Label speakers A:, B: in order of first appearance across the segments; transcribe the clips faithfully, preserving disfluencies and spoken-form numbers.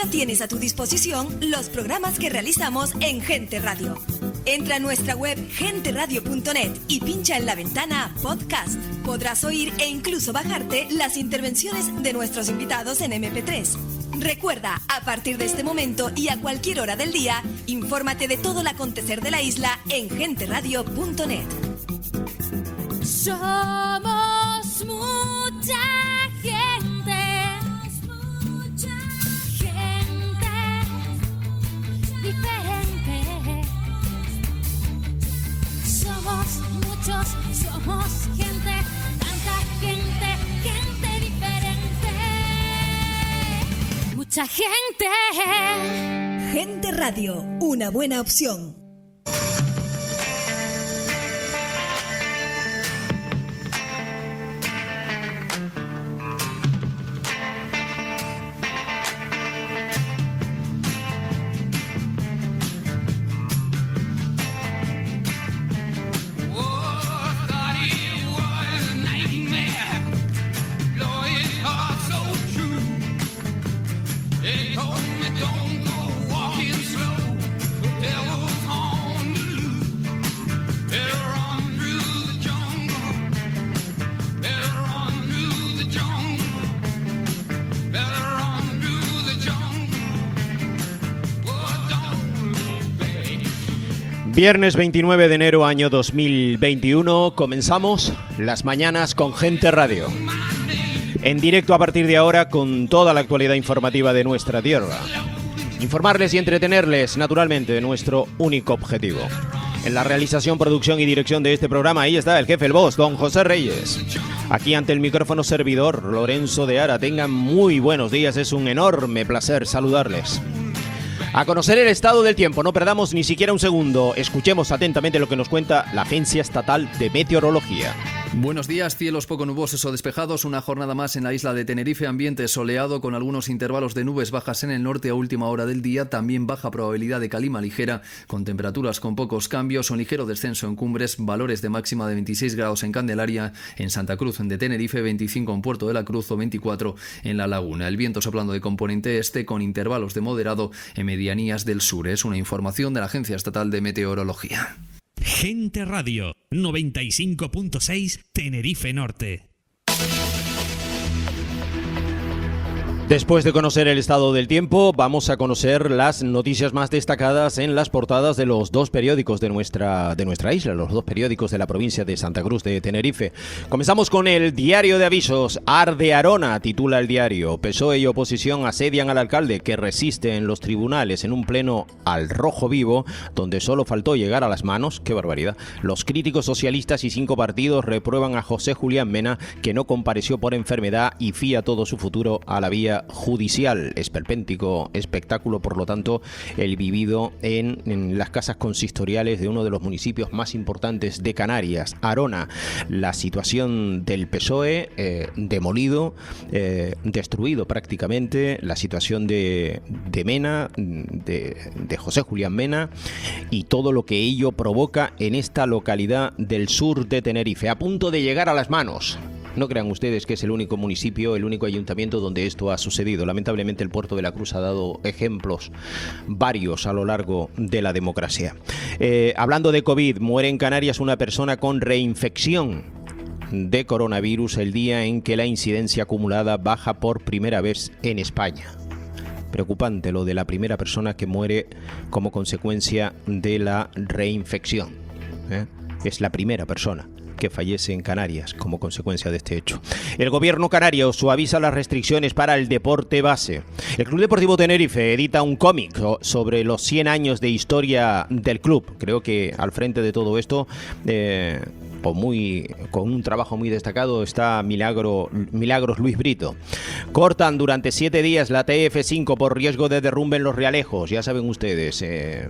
A: Ya tienes a tu disposición los programas que realizamos en Gente Radio. Entra a nuestra web gente radio punto net y pincha en la ventana Podcast. Podrás oír e incluso bajarte las intervenciones de nuestros invitados en eme pe tres. Recuerda, a partir de este momento y a cualquier hora del día, infórmate de todo el acontecer de la isla en gente radio punto net.
B: Somos mucha gente, mucha gente diferente. Somos muchos, somos gente, tanta gente, gente diferente. Mucha gente.
A: Gente Radio, una buena opción.
C: Viernes veintinueve de enero año dos mil veintiuno, comenzamos las mañanas con Gente Radio. En directo a partir de ahora con toda la actualidad informativa de nuestra tierra. Informarles y entretenerles, naturalmente, de nuestro único objetivo. En la realización, producción y dirección de este programa, ahí está el jefe, el boss, don José Reyes. Aquí ante el micrófono servidor, Lorenzo de Ara. Tengan muy buenos días, es un enorme placer saludarles. A conocer el estado del tiempo, no perdamos ni siquiera un segundo. Escuchemos atentamente lo que nos cuenta la Agencia Estatal de Meteorología.
D: Buenos días, cielos poco nubosos o despejados, una jornada más en la isla de Tenerife, ambiente soleado con algunos intervalos de nubes bajas en el norte a última hora del día, también baja probabilidad de calima ligera, con temperaturas con pocos cambios, un ligero descenso en cumbres, valores de máxima de veintiséis grados en Candelaria, en Santa Cruz de Tenerife, veinticinco en Puerto de la Cruz o veinticuatro en La Laguna. El viento soplando de componente este con intervalos de moderado en medianías del sur. Es una información de la Agencia Estatal de Meteorología.
E: Gente Radio, noventa y cinco punto seis, Tenerife Norte.
C: Después de conocer el estado del tiempo, vamos a conocer las noticias más destacadas en las portadas de los dos periódicos de nuestra, de nuestra isla, los dos periódicos de la provincia de Santa Cruz de Tenerife. Comenzamos con el diario de avisos. Arde Arona, titula el diario. P S O E y oposición asedian al alcalde, que resiste en los tribunales en un pleno al rojo vivo, donde solo faltó llegar a las manos. ¡Qué barbaridad! Los críticos socialistas y cinco partidos reprueban a José Julián Mena, que no compareció por enfermedad y fía todo su futuro a la vía judicial. Esperpéntico espectáculo, por lo tanto, el vivido en, en las casas consistoriales de uno de los municipios más importantes de Canarias, Arona. La situación del P S O E, eh, demolido, eh, destruido prácticamente, la situación de, de Mena, de, de José Julián Mena, y todo lo que ello provoca en esta localidad del sur de Tenerife, a punto de llegar a las manos. No crean ustedes que es el único municipio, el único ayuntamiento donde esto ha sucedido. Lamentablemente el Puerto de la Cruz ha dado ejemplos varios a lo largo de la democracia. Eh, hablando de COVID, muere en Canarias una persona con reinfección de coronavirus el día en que la incidencia acumulada baja por primera vez en España. Preocupante lo de la primera persona que muere como consecuencia de la reinfección. ¿eh? Es la primera persona que fallece en Canarias como consecuencia de este hecho. El gobierno canario suaviza las restricciones para el deporte base. El Club Deportivo Tenerife edita un cómic sobre los cien años de historia del club. Creo que al frente de todo esto, eh, o muy, con un trabajo muy destacado, está Milagro, Milagros Luis Brito. Cortan durante siete días la T F cinco por riesgo de derrumbe en Los Realejos. Ya saben ustedes, eh,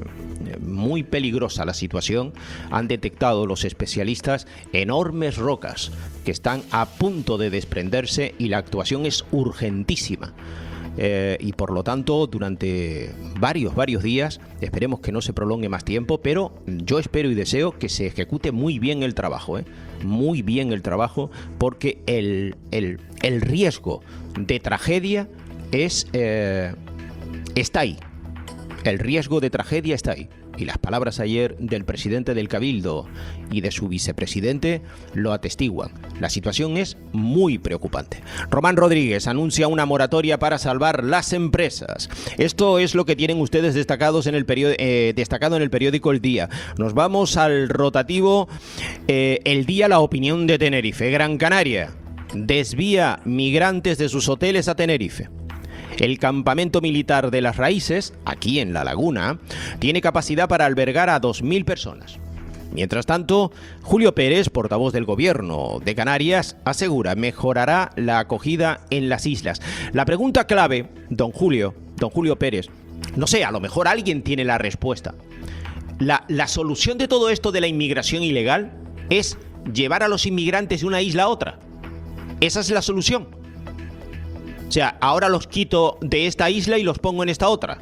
C: muy peligrosa la situación. Han detectado los especialistas enormes rocas que están a punto de desprenderse y la actuación es urgentísima. Eh, y por lo tanto durante varios, varios días, esperemos que no se prolongue más tiempo, pero yo espero y deseo que se ejecute muy bien el trabajo, ¿eh? muy bien el trabajo, porque el, el, el riesgo de tragedia es, eh, está ahí. El riesgo de tragedia está ahí. Y las palabras ayer del presidente del Cabildo y de su vicepresidente lo atestiguan. La situación es muy preocupante. Román Rodríguez anuncia una moratoria para salvar las empresas. Esto es lo que tienen ustedes destacados en el periódico, eh, destacado en el periódico El Día. Nos vamos al rotativo eh, El Día, la opinión de Tenerife. Gran Canaria desvía migrantes de sus hoteles a Tenerife. El campamento militar de Las Raíces, aquí en La Laguna, tiene capacidad para albergar a dos mil personas. Mientras tanto, Julio Pérez, portavoz del Gobierno de Canarias, asegura mejorará la acogida en las islas. La pregunta clave, don Julio, don Julio Pérez, no sé, a lo mejor alguien tiene la respuesta. La, la solución de todo esto de la inmigración ilegal es llevar a los inmigrantes de una isla a otra. Esa es la solución. O sea, ahora los quito de esta isla y los pongo en esta otra.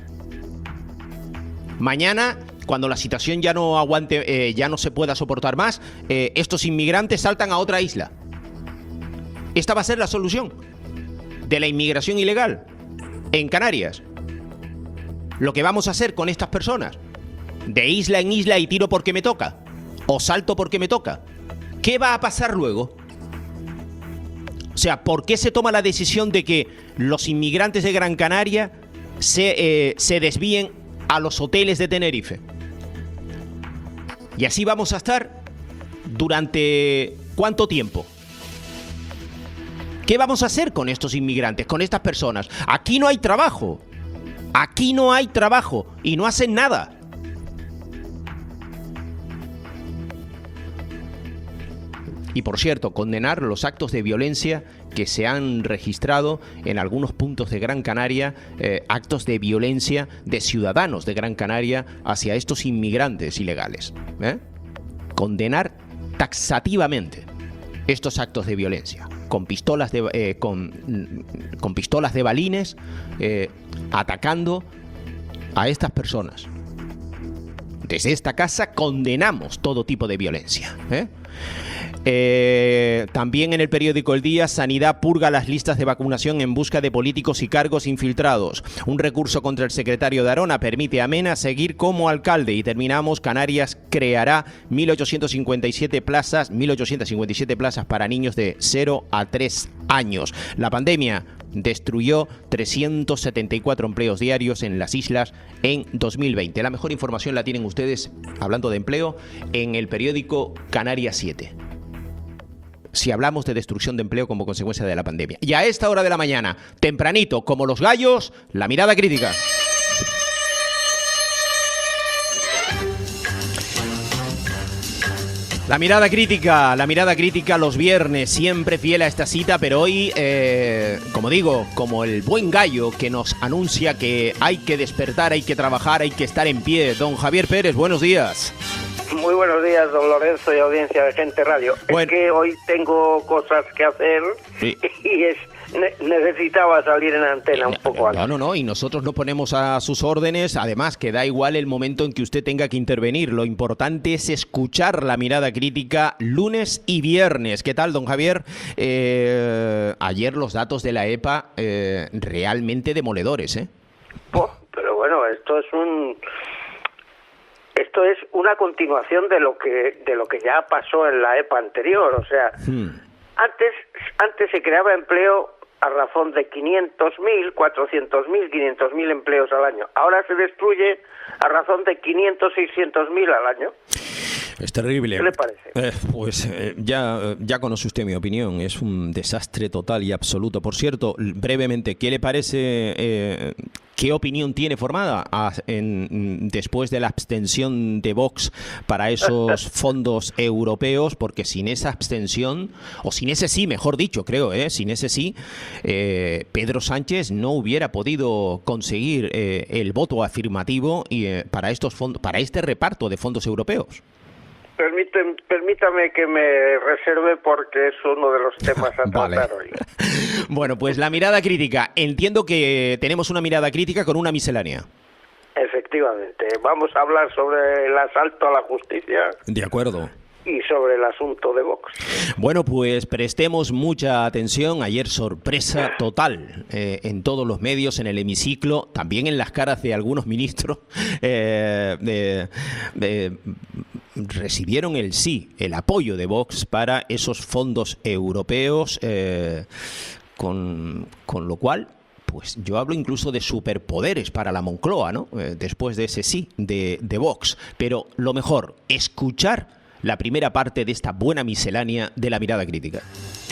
C: Mañana, cuando la situación ya no aguante, eh, ya no se pueda soportar más, eh, estos inmigrantes saltan a otra isla. Esta va a ser la solución de la inmigración ilegal en Canarias. Lo que vamos a hacer con estas personas, de isla en isla y tiro porque me toca, o salto porque me toca. ¿Qué va a pasar luego? O sea, ¿por qué se toma la decisión de que los inmigrantes de Gran Canaria se, eh, se desvíen a los hoteles de Tenerife? Y así vamos a estar durante ¿cuánto tiempo? ¿Qué vamos a hacer con estos inmigrantes, con estas personas? Aquí no hay trabajo. Aquí no hay trabajo y no hacen nada. Y por cierto, condenar los actos de violencia que se han registrado en algunos puntos de Gran Canaria, eh, actos de violencia de ciudadanos de Gran Canaria hacia estos inmigrantes ilegales. ¿eh? Condenar taxativamente estos actos de violencia, con pistolas de, eh, con, con pistolas de balines, eh, atacando a estas personas. Desde esta casa condenamos todo tipo de violencia. ¿eh? Eh, también en el periódico El Día, Sanidad purga las listas de vacunación en busca de políticos y cargos infiltrados. Un recurso contra el secretario de Arona permite a Mena seguir como alcalde. Y terminamos, Canarias creará mil ochocientas cincuenta y siete plazas, mil ochocientas cincuenta y siete plazas para niños de cero a tres años. La pandemia destruyó trescientos setenta y cuatro empleos diarios en las islas en dos mil veinte. La mejor información la tienen ustedes, hablando de empleo, en el periódico Canarias siete. Si hablamos de destrucción de empleo como consecuencia de la pandemia. Y a esta hora de la mañana, tempranito, como los gallos, la mirada crítica. La mirada crítica, la mirada crítica los viernes, siempre fiel a esta cita, pero hoy, eh, como digo, como el buen gallo que nos anuncia que hay que despertar, hay que trabajar, hay que estar en pie. Don Javier Pérez, buenos días.
F: Muy buenos días, don Lorenzo y audiencia de Gente Radio. Bueno, es que hoy tengo cosas que hacer sí. y es ne- necesitaba salir en antena un poco antes.
C: No, no, no, y nosotros nos ponemos a sus órdenes, además que da igual el momento en que usted tenga que intervenir. Lo importante es escuchar la mirada crítica lunes y viernes. ¿Qué tal, don Javier? Eh, ayer los datos de la E P A eh, realmente demoledores, ¿eh?
F: Oh, pero bueno, esto es un... Esto es una continuación de lo que de lo que ya pasó en la E P A anterior, o sea, hmm. antes antes se creaba empleo a razón de quinientos mil, cuatrocientos mil, quinientos mil empleos al año. Ahora se destruye a razón de quinientos, seiscientos mil al año.
C: Es terrible.
F: ¿Qué le parece?
C: Eh, pues eh, ya, ya conoce usted mi opinión. Es un desastre total y absoluto. Por cierto, brevemente, ¿qué le parece? Eh, ¿Qué opinión tiene formada a, en, después de la abstención de Vox para esos fondos europeos? Porque sin esa abstención, o sin ese sí, mejor dicho, creo, ¿eh? sin ese sí, eh, Pedro Sánchez no hubiera podido conseguir eh, el voto afirmativo y, eh, para estos fondos, para este reparto de fondos europeos.
F: Permiten, permítame que me reserve porque es uno de los temas a
C: vale.
F: tratar hoy.
C: Bueno, pues la mirada crítica. Entiendo que tenemos una mirada crítica con una miscelánea.
F: Efectivamente. Vamos a hablar sobre el asalto a la justicia.
C: De acuerdo.
F: y sobre el asunto de Vox.
C: Bueno, pues prestemos mucha atención. Ayer sorpresa total eh, en todos los medios, en el hemiciclo, también en las caras de algunos ministros. Eh, de, de, recibieron el sí, el apoyo de Vox para esos fondos europeos, eh, con, con lo cual... Pues yo hablo incluso de superpoderes para la Moncloa, ¿no? Eh, después de ese sí de, de Vox. Pero lo mejor, escuchar la primera parte de esta buena miscelánea de la mirada crítica.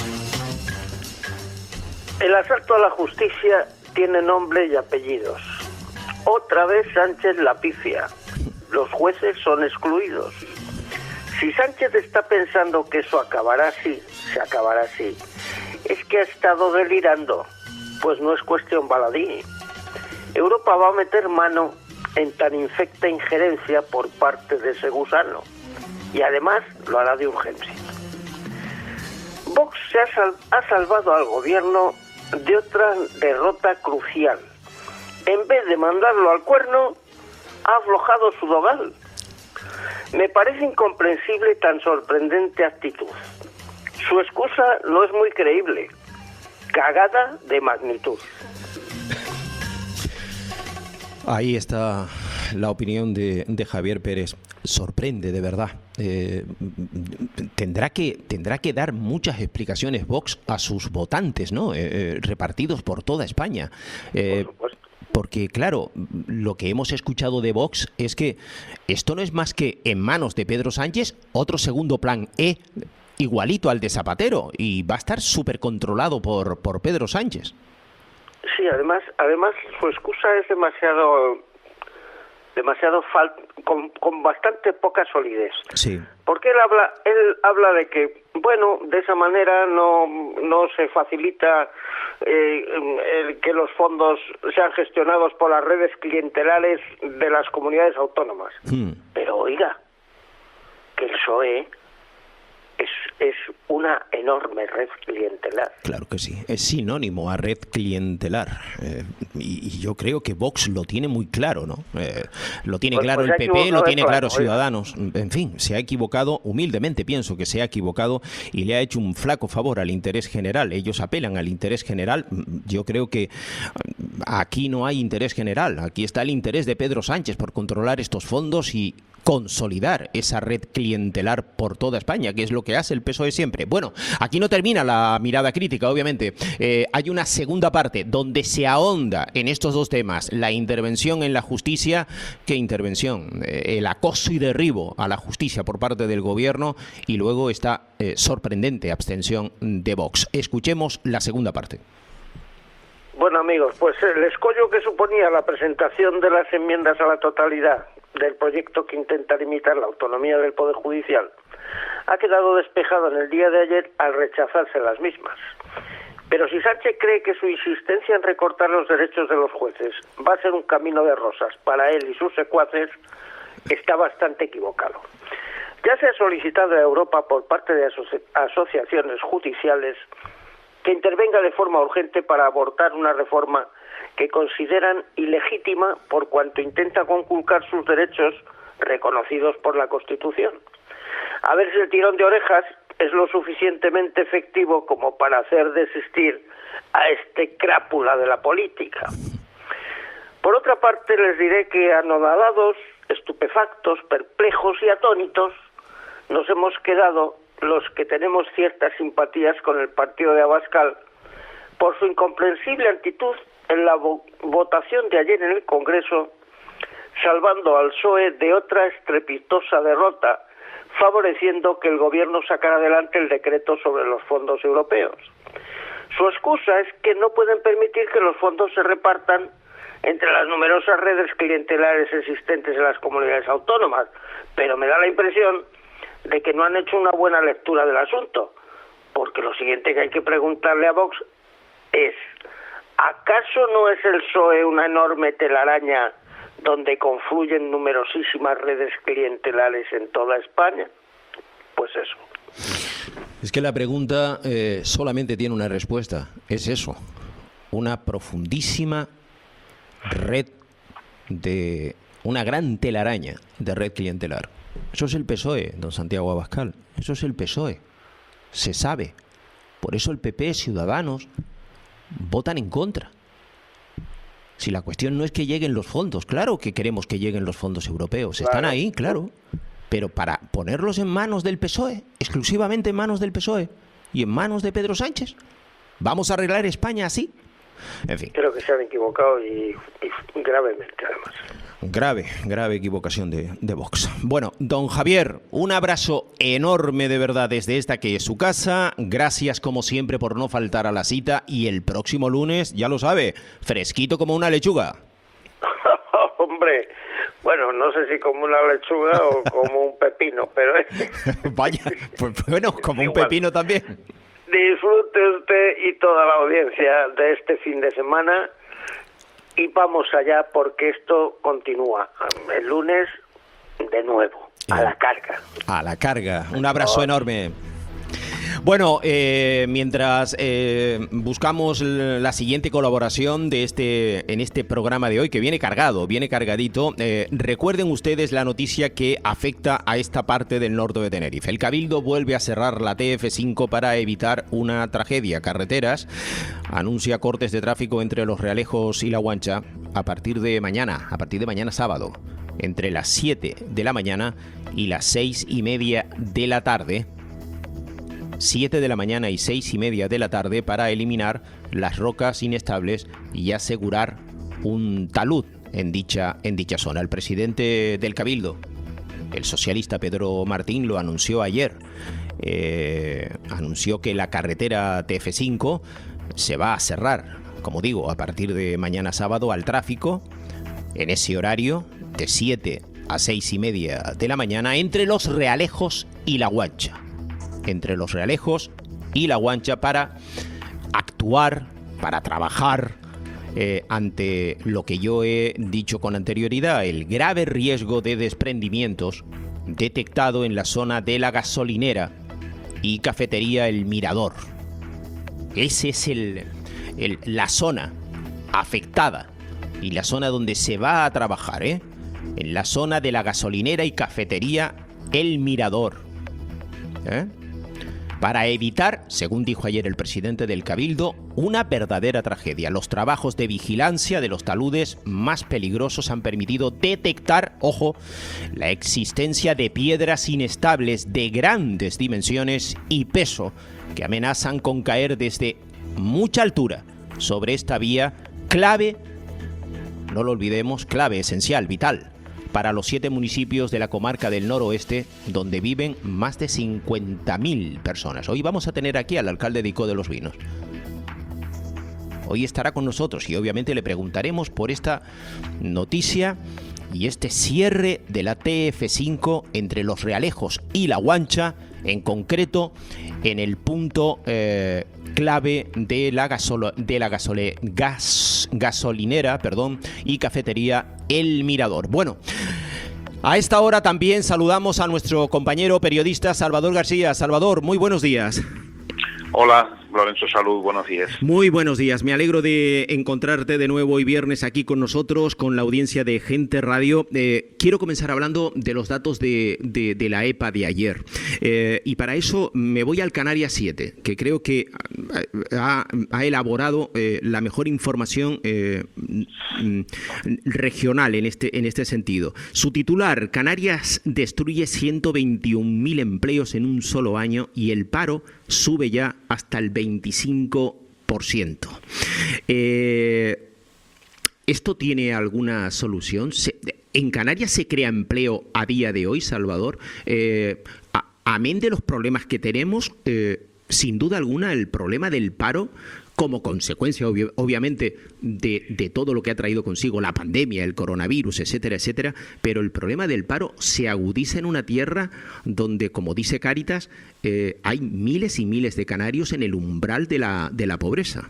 F: El asalto a la justicia tiene nombre y apellidos. Otra vez Sánchez la pifia. Los jueces son excluidos. Si Sánchez está pensando que eso acabará así, se acabará así, es que ha estado delirando. Pues no es cuestión baladí. Europa va a meter mano en tan infecta injerencia por parte de ese gusano. Y además lo hará de urgencia. Vox se ha, sal- ha salvado al gobierno de otra derrota crucial. En vez de mandarlo al cuerno, ha aflojado su dogal. Me parece incomprensible tan sorprendente actitud. Su excusa no es muy creíble. Cagada de magnitud.
C: Ahí está la opinión de, de Javier Pérez. Sorprende, de verdad. Eh, tendrá que tendrá que dar muchas explicaciones Vox a sus votantes, ¿no? Eh, eh, repartidos por toda España. Eh,
F: Por supuesto.
C: Porque, claro, lo que hemos escuchado de Vox es que esto no es más que en manos de Pedro Sánchez otro segundo plan E, igualito al de Zapatero, y va a estar súper controlado por, por Pedro Sánchez.
F: Sí, además, además su excusa es demasiado, demasiado fal con, con bastante poca solidez.
C: Sí.
F: Porque él habla, él habla de que, bueno, de esa manera no, no se facilita eh, el que los fondos sean gestionados por las redes clientelares de las comunidades autónomas.
C: Hmm.
F: Pero oiga, que el P S O E Es, es una enorme red clientelar.
C: Claro que sí, es sinónimo a red clientelar. Eh, y, y yo creo que Vox lo tiene muy claro, ¿no? Eh, lo tiene
F: Pues-
C: claro
F: pues
C: el
F: se ha
C: P P, lo
F: equivocado
C: tiene
F: de
C: claro
F: plano, oiga.
C: Ciudadanos. En fin, se ha equivocado, humildemente pienso que se ha equivocado y le ha hecho un flaco favor al interés general. Ellos apelan al interés general. Yo creo que aquí no hay interés general. Aquí está el interés de Pedro Sánchez por controlar estos fondos y consolidar esa red clientelar por toda España, que es lo que hace el P S O E siempre. Bueno, aquí no termina la mirada crítica, obviamente. Eh, hay una segunda parte donde se ahonda en estos dos temas, la intervención en la justicia. ¿Qué intervención? Eh, el acoso y derribo a la justicia por parte del gobierno y luego esta eh, sorprendente abstención de Vox. Escuchemos la segunda parte.
F: Bueno, amigos, pues el escollo que suponía la presentación de las enmiendas a la totalidad del proyecto que intenta limitar la autonomía del Poder Judicial ha quedado despejado en el día de ayer al rechazarse las mismas. Pero si Sánchez cree que su insistencia en recortar los derechos de los jueces va a ser un camino de rosas para él y sus secuaces, está bastante equivocado. Ya se ha solicitado a Europa por parte de aso- asociaciones judiciales que intervenga de forma urgente para abortar una reforma que consideran ilegítima por cuanto intenta conculcar sus derechos reconocidos por la Constitución. A ver si el tirón de orejas es lo suficientemente efectivo como para hacer desistir a este crápula de la política. Por otra parte, les diré que anonadados, estupefactos, perplejos y atónitos nos hemos quedado los que tenemos ciertas simpatías con el partido de Abascal por su incomprensible actitud en la vo votación de ayer en el Congreso, salvando al P S O E de otra estrepitosa derrota, favoreciendo que el gobierno sacara adelante el decreto sobre los fondos europeos. Su excusa es que no pueden permitir que los fondos se repartan entre las numerosas redes clientelares existentes en las comunidades autónomas, pero me da la impresión de que no han hecho una buena lectura del asunto, porque lo siguiente que hay que preguntarle a Vox es: ¿acaso no es el P S O E una enorme telaraña donde confluyen numerosísimas redes clientelares en toda España? Pues eso.
C: Es que la pregunta eh, solamente tiene una respuesta, es eso, una profundísima red de una gran telaraña de red clientelar. Eso es el P S O E, don Santiago Abascal. Eso es el P S O E. Se sabe. Por eso el P P, Ciudadanos, votan en contra. Si la cuestión no es que lleguen los fondos, claro que queremos que lleguen los fondos europeos. Están
F: Claro.
C: ahí, claro. Pero para ponerlos en manos del P S O E, exclusivamente en manos del P S O E y en manos de Pedro Sánchez, ¿vamos a arreglar España así? En fin.
F: Creo que se han equivocado y, y gravemente, además.
C: Grave, grave equivocación de, de Vox. Bueno, don Javier, un abrazo enorme de verdad desde esta que es su casa. Gracias como siempre por no faltar a la cita y el próximo lunes, ya lo sabe, fresquito como una lechuga.
F: Hombre, bueno, no sé si como una lechuga o como un pepino, pero
C: Vaya, pues bueno, como un
F: Igual.
C: pepino también.
F: disfrute usted y toda la audiencia de este fin de semana y vamos allá porque esto continúa. El lunes, de nuevo, a la carga.
C: A la carga. Un abrazo enorme. Bueno, eh, mientras eh, buscamos la siguiente colaboración de este en este programa de hoy, que viene cargado, viene cargadito, eh, recuerden ustedes la noticia que afecta a esta parte del norte de Tenerife. El Cabildo vuelve a cerrar la T F cinco para evitar una tragedia. Carreteras anuncia cortes de tráfico entre Los Realejos y La Guancha a partir de mañana, a partir de mañana sábado, entre las siete de la mañana y las seis y media de la tarde. siete de la mañana y seis y media de la tarde para eliminar las rocas inestables y asegurar un talud en dicha, en dicha zona. El presidente del Cabildo, el socialista Pedro Martín, lo anunció ayer. Eh, anunció que la carretera T F cinco se va a cerrar, como digo, a partir de mañana sábado al tráfico en ese horario de siete a seis y media de la mañana entre Los Realejos y La Guancha. Entre Los Realejos y La Guancha para actuar, para trabajar eh, ante lo que yo he dicho con anterioridad, el grave riesgo de desprendimientos detectado en la zona de la gasolinera y cafetería El Mirador. Esa es el, el, la zona afectada y la zona donde se va a trabajar, ¿eh? En la zona de la gasolinera y cafetería El Mirador. ¿Eh? Para evitar, según dijo ayer el presidente del Cabildo, una verdadera tragedia. Los trabajos de vigilancia de los taludes más peligrosos han permitido detectar, ojo, la existencia de piedras inestables de grandes dimensiones y peso que amenazan con caer desde mucha altura sobre esta vía clave, no lo olvidemos, clave, esencial, vital, para los siete municipios de la comarca del noroeste, donde viven más de cincuenta mil personas. Hoy vamos a tener aquí al alcalde de Icó de los Vinos. Hoy estará con nosotros y obviamente le preguntaremos por esta noticia y este cierre de la T F cinco entre Los Realejos y La Guancha, en concreto en el punto eh, clave de la, gasolo, de la gasole, gas, gasolinera perdón, y cafetería El Mirador. Bueno, a esta hora también saludamos a nuestro compañero periodista Salvador García. Salvador, muy buenos días.
G: Hola, Lorenzo, salud, buenos días.
C: Muy buenos días, me alegro de encontrarte de nuevo hoy viernes aquí con nosotros, con la audiencia de Gente Radio. Eh, quiero comenzar hablando de los datos de, de, de la EPA de ayer. Eh, y para eso me voy al Canarias siete, que creo que ha, ha elaborado eh, la mejor información eh, regional en este, en este sentido. Su titular, Canarias destruye ciento veintiún mil empleos en un solo año y el paro sube ya hasta el veinticinco por ciento. Eh, ¿Esto tiene alguna solución? Se, ¿En Canarias se crea empleo a día de hoy, Salvador? Eh, a, amén de los problemas que tenemos, eh, sin duda alguna el problema del paro, como consecuencia obvio, obviamente de, de todo lo que ha traído consigo la pandemia, el coronavirus, etcétera, etcétera, pero el problema del paro se agudiza en una tierra donde, como dice Cáritas, eh, hay miles y miles de canarios en el umbral de la, de la pobreza.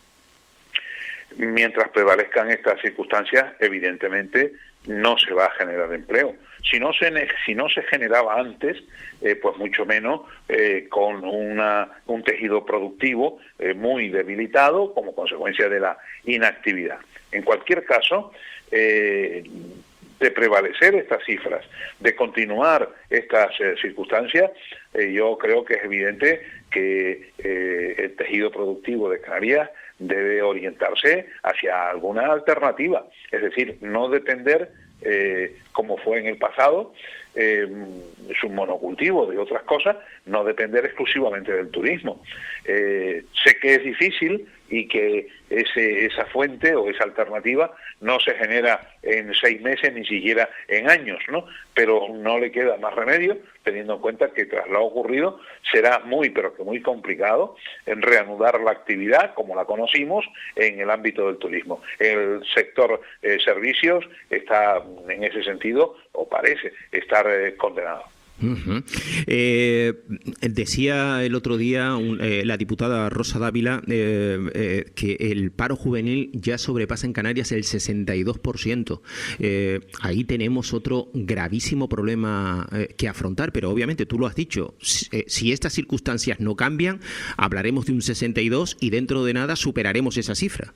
G: Mientras prevalezcan estas circunstancias, evidentemente no se va a generar empleo. Si no se, si no se generaba antes, eh, pues mucho menos eh, con una, un tejido productivo eh, muy debilitado como consecuencia de la inactividad. En cualquier caso, eh, de prevalecer estas cifras, de continuar estas eh, circunstancias, eh, yo creo que es evidente que eh, el tejido productivo de Canarias debe orientarse hacia alguna alternativa, es decir, no depender, eh, como fue en el pasado, eh, su monocultivo de otras cosas, no depender exclusivamente del turismo. Eh, sé que es difícil y que ese, esa fuente o esa alternativa no se genera en seis meses ni siquiera en años, ¿no? Pero no le queda más remedio, teniendo en cuenta que tras lo ocurrido será muy, pero que muy complicado en reanudar la actividad como la conocimos en el ámbito del turismo. El sector eh, servicios está en ese sentido, o parece estar eh, condenado.
C: Uh-huh. Eh, decía el otro día un, eh, la diputada Rosa Dávila eh, eh, que el paro juvenil ya sobrepasa en Canarias el sesenta y dos por ciento. Eh, ahí tenemos otro gravísimo problema eh, que afrontar, pero obviamente tú lo has dicho, si, eh, si estas circunstancias no cambian, hablaremos de un sesenta y dos y dentro de nada superaremos esa cifra.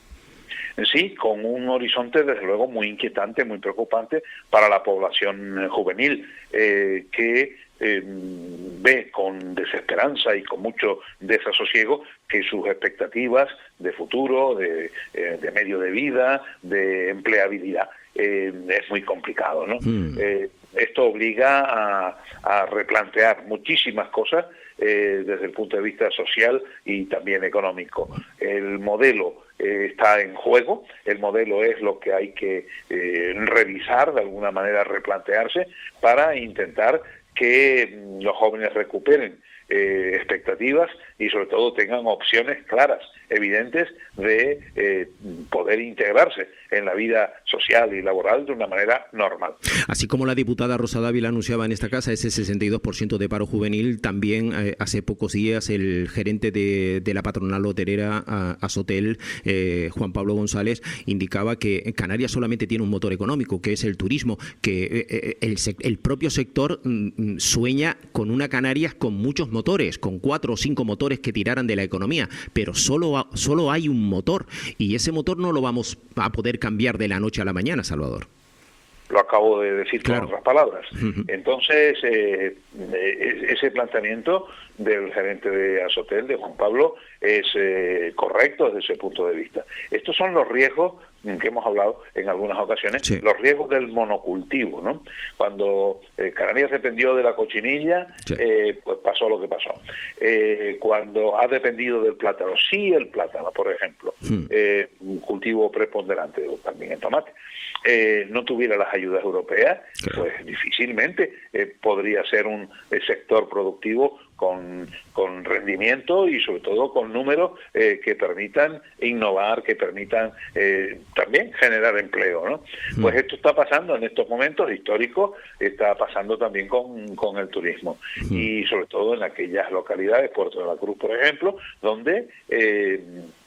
G: Sí, con un horizonte desde luego muy inquietante, muy preocupante para la población juvenil, eh, que eh, ve con desesperanza y con mucho desasosiego que sus expectativas de futuro, de, eh, de medio de vida, de empleabilidad, eh, es muy complicado, ¿no? Mm. Eh, esto obliga a, a replantear muchísimas cosas eh, desde el punto de vista social y también económico. El modelo eh, está en juego, el modelo es lo que hay que eh, revisar, de alguna manera replantearse, para intentar que los jóvenes recuperen eh, expectativas y sobre todo tengan opciones claras, evidentes, de eh, poder integrarse en la vida social y laboral de una manera normal.
C: Así como la diputada Rosa Dávila anunciaba en esta casa ese sesenta y dos por ciento de paro juvenil, también eh, hace pocos días el gerente de, de la patronal hotelera Asotel, eh, Juan Pablo González, indicaba que Canarias solamente tiene un motor económico, que es el turismo, que eh, el, el propio sector mm, sueña con una Canarias con muchos motores, con cuatro o cinco motores que tiraran de la economía, pero solo, solo hay un motor y ese motor no lo vamos a poder cambiar de la noche a la mañana, Salvador.
G: Lo acabo de decir
C: claro.
G: con otras palabras. Uh-huh. Entonces, eh, ese planteamiento del gerente de Asotel, de Juan Pablo, es eh, correcto desde ese punto de vista. Estos son los riesgos que hemos hablado en algunas ocasiones, sí. Los riesgos del monocultivo, ¿no? Cuando eh, Canarias dependió de la cochinilla, sí. eh, pues pasó lo que pasó. Eh, cuando ha dependido del plátano, sí el plátano, por ejemplo, sí. eh, un cultivo preponderante, también el tomate, eh, no tuviera las ayudas europeas, claro. Pues difícilmente eh, podría ser un eh, sector productivo con, con rendimiento y sobre todo con números eh, que permitan innovar, que permitan eh, también generar empleo, ¿no? Mm. Pues esto está pasando en estos momentos históricos, está pasando también con, con el turismo mm. y sobre todo en aquellas localidades, Puerto de la Cruz, por ejemplo, donde eh,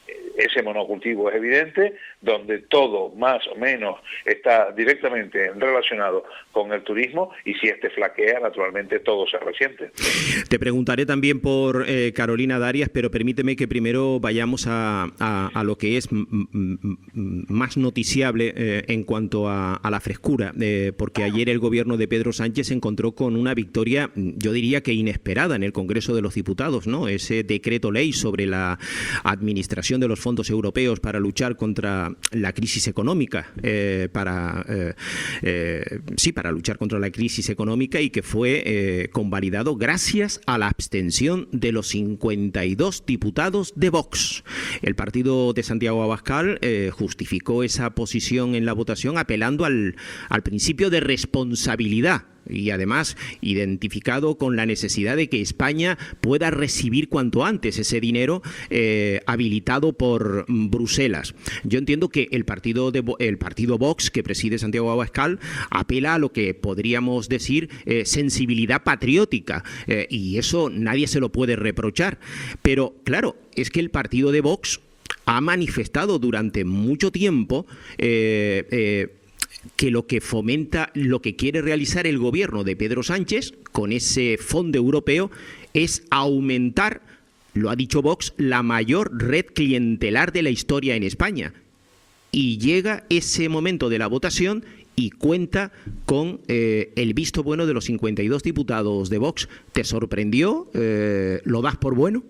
G: ese monocultivo es evidente, donde todo más o menos está directamente relacionado con el turismo y si este flaquea, naturalmente todo se resiente.
C: Te preguntaré también por eh, Carolina Darias, pero permíteme que primero vayamos a, a, a lo que es m- m- más noticiable eh, en cuanto a, a la frescura, eh, porque ayer el gobierno de Pedro Sánchez se encontró con una victoria, yo diría que inesperada en el Congreso de los Diputados, ¿no? Ese decreto ley sobre la administración de los fondos europeos para luchar contra la crisis económica, eh, para eh, eh, sí, para luchar contra la crisis económica y que fue eh, convalidado gracias a la abstención de los cincuenta y dos diputados de Vox. El partido de Santiago Abascal eh, justificó esa posición en la votación apelando al, al principio de responsabilidad y además identificado con la necesidad de que España pueda recibir cuanto antes ese dinero eh, habilitado por Bruselas. Yo entiendo que el partido de el partido Vox que preside Santiago Abascal apela a lo que podríamos decir eh, sensibilidad patriótica eh, y eso nadie se lo puede reprochar. Pero claro, es que el partido de Vox ha manifestado durante mucho tiempo eh, eh, que lo que fomenta, lo que quiere realizar el gobierno de Pedro Sánchez con ese fondo europeo es aumentar, lo ha dicho Vox, la mayor red clientelar de la historia en España. Y llega ese momento de la votación y cuenta con eh, el visto bueno de los cincuenta y dos diputados de Vox. ¿Te sorprendió? Eh, ¿Lo das por bueno?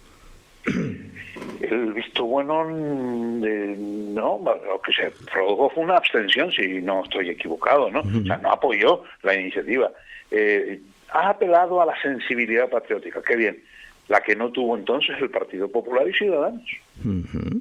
G: El visto bueno, de, no, lo que se produjo fue una abstención, si no estoy equivocado, ¿no? Uh-huh. O sea, no apoyó la iniciativa. Eh, ha apelado a la sensibilidad patriótica, qué bien. La que no tuvo entonces el Partido Popular y Ciudadanos. Uh-huh.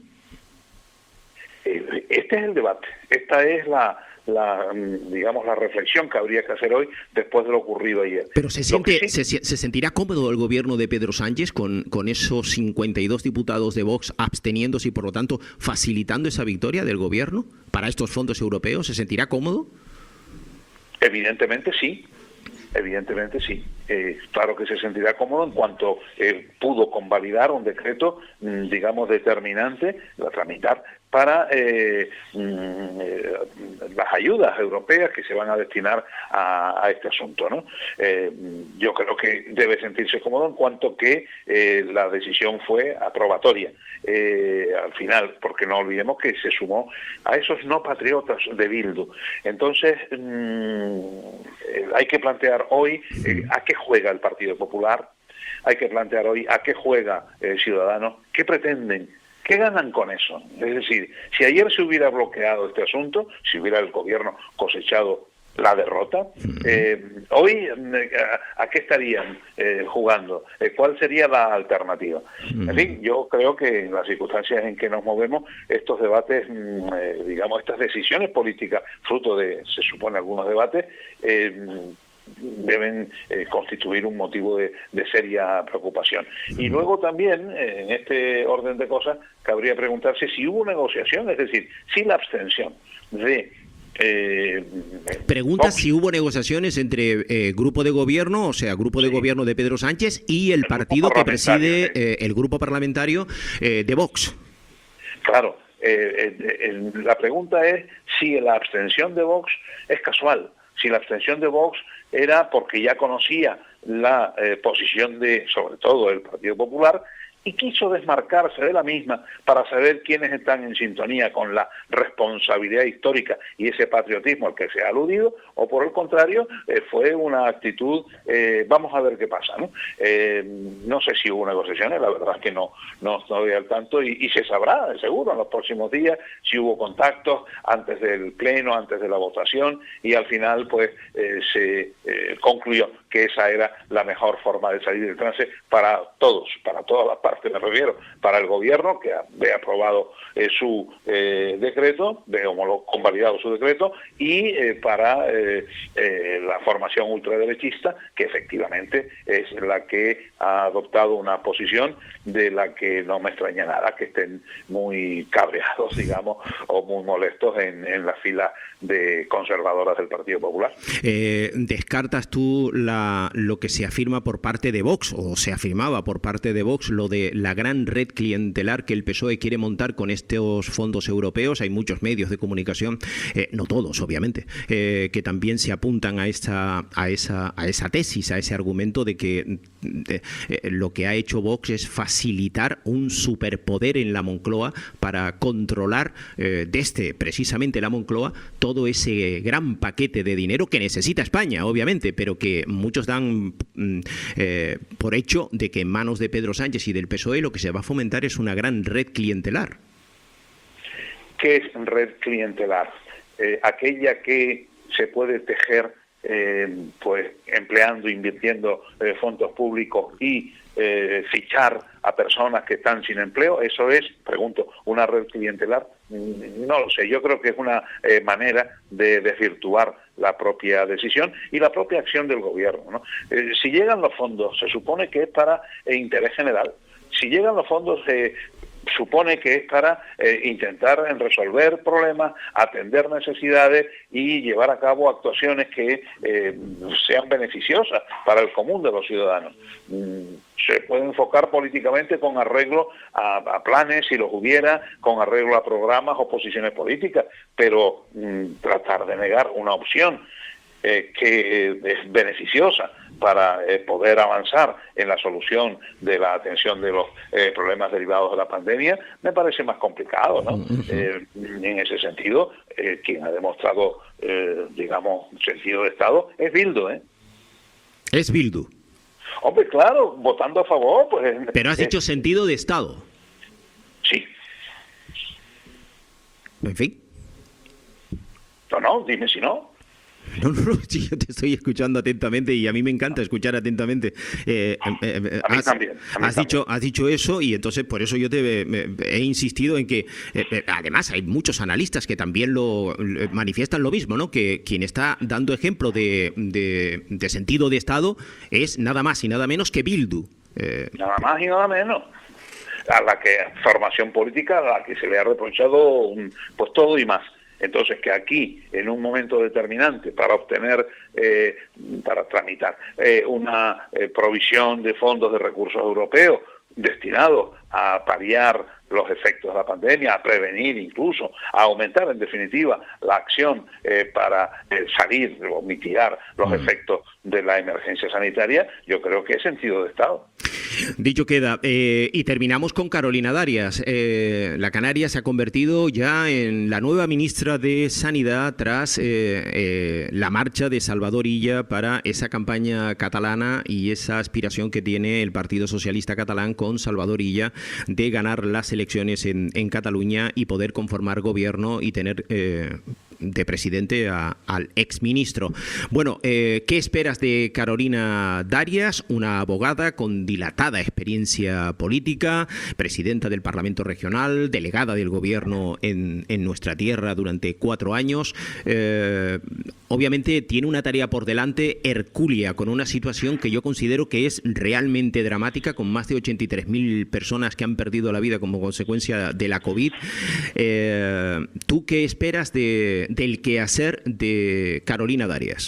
G: Eh, este es el debate, esta es la... la digamos la reflexión que habría que hacer hoy después de lo ocurrido ayer.
C: Pero se siente sí... se, se sentirá cómodo el gobierno de Pedro Sánchez con, con esos cincuenta y dos diputados de Vox absteniéndose y por lo tanto facilitando esa victoria del gobierno para estos fondos europeos. ¿Se sentirá cómodo?
G: Evidentemente sí. Evidentemente sí. Eh, claro que se sentirá cómodo en cuanto eh, pudo convalidar un decreto, mmm, digamos, determinante, a tramitar para eh, mmm, eh, las ayudas europeas que se van a destinar a, a este asunto, ¿no? Eh, yo creo que debe sentirse cómodo en cuanto que eh, la decisión fue aprobatoria. Eh, al final, porque no olvidemos que se sumó a esos no patriotas de Bildu. Entonces, mmm, eh, hay que plantear hoy eh, a qué juega el Partido Popular, hay que plantear hoy a qué juega eh, Ciudadanos, qué pretenden, qué ganan con eso. Es decir, si ayer se hubiera bloqueado este asunto, si hubiera el gobierno cosechado la derrota, eh, hoy ¿a, a qué estarían eh, jugando? Eh, ¿Cuál sería la alternativa? En fin, yo creo que en las circunstancias en que nos movemos, estos debates, eh, digamos, estas decisiones políticas, fruto de, se supone, algunos debates, eh, deben eh, constituir un motivo de, de seria preocupación. Y luego también, eh, en este orden de cosas, cabría preguntarse si hubo negociación, es decir, si la abstención de Eh,
C: Pregunta Vox. Si hubo negociaciones entre eh, grupo de gobierno, o sea, grupo de sí. gobierno de Pedro Sánchez y el, el partido que preside eh, el grupo parlamentario eh, de Vox.
G: Claro, eh, eh, eh, la pregunta es si la abstención de Vox es casual, si la abstención de Vox era porque ya conocía la eh, posición de, sobre todo, el Partido Popular, y quiso desmarcarse de la misma para saber quiénes están en sintonía con la responsabilidad histórica y ese patriotismo al que se ha aludido, o por el contrario, eh, fue una actitud, eh, vamos a ver qué pasa, ¿no? Eh, no sé si hubo negociaciones, la verdad es que no, no estoy al tanto, y, y se sabrá, seguro, en los próximos días, si hubo contactos antes del pleno, antes de la votación, y al final, pues, eh, se eh, concluyó que esa era la mejor forma de salir del trance para todos, para todas las partes, me refiero, para el gobierno, que ve aprobado eh, su eh, decreto, ve convalidado su decreto, y eh, para eh, eh, la formación ultraderechista, que efectivamente es la que ha adoptado una posición de la que no me extraña nada que estén muy cabreados, digamos, o muy molestos en, en la fila de conservadoras del Partido Popular.
C: Eh, ¿Descartas tú la, lo que se afirma por parte de Vox, o se afirmaba por parte de Vox, lo de la gran red clientelar que el P S O E quiere montar con estos fondos europeos? Hay muchos medios de comunicación, eh, no todos, obviamente, eh, que también se apuntan a esta, a esa, a esa tesis, a ese argumento de que de, eh, lo que ha hecho Vox es facilitar un superpoder en la Moncloa para controlar eh, desde precisamente la Moncloa todo ese gran paquete de dinero que necesita España, obviamente, pero que muchos dan eh, por hecho de que en manos de Pedro Sánchez y del P S O E lo que se va a fomentar es una gran red clientelar.
G: ¿Qué es red clientelar? Eh, aquella que se puede tejer eh, pues empleando, invirtiendo eh, fondos públicos y eh, fichar a personas que están sin empleo. Eso es, pregunto, una red clientelar. No lo sé, yo creo que es una eh, manera de desvirtuar la propia decisión y la propia acción del gobierno, ¿no? Eh, si llegan los fondos, se supone que es para eh, interés general. Si llegan los fondos, eh, supone que es para eh, intentar resolver problemas, atender necesidades y llevar a cabo actuaciones que eh, sean beneficiosas para el común de los ciudadanos. Mm, se puede enfocar políticamente con arreglo a, a planes, si los hubiera, con arreglo a programas o posiciones políticas, pero mm, tratar de negar una opción eh, que es beneficiosa para eh, poder avanzar en la solución de la atención de los eh, problemas derivados de la pandemia, me parece más complicado, ¿no? Uh-huh. Eh, en ese sentido, eh, quien ha demostrado, eh, digamos, sentido de Estado es Bildu, ¿eh?
C: Es Bildu.
G: Hombre, claro, votando a favor, pues...
C: Pero has
G: eh,
C: dicho sentido de Estado.
G: Sí.
C: En fin.
G: No, no, dime si no.
C: No, no, no, sí, yo te estoy escuchando atentamente y a mí me encanta escuchar atentamente. Eh, eh, eh,
G: a mí
C: has,
G: también. A mí
C: has,
G: también. Dicho,
C: has dicho eso y entonces por eso yo te me, he insistido en que, eh, además hay muchos analistas que también lo eh, manifiestan lo mismo, ¿no? Que quien está dando ejemplo de, de, de sentido de Estado es nada más y nada menos que Bildu.
G: Eh, nada más y nada menos. A la que formación política a la que se le ha reprochado pues todo y más. Entonces, que aquí, en un momento determinante, para obtener, eh, para tramitar eh, una eh, provisión de fondos de recursos europeos destinados a paliar los efectos de la pandemia, a prevenir incluso, a aumentar en definitiva la acción eh, para eh, salir o mitigar los mm. efectos de la emergencia sanitaria, yo creo que es sentido de Estado.
C: Dicho queda, eh, y terminamos con Carolina Darias. Eh, la Canaria se ha convertido ya en la nueva ministra de Sanidad tras eh, eh, la marcha de Salvador Illa para esa campaña catalana y esa aspiración que tiene el Partido Socialista Catalán con Salvador Illa de ganar las elecciones en, en Cataluña y poder conformar gobierno y tener eh, de presidente a, al exministro. Bueno, eh, ¿qué esperas de Carolina Darias? Una abogada con dilatada experiencia política, presidenta del Parlamento Regional, delegada del gobierno en, en nuestra tierra durante cuatro años. Eh, obviamente tiene una tarea por delante hercúlea, con una situación que yo considero que es realmente dramática, con más de ochenta y tres mil personas que han perdido la vida como consecuencia de la COVID. Eh, ¿Tú qué esperas de del quehacer de Carolina Darias?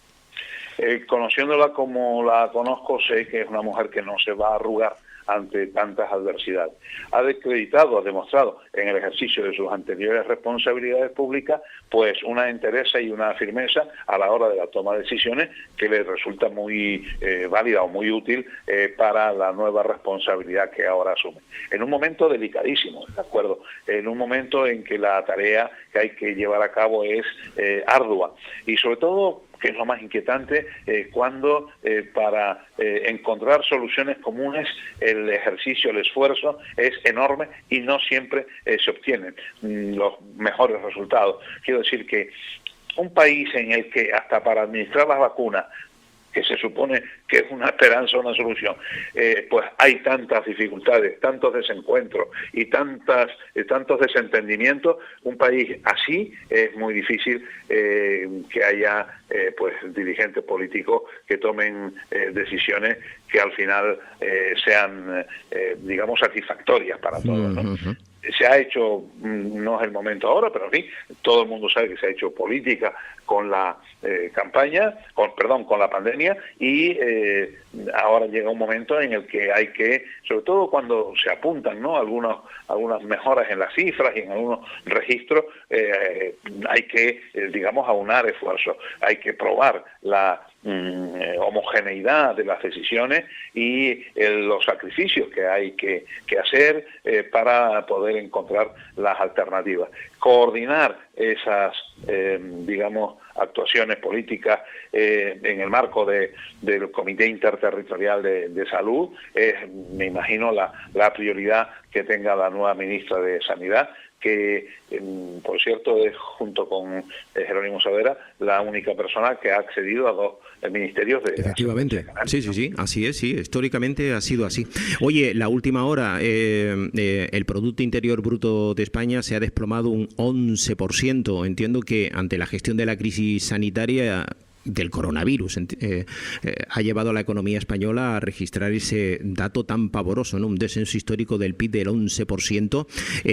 G: Eh, conociéndola como la conozco, sé que es una mujer que no se va a arrugar ante tantas adversidades. Ha acreditado, ha demostrado en el ejercicio de sus anteriores responsabilidades públicas, pues una entereza y una firmeza a la hora de la toma de decisiones que le resulta muy eh, válida o muy útil eh, para la nueva responsabilidad que ahora asume. En un momento delicadísimo, ¿de acuerdo? En un momento en que la tarea que hay que llevar a cabo es eh, ardua y sobre todo, que es lo más inquietante, eh, cuando eh, para eh, encontrar soluciones comunes el ejercicio, el esfuerzo es enorme y no siempre eh, se obtienen mm, los mejores resultados. Quiero decir que un país en el que hasta para administrar las vacunas, que se supone que es una esperanza, una solución, eh, pues hay tantas dificultades, tantos desencuentros y tantas eh, tantos desentendimientos. Un país así es muy difícil eh, que haya eh, pues dirigentes políticos que tomen eh, decisiones que al final eh, sean, eh, digamos, satisfactorias para todos, ¿no? Uh-huh. Se ha hecho, no es el momento ahora, pero en fin, todo el mundo sabe que se ha hecho política con la eh, campaña, con perdón, con la pandemia, y eh, ahora llega un momento en el que hay que, sobre todo cuando se apuntan, ¿no?, algunos, algunas mejoras en las cifras y en algunos registros, eh, hay que, eh, digamos, aunar esfuerzos, hay que probar la Eh, homogeneidad de las decisiones y eh, los sacrificios que hay que, que hacer eh, para poder encontrar las alternativas. Coordinar esas, eh, digamos, actuaciones políticas eh, en el marco de, del Comité Interterritorial de, de Salud es, me imagino, la, la prioridad que tenga la nueva ministra de Sanidad, que, por cierto, es, junto con Jerónimo Saavedra, la única persona que ha accedido a dos ministerios de...
C: Efectivamente, sí, sí, sí, así es, sí, históricamente ha sido así. Oye, la última hora, eh, eh, el Producto Interior Bruto de España se ha desplomado un once por ciento. Entiendo que ante la gestión de la crisis sanitaria del coronavirus, eh, eh, ha llevado a la economía española a registrar ese dato tan pavoroso, ¿no? Un descenso histórico del P I B del once por ciento.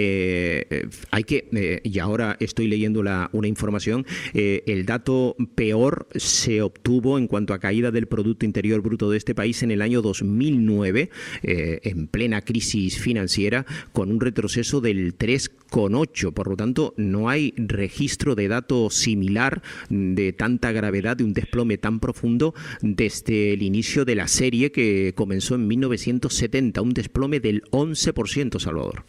C: Eh, eh, hay que, eh, y ahora estoy leyendo la, una información, eh, el dato peor se obtuvo en cuanto a caída del Producto Interior Bruto de este país en el año dos mil nueve, eh, en plena crisis financiera, con un retroceso del tres coma ocho. Por lo tanto, no hay registro de dato similar de tanta gravedad de de un desplome tan profundo desde el inicio de la serie que comenzó en mil novecientos setenta, un desplome del once por ciento, Salvador.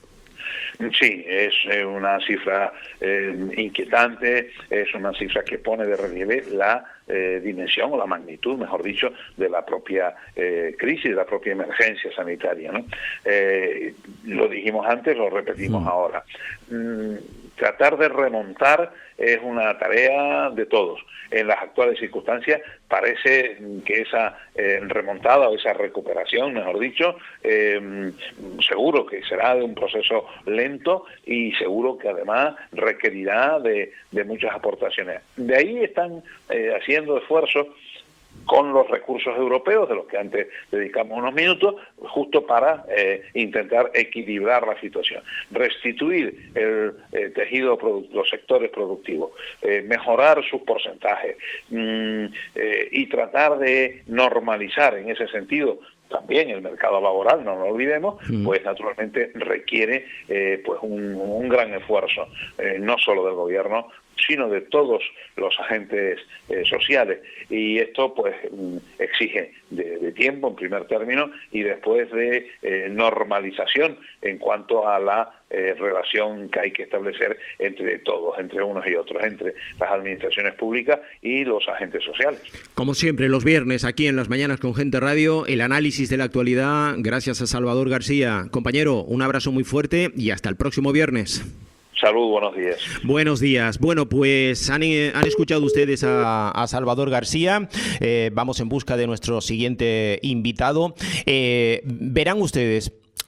G: Sí, es una cifra eh, inquietante, es una cifra que pone de relieve la eh, dimensión o la magnitud, mejor dicho, de la propia eh, crisis, de la propia emergencia sanitaria, ¿no? Eh, lo dijimos antes, lo repetimos mm. ahora. Mm, tratar de remontar es una tarea de todos. En las actuales circunstancias parece que esa eh, remontada o esa recuperación, mejor dicho, eh, seguro que será de un proceso lento y seguro que además requerirá de, de muchas aportaciones. De ahí están eh, haciendo esfuerzos con los recursos europeos, de los que antes dedicamos unos minutos, justo para eh, intentar equilibrar la situación, restituir el eh, tejido, los sectores productivos, eh, mejorar sus porcentajes mmm, eh, y tratar de normalizar en ese sentido también el mercado laboral, no lo olvidemos, mm. pues naturalmente requiere eh, pues un, un gran esfuerzo, eh, no solo del gobierno, sino de todos los agentes eh, sociales, y esto pues exige de, de tiempo en primer término y después de eh, normalización en cuanto a la eh, relación que hay que establecer entre todos, entre unos y otros, entre las administraciones públicas y los agentes sociales.
C: Como siempre, los viernes aquí en Las Mañanas con Gente Radio, el análisis de la actualidad, gracias a Salvador García. Compañero, un abrazo muy fuerte y hasta el próximo viernes.
G: Salud, buenos días.
C: Buenos días. Bueno, pues han, han escuchado ustedes a, a Salvador García. Eh, vamos en busca de nuestro siguiente invitado. Eh, verán ustedes,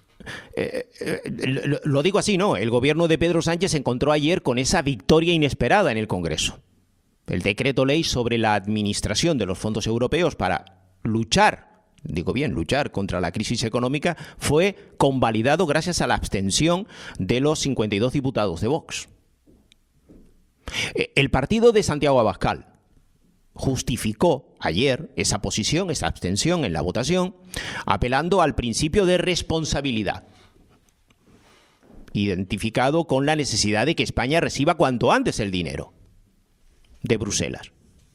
C: eh, eh, lo, lo digo así, ¿no? El gobierno de Pedro Sánchez se encontró ayer con esa victoria inesperada en el Congreso. El decreto ley sobre la administración de los fondos europeos para luchar, digo bien, luchar contra la crisis económica, fue convalidado gracias a la abstención de los cincuenta y dos diputados de Vox. El partido de Santiago Abascal justificó ayer esa posición, esa abstención en la votación, apelando al principio de responsabilidad, identificado con la necesidad de que España reciba cuanto antes el dinero de Bruselas.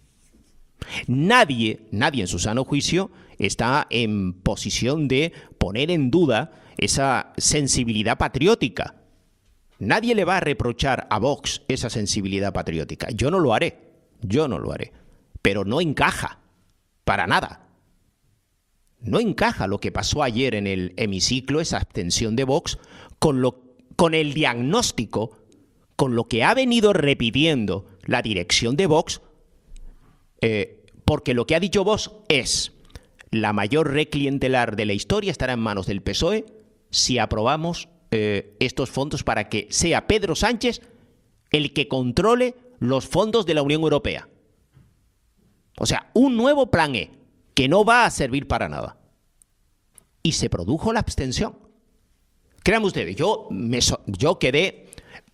C: Nadie, nadie en su sano juicio está en posición de poner en duda esa sensibilidad patriótica. Nadie le va a reprochar a Vox esa sensibilidad patriótica. Yo no lo haré, yo no lo haré. Pero no encaja, para nada. No encaja lo que pasó ayer en el hemiciclo, esa abstención de Vox, con, lo, con el diagnóstico, con lo que ha venido repitiendo la dirección de Vox, eh, porque lo que ha dicho Vox es: la mayor red clientelar de la historia estará en manos del P S O E si aprobamos eh, estos fondos para que sea Pedro Sánchez el que controle los fondos de la Unión Europea. O sea, un nuevo plan E que no va a servir para nada. Y se produjo la abstención. Créanme ustedes, yo, me, yo quedé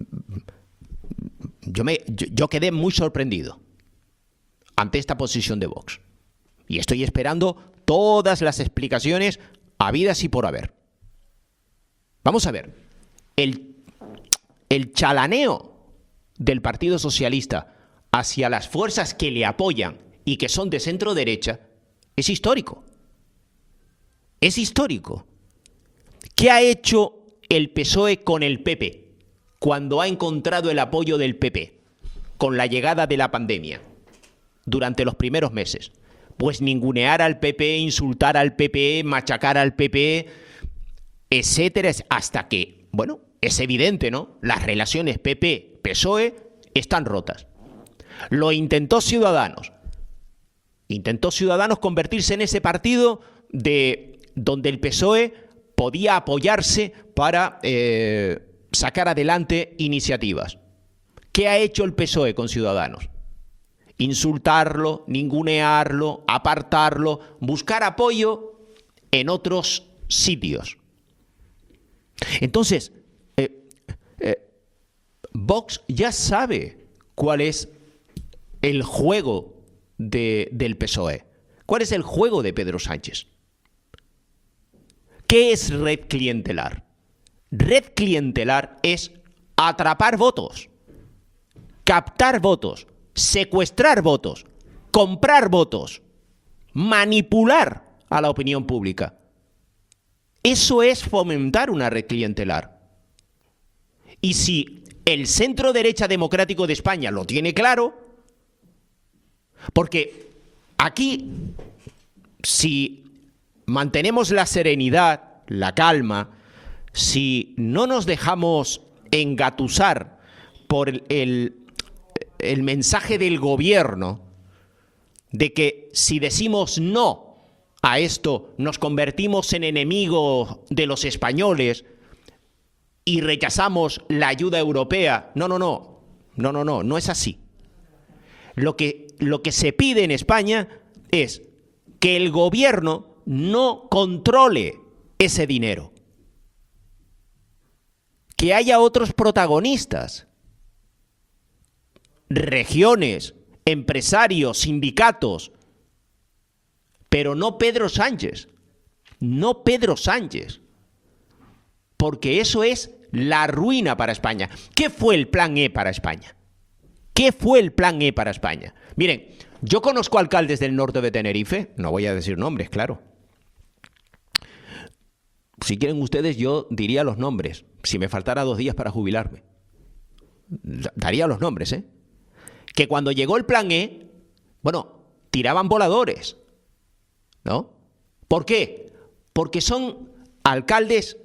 C: yo, me, yo, yo quedé muy sorprendido ante esta posición de Vox. Y estoy esperando todas las explicaciones habidas y por haber. Vamos a ver, el, el chalaneo del Partido Socialista hacia las fuerzas que le apoyan y que son de centro derecha es histórico. Es histórico. ¿Qué ha hecho el P S O E con el P P cuando ha encontrado el apoyo del P P con la llegada de la pandemia durante los primeros meses? Pues ningunear al P P, insultar al P P, machacar al P P, etcétera, hasta que, bueno, es evidente, ¿no? Las relaciones P P-P S O E están rotas. Lo intentó Ciudadanos. Intentó Ciudadanos convertirse en ese partido de donde el P S O E podía apoyarse para eh, sacar adelante iniciativas. ¿Qué ha hecho el P S O E con Ciudadanos? Insultarlo, ningunearlo, apartarlo, buscar apoyo en otros sitios. Entonces, eh, eh, Vox ya sabe cuál es el juego de, del P S O E. ¿Cuál es el juego de Pedro Sánchez? ¿Qué es red clientelar? Red clientelar es atrapar votos, captar votos, secuestrar votos, comprar votos, manipular a la opinión pública. Eso es fomentar una red clientelar. Y si el centro derecha democrático de España lo tiene claro, porque aquí, si mantenemos la serenidad, la calma, si no nos dejamos engatusar por el, el, el mensaje del gobierno de que si decimos no a esto nos convertimos en enemigos de los españoles y rechazamos la ayuda europea, no, no, no, no, no, no, no es así. Lo que, lo que se pide en España es que el gobierno no controle ese dinero. Que haya otros protagonistas, regiones, empresarios, sindicatos, pero no Pedro Sánchez, no Pedro Sánchez, porque eso es la ruina para España. ¿Qué fue el plan E para España? ¿Qué fue el plan E para España? Miren, yo conozco alcaldes del norte de Tenerife, no voy a decir nombres, claro. Si quieren ustedes, yo diría los nombres, si me faltara dos días para jubilarme. Daría los nombres, ¿eh? Que cuando llegó el plan E, bueno, tiraban voladores, ¿no? ¿Por qué? Porque son alcaldes,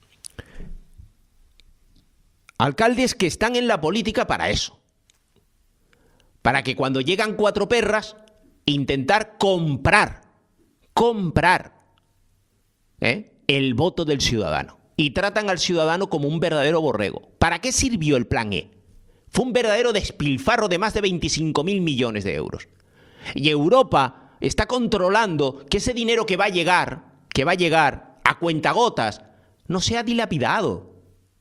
C: alcaldes que están en la política para eso. Para que cuando llegan cuatro perras, intentar comprar, comprar, ¿eh? el voto del ciudadano. Y tratan al ciudadano como un verdadero borrego. ¿Para qué sirvió el plan E? Fue un verdadero despilfarro de más de veinticinco mil millones de euros. Y Europa está controlando que ese dinero que va a llegar, que va a llegar a cuentagotas, no sea dilapidado.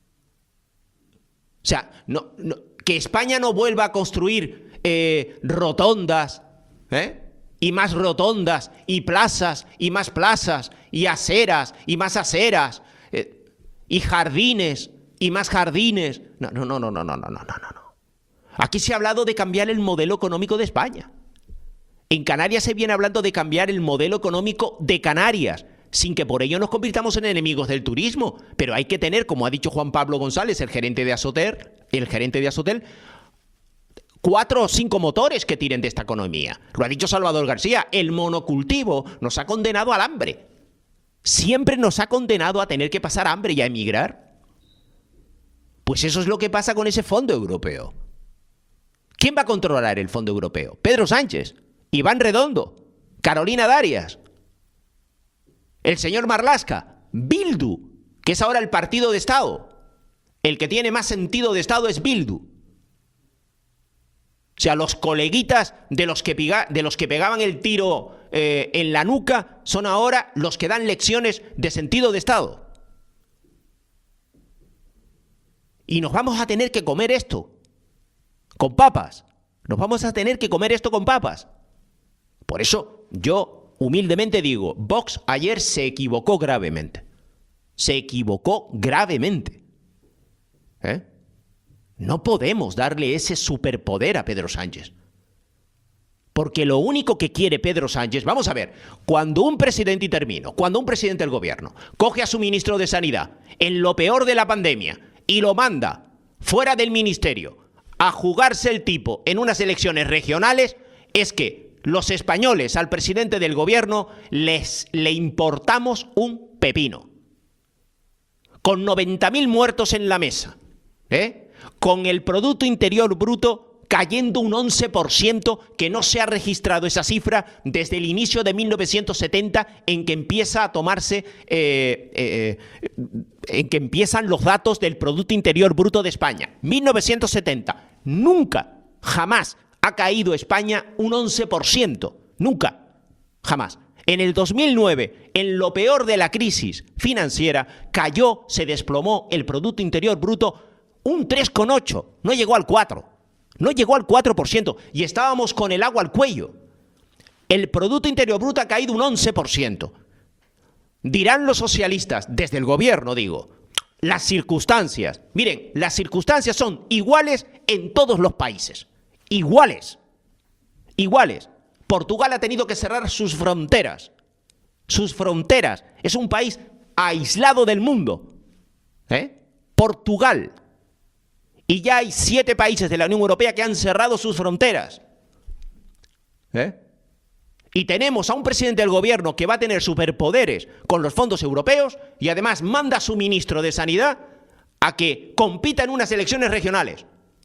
C: O sea, no, no, que España no vuelva a construir eh, rotondas, ¿eh? y más rotondas, y plazas, y más plazas, y aceras, y más aceras, eh, y jardines, y más jardines. No, no, no, no, no, no, no, no, no. Aquí se ha hablado de cambiar el modelo económico de España. En Canarias se viene hablando de cambiar el modelo económico de Canarias, sin que por ello nos convirtamos en enemigos del turismo. Pero hay que tener, como ha dicho Juan Pablo González, el gerente de Asotel, el gerente de Asotel, cuatro o cinco motores que tiren de esta economía. Lo ha dicho Salvador García, el monocultivo nos ha condenado al hambre. Siempre nos ha condenado a tener que pasar hambre y a emigrar. Pues eso es lo que pasa con ese fondo europeo. ¿Quién va a controlar el fondo europeo? Pedro Sánchez, Iván Redondo, Carolina Darias, el señor Marlaska, Bildu, que es ahora el partido de Estado. El que tiene más sentido de Estado es Bildu. O sea, los coleguitas de los que, piga, de los que pegaban el tiro eh, en la nuca son ahora los que dan lecciones de sentido de Estado. Y nos vamos a tener que comer esto con papas. Nos vamos a tener que comer esto con papas. Por eso yo humildemente digo, Vox ayer se equivocó gravemente. Se equivocó gravemente. ¿Eh? No podemos darle ese superpoder a Pedro Sánchez. Porque lo único que quiere Pedro Sánchez, vamos a ver, cuando un presidente, y termino, cuando un presidente del gobierno coge a su ministro de Sanidad en lo peor de la pandemia y lo manda fuera del ministerio a jugarse el tipo en unas elecciones regionales, es que los españoles al presidente del gobierno les le importamos un pepino. Con noventa mil muertos en la mesa, ¿eh? Con el Producto Interior Bruto cayendo un once por ciento, que no se ha registrado esa cifra desde el inicio de mil novecientos setenta, en que empieza a tomarse, eh, eh, en que empiezan los datos del Producto Interior Bruto de España. mil novecientos setenta. Nunca, jamás ha caído España un once por ciento. Nunca, jamás. En el dos mil nueve, en lo peor de la crisis financiera, cayó, se desplomó el Producto Interior Bruto un tres coma ocho, no llegó al cuatro, no llegó al cuatro por ciento y estábamos con el agua al cuello. El Producto Interior Bruto ha caído un once por ciento. Dirán los socialistas, desde el gobierno digo, las circunstancias, miren, las circunstancias son iguales en todos los países, iguales, iguales. Portugal ha tenido que cerrar sus fronteras. Sus fronteras. Es un país aislado del mundo. ¿Eh? Portugal. Y ya hay siete países de la Unión Europea que han cerrado sus fronteras. ¿Eh? Y tenemos a un presidente del gobierno que va a tener superpoderes con los fondos europeos y además manda a su ministro de Sanidad a que compita en unas elecciones regionales.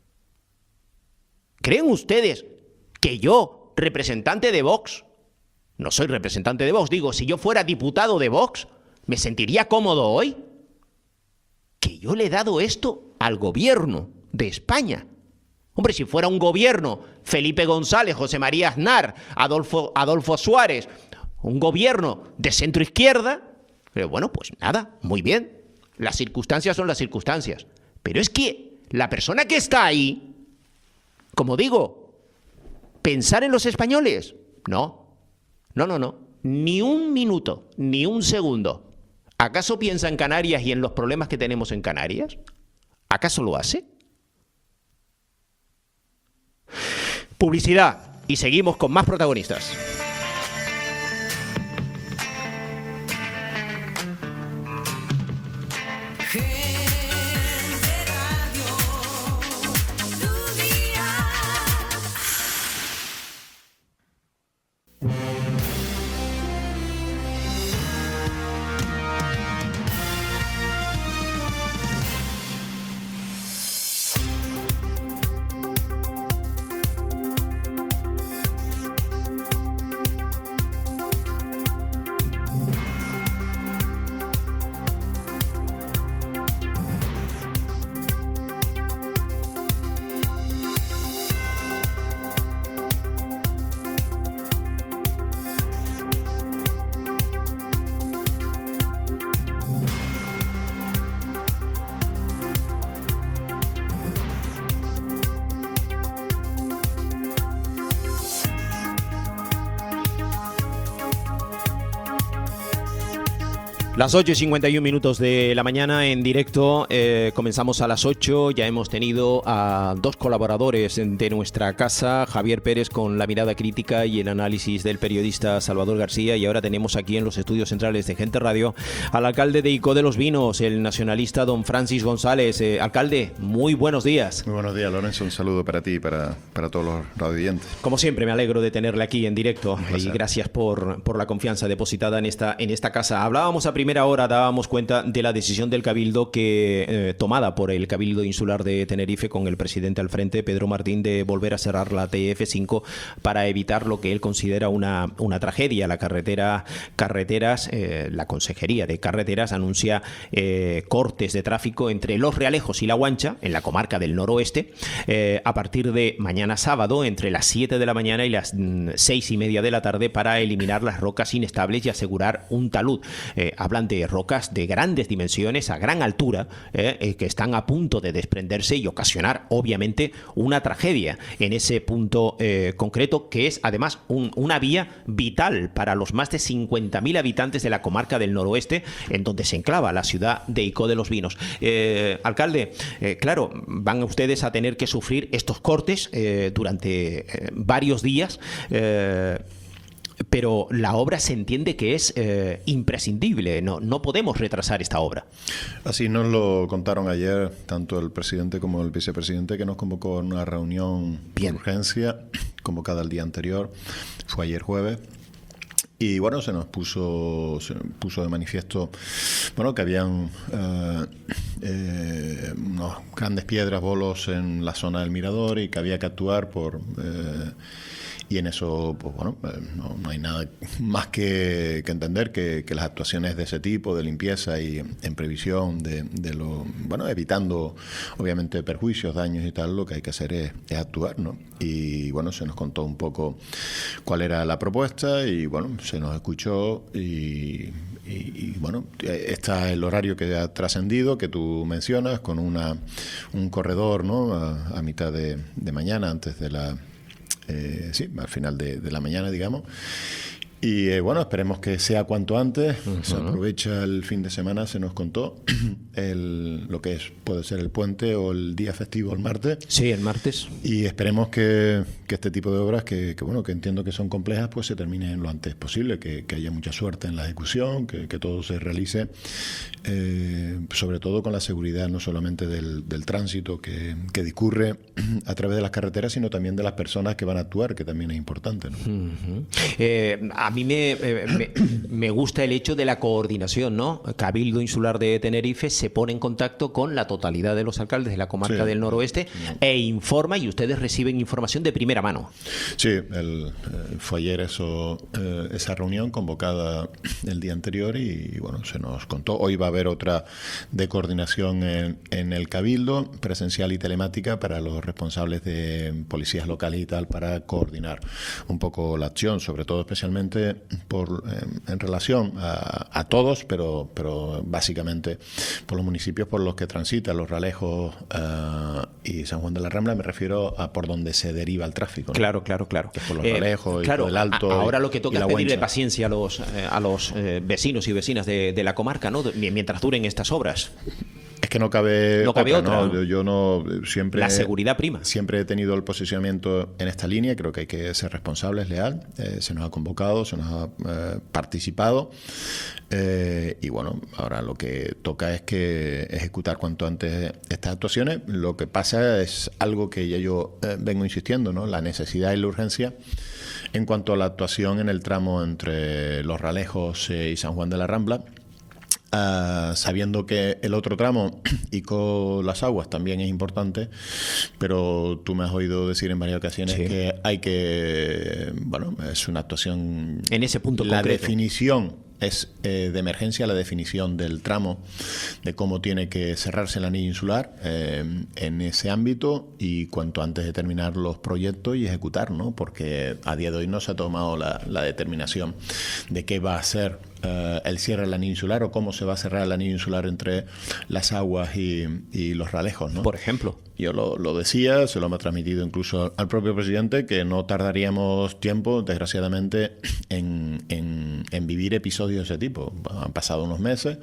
C: ¿Creen ustedes que yo, representante de Vox, no soy representante de Vox, digo, si yo fuera diputado de Vox, me sentiría cómodo hoy? Que yo le he dado esto al gobierno de España. Hombre, si fuera un gobierno, Felipe González, José María Aznar, Adolfo, Adolfo Suárez, un gobierno de centro izquierda, pero bueno, pues nada, muy bien. Las circunstancias son las circunstancias. Pero es que la persona que está ahí, como digo, pensar en los españoles, no, no, no, no, ni un minuto, ni un segundo. ¿Acaso piensa en Canarias y en los problemas que tenemos en Canarias? ¿Acaso lo hace? Publicidad y seguimos con más protagonistas. Las ocho y cincuenta y un minutos de la mañana en directo, eh, comenzamos a las ocho, ya hemos tenido a dos colaboradores de nuestra casa, Javier Pérez con la mirada crítica y el análisis del periodista Salvador García, y ahora tenemos aquí en los estudios centrales de Gente Radio al alcalde de Icó de los Vinos, el nacionalista don Francis González. Eh, alcalde, muy buenos días.
H: Muy buenos días, Lorenzo, un saludo para ti y para, para todos los radioyentes.
C: Como siempre, me alegro de tenerle aquí en directo y gracias por, por la confianza depositada en esta, en esta casa. Hablábamos a primera hora, dábamos cuenta de la decisión del Cabildo que eh, tomada por el Cabildo Insular de Tenerife con el presidente al frente, Pedro Martín, de volver a cerrar la T F cinco para evitar lo que él considera una, una tragedia. La carretera Carreteras, eh, la Consejería de Carreteras anuncia eh, cortes de tráfico entre Los Realejos y La Guancha, en la comarca del noroeste, eh, a partir de mañana sábado, entre las siete de la mañana y las mm, seis y media de la tarde, para eliminar las rocas inestables y asegurar un talud. Eh, hablan de rocas de grandes dimensiones, a gran altura, eh, eh, que están a punto de desprenderse y ocasionar, obviamente, una tragedia en ese punto eh, concreto, que es además un, una vía vital para los más de cincuenta mil habitantes de la comarca del noroeste, en donde se enclava la ciudad de Icó de los Vinos. Eh, alcalde, eh, claro, van ustedes a tener que sufrir estos cortes eh, durante eh, varios días, eh, pero la obra se entiende que es eh, imprescindible, no, no podemos retrasar esta obra.
H: Así nos lo contaron ayer tanto el presidente como el vicepresidente, que nos convocó a una reunión
C: Bien.
H: de urgencia convocada el día anterior, fue ayer jueves. Y bueno, se nos puso se puso de manifiesto bueno que habían eh, eh, unos grandes piedras, bolos en la zona del mirador y que había que actuar por... Eh, Y en eso, pues bueno, no, no hay nada más que, que entender que, que las actuaciones de ese tipo, de limpieza y en previsión de, de lo, bueno, evitando obviamente perjuicios, daños y tal, lo que hay que hacer es, es actuar, ¿no? Y bueno, se nos contó un poco cuál era la propuesta y bueno, se nos escuchó y, y, y bueno, está el horario que ha trascendido, que tú mencionas, con una un corredor, ¿no? A, a mitad de, de mañana, antes de la... Eh, sí, al final de, de la mañana, digamos. Y eh, bueno, esperemos que sea cuanto antes. Uh-huh. Se aprovecha el fin de semana, se nos contó el, lo que es, puede ser el puente o el día festivo el martes.
C: Sí, el martes.
H: Y esperemos que, que este tipo de obras, que, que bueno, que entiendo que son complejas, pues se terminen lo antes posible, que, que haya mucha suerte en la ejecución, que, que todo se realice, eh, sobre todo con la seguridad no solamente del, del tránsito que, que discurre a través de las carreteras, sino también de las personas que van a actuar, que también es importante, ¿no?
C: Uh-huh. eh, a mí me, eh, me, me gusta el hecho de la coordinación, ¿no? Cabildo Insular de Tenerife se pone en contacto con la totalidad de los alcaldes de la comarca sí. del noroeste sí. e informa, y ustedes reciben información de primera mano.
H: Sí, el, eh, fue ayer eso, eh, esa reunión convocada el día anterior y, bueno, se nos contó. Hoy va a haber otra de coordinación en, en el Cabildo, presencial y telemática, para los responsables de policías locales y tal, para coordinar un poco la acción, sobre todo especialmente por en, en relación a, a todos, pero pero básicamente por los municipios por los que transitan los Ralejos uh, y San Juan de la Rambla. Me refiero a por donde se deriva el tráfico, ¿no?
C: Claro, claro, claro.
H: Que es por los
C: eh,
H: Ralejos
C: claro,
H: y por el Alto.
C: A, ahora
H: y,
C: lo que toca es pedirle
H: Güencha.
C: paciencia a los eh, a los eh, vecinos y vecinas de, de la comarca, ¿no? Mientras duren estas obras.
H: Es que no cabe,
C: no cabe otra,
H: otra ¿no?
C: ¿no?
H: Yo, yo no siempre
C: la seguridad prima.
H: Siempre he tenido el posicionamiento en esta línea. Creo que hay que ser responsables, leal. Eh, se nos ha convocado, se nos ha eh, participado eh, y bueno, ahora lo que toca es que ejecutar cuanto antes estas actuaciones. Lo que pasa es algo que ya yo eh, vengo insistiendo, ¿no? La necesidad y la urgencia en cuanto a la actuación en el tramo entre Los Ralejos eh, y San Juan de la Rambla. Uh, sabiendo que el otro tramo, Ico Las Aguas, también es importante, pero tú me has oído decir en varias ocasiones sí. que hay que, bueno, es una actuación...
C: En ese punto
H: la
C: concreto.
H: definición es eh, de emergencia, la definición del tramo, de cómo tiene que cerrarse el anillo insular eh, en ese ámbito, y cuanto antes determinar los proyectos y ejecutar, ¿no? Porque a día de hoy no se ha tomado la, la determinación de qué va a ser Uh, el cierre del anillo insular o cómo se va a cerrar el anillo insular entre Las Aguas y, y Los Ralejos, ¿no?
C: Por ejemplo.
H: Yo lo, lo decía, se lo hemos transmitido incluso al propio presidente, que no tardaríamos tiempo, desgraciadamente, en, en, en vivir episodios de ese tipo. Han pasado unos meses,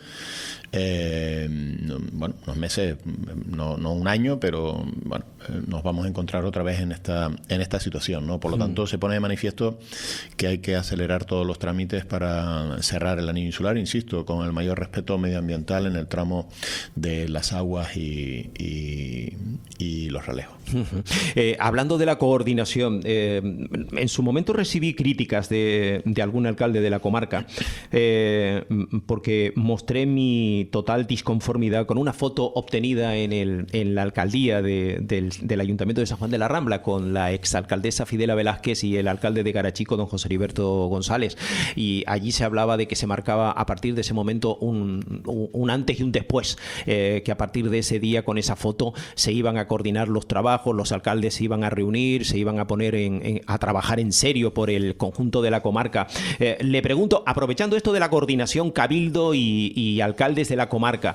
H: eh, bueno, unos meses, no, no un año, pero bueno, nos vamos a encontrar otra vez en esta, en esta situación, ¿no? Por lo tanto, se pone de manifiesto que hay que acelerar todos los trámites para cerrar el anillo insular, insisto, con el mayor respeto medioambiental en el tramo de Las Aguas y, y, y Los Ralejos.
C: Uh-huh. Eh, hablando de la coordinación, eh, en su momento recibí críticas de, de algún alcalde de la comarca eh, porque mostré mi total disconformidad con una foto obtenida en, el, en la alcaldía de, del, del Ayuntamiento de San Juan de la Rambla con la exalcaldesa Fidela Velázquez y el alcalde de Garachico, don José Heriberto González, y allí se hablaba de que se marcaba a partir de ese momento un, un antes y un después, eh, que a partir de ese día con esa foto se iban a coordinar los trabajos, los alcaldes se iban a reunir, se iban a poner en, en, a trabajar en serio por el conjunto de la comarca. Eh, le pregunto, aprovechando esto de la coordinación cabildo y, y alcaldes de la comarca,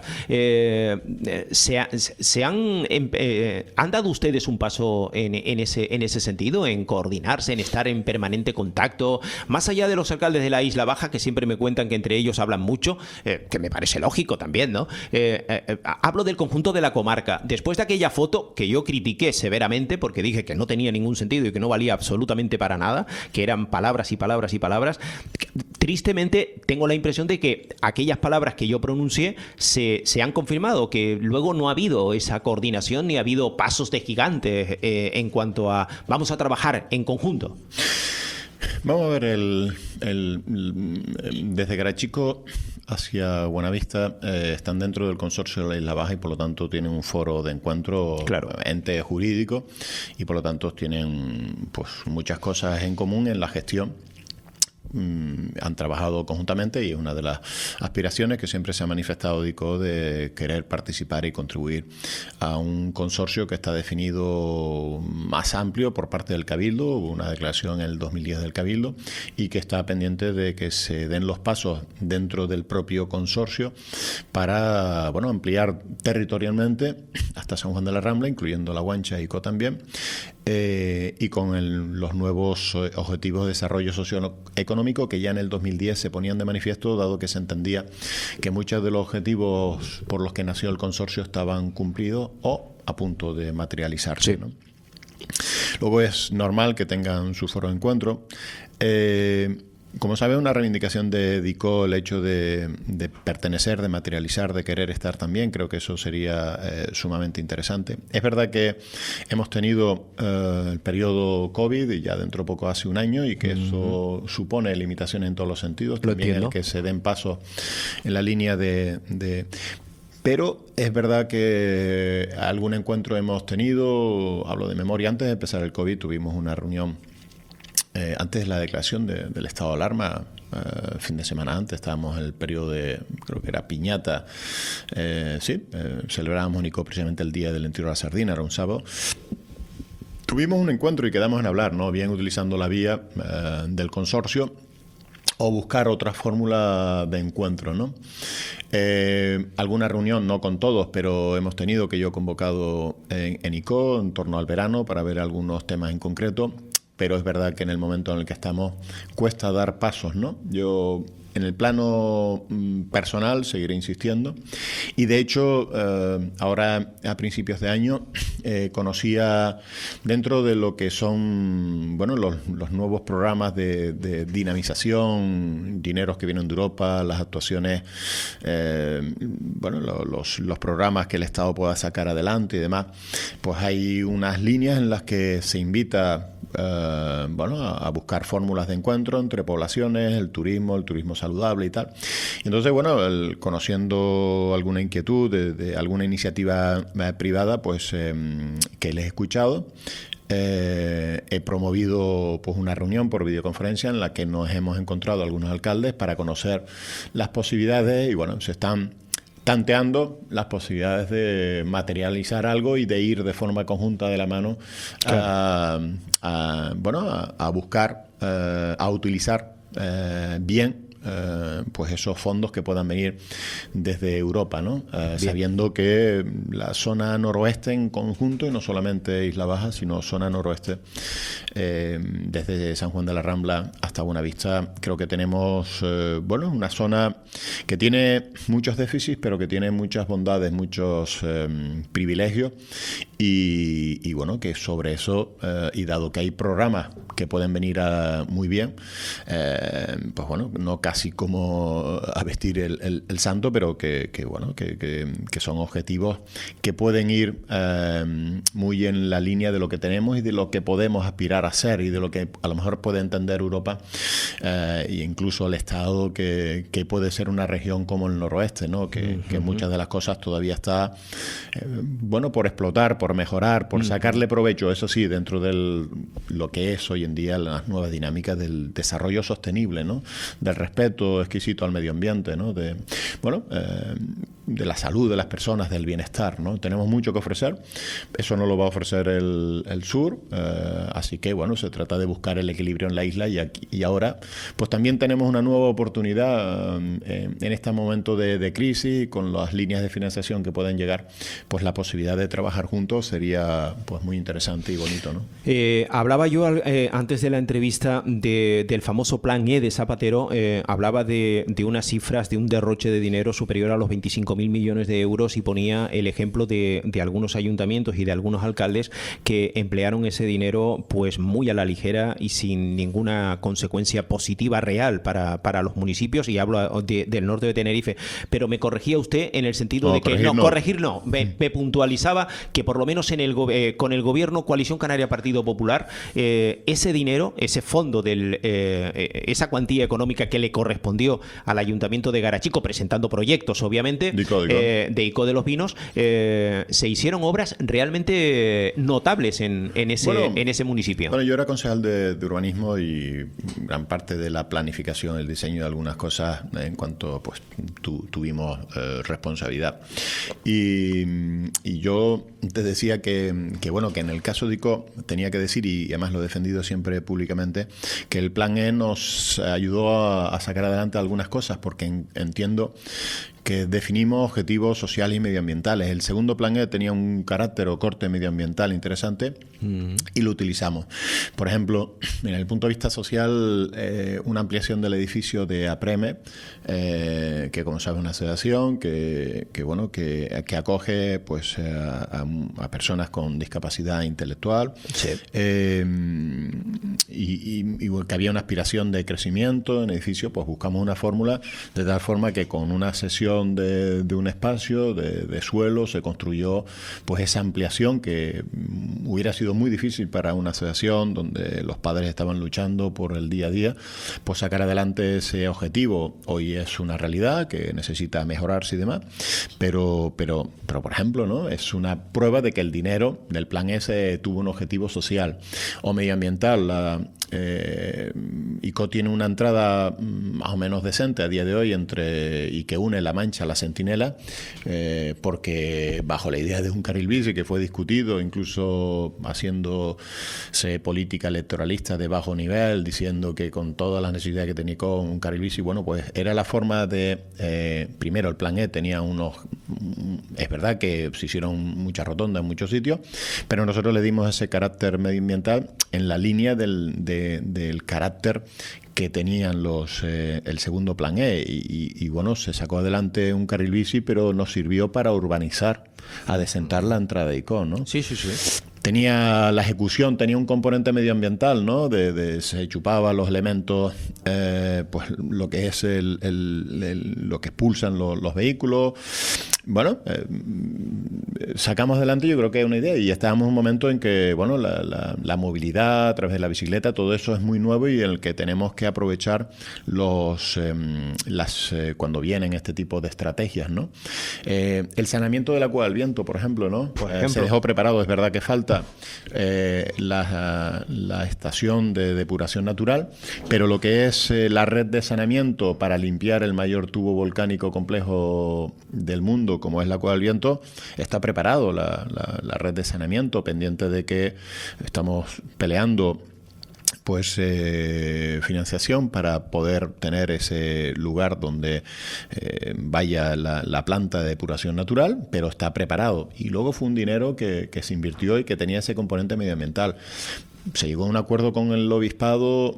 C: eh, ¿se, se han, eh, han dado ustedes un paso en, en, ese, en ese sentido, en coordinarse, en estar en permanente contacto, más allá de los alcaldes de la Isla Baja, que siempre me cuentan que entre ellos hablan mucho, eh, que me parece lógico también, ¿no? Eh, eh, hablo del conjunto de la comarca. Después de aquella foto que yo critiqué severamente porque dije que no tenía ningún sentido y que no valía absolutamente para nada, que eran palabras y palabras y palabras, tristemente tengo la impresión de que aquellas palabras que yo pronuncié se, se han confirmado, que luego no ha habido esa coordinación ni ha habido pasos de gigante eh, en cuanto a vamos a trabajar en conjunto.
H: Vamos a ver, el, el, el desde Garachico hacia Buenavista eh, están dentro del consorcio de la Isla Baja y por lo tanto tienen un foro de encuentro, claro, ente jurídico, y por lo tanto tienen pues muchas cosas en común en la gestión. Han trabajado conjuntamente y es una de las aspiraciones que siempre se ha manifestado DICO, de querer participar y contribuir a un consorcio que está definido más amplio por parte del Cabildo. Hubo una declaración en el dos mil diez del Cabildo y que está pendiente de que se den los pasos dentro del propio consorcio para, bueno, ampliar territorialmente hasta San Juan de la Rambla, incluyendo La Güencha y Ico también, Eh, y con el, los nuevos objetivos de desarrollo socioeconómico que ya en el dos mil diez se ponían de manifiesto, dado que se entendía que muchos de los objetivos por los que nació el consorcio estaban cumplidos o a punto de materializarse,
C: sí.
H: ¿no? Luego es normal que tengan su foro de encuentro. Eh, Como sabe, una reivindicación de D I C O el hecho de, de pertenecer, de materializar, de querer estar también. Creo que eso sería eh, sumamente interesante. Es verdad que hemos tenido eh, el periodo COVID y ya dentro de poco hace un año y que eso uh-huh. supone limitaciones en todos los sentidos.
C: Lo
H: También
C: entiendo.
H: el que se den pasos en la línea de... de Pero es verdad que algún encuentro hemos tenido, hablo de memoria, antes de empezar el COVID tuvimos una reunión. Eh, antes de la declaración de, del estado de alarma, eh, fin de semana antes, estábamos en el periodo de, creo que era piñata, eh, sí, eh, celebrábamos, Nico, precisamente el Día del Entierro de la Sardina, era un sábado. Tuvimos un encuentro y quedamos en hablar, ¿no? Bien utilizando la vía eh, del consorcio o buscar otra fórmula de encuentro, ¿no? Eh, alguna reunión, no con todos, pero hemos tenido, que yo he convocado en, en I C O en torno al verano para ver algunos temas en concreto. Pero es verdad que en el momento en el que estamos cuesta dar pasos, ¿no? Yo en el plano mm, personal seguiré insistiendo y de hecho eh, ahora a principios de año eh, conocía dentro de lo que son bueno los, los nuevos programas de, de dinamización, dineros que vienen de Europa, las actuaciones, eh, bueno lo, los, los programas que el Estado pueda sacar adelante y demás, pues hay unas líneas en las que se invita Uh, bueno, a, a buscar fórmulas de encuentro entre poblaciones, el turismo, el turismo saludable y tal. Y entonces, bueno, el, conociendo alguna inquietud de, de alguna iniciativa eh, privada, pues eh, que les he escuchado, eh, he promovido pues una reunión por videoconferencia en la que nos hemos encontrado algunos alcaldes para conocer las posibilidades y, bueno, se están tanteando las posibilidades de materializar algo y de ir de forma conjunta de la mano claro. a, a, bueno, a, a buscar, eh, a utilizar eh, bien eh, pues esos fondos que puedan venir desde Europa, ¿no? Eh, sabiendo que la zona noroeste en conjunto, y no solamente Isla Baja, sino zona noroeste, eh, desde San Juan de la Rambla hasta Buenavista, creo que tenemos, eh, bueno, una zona que tiene muchos déficits, pero que tiene muchas bondades, muchos eh, privilegios, y, y bueno, que sobre eso, eh, y dado que hay programas que pueden venir a, muy bien, eh, pues bueno, no casi como a vestir el, el, el santo, pero que, que bueno, que, que, que son objetivos que pueden ir eh, muy en la línea de lo que tenemos y de lo que podemos aspirar a ser y de lo que a lo mejor puede entender Europa eh, e incluso el Estado, que, que puede ser una región como el noroeste, ¿no? Que, uh-huh. que muchas de las cosas todavía está eh, bueno, por explotar, por mejorar, por uh-huh. sacarle provecho, eso sí, dentro de lo que es hoy en día las nuevas dinámicas del desarrollo sostenible, ¿no? Del respeto exquisito al medio ambiente, ¿no? De, bueno, eh, de la salud de las personas, del bienestar, ¿no? Tenemos mucho que ofrecer, eso no lo va a ofrecer el, el sur, eh, así que bueno, se trata de buscar el equilibrio en la isla y, aquí, y ahora pues también tenemos una nueva oportunidad eh, en este momento de, de crisis, con las líneas de financiación que pueden llegar, pues la posibilidad de trabajar juntos sería pues muy interesante y bonito, ¿no?
C: Eh, hablaba yo eh, antes de la entrevista de, del famoso Plan E de Zapatero, eh, hablaba de, de unas cifras de un derroche de dinero superior a los veinticinco mil millones de euros y ponía el ejemplo de, de algunos ayuntamientos y de algunos alcaldes que emplearon ese dinero pues muy a la ligera y sin ninguna consecuencia positiva real para, para los municipios, y hablo de, del norte de Tenerife, pero me corregía usted en el sentido
H: no,
C: de que
H: corregir
C: no,
H: no,
C: corregir no, me, me puntualizaba que por lo menos en el eh, con el gobierno Coalición Canaria Partido Popular, eh, ese dinero, ese fondo, del eh, esa cuantía económica que le correspondió al Ayuntamiento de Garachico, presentando proyectos obviamente
H: Dico, dico.
C: Eh, de I C O de los Vinos, eh, se hicieron obras realmente notables en, en, ese,
H: bueno,
C: en ese municipio.
H: Bueno, yo era concejal de, de urbanismo y gran parte de la planificación, el diseño de algunas cosas en cuanto pues tu, tuvimos eh, responsabilidad. Y, y yo te decía que, que bueno, que en el caso de I C O tenía que decir, y además lo he defendido siempre públicamente, que el Plan E nos ayudó a, a sacar adelante algunas cosas, porque en, entiendo que definimos objetivos sociales y medioambientales. El segundo plan E tenía un carácter o corte medioambiental interesante mm. y lo utilizamos. Por ejemplo, en el punto de vista social, eh, una ampliación del edificio de APREME, eh, que como sabes es una asociación que, que bueno que, que acoge pues a, a, a personas con discapacidad intelectual sí. eh, y, y, y que había una aspiración de crecimiento en el edificio, pues buscamos una fórmula de tal forma que con una cesión de, de un espacio de, de suelo se construyó pues esa ampliación que hubiera sido muy difícil para una asociación donde los padres estaban luchando por el día a día, pues sacar adelante ese objetivo. Hoy es una realidad que necesita mejorarse y demás, pero, pero, pero por ejemplo, ¿no? Es una prueba de que el dinero del plan S tuvo un objetivo social o medioambiental. La eh, ICO tiene una entrada más o menos decente a día de hoy entre y que une La Mancha a la Centinela, eh, porque bajo la idea de un carril bici que fue discutido, incluso haciéndose política electoralista de bajo nivel, diciendo que con todas las necesidades que tenía con un carril bici, bueno, pues era la forma de, eh, primero el plan E tenía unos, es verdad que se hicieron muchas rotondas en muchos sitios, pero nosotros le dimos ese carácter medioambiental en la línea del, de, del carácter que tenían los eh, el segundo plan E y, y, y bueno, se sacó adelante un carril bici, pero nos sirvió para urbanizar, adecentar la entrada de ICO, ¿no?
C: Sí, sí, sí.
H: Tenía la ejecución, tenía un componente medioambiental, ¿no? De, de se chupaba los elementos, eh, pues lo que es el, el, el lo que expulsan los, los vehículos. Bueno, eh, sacamos adelante, yo creo que es una idea, y estábamos en un momento en que, bueno, la, la, la movilidad a través de la bicicleta, todo eso es muy nuevo y en el que tenemos que aprovechar los eh, las eh, cuando vienen este tipo de estrategias, ¿no? Eh, el saneamiento de la cueva del viento, por ejemplo, ¿no? Por ejemplo. Eh, se dejó preparado, es verdad que falta eh, la, la estación de depuración natural, pero lo que es eh, la red de saneamiento para limpiar el mayor tubo volcánico complejo del mundo, como es la Cueva del Viento, está preparado la, la, la red de saneamiento, pendiente de que estamos peleando pues eh, financiación para poder tener ese lugar donde eh, vaya la, la planta de depuración natural, pero está preparado. Y luego fue un dinero que, que se invirtió y que tenía ese componente medioambiental. Se llegó a un acuerdo con el obispado,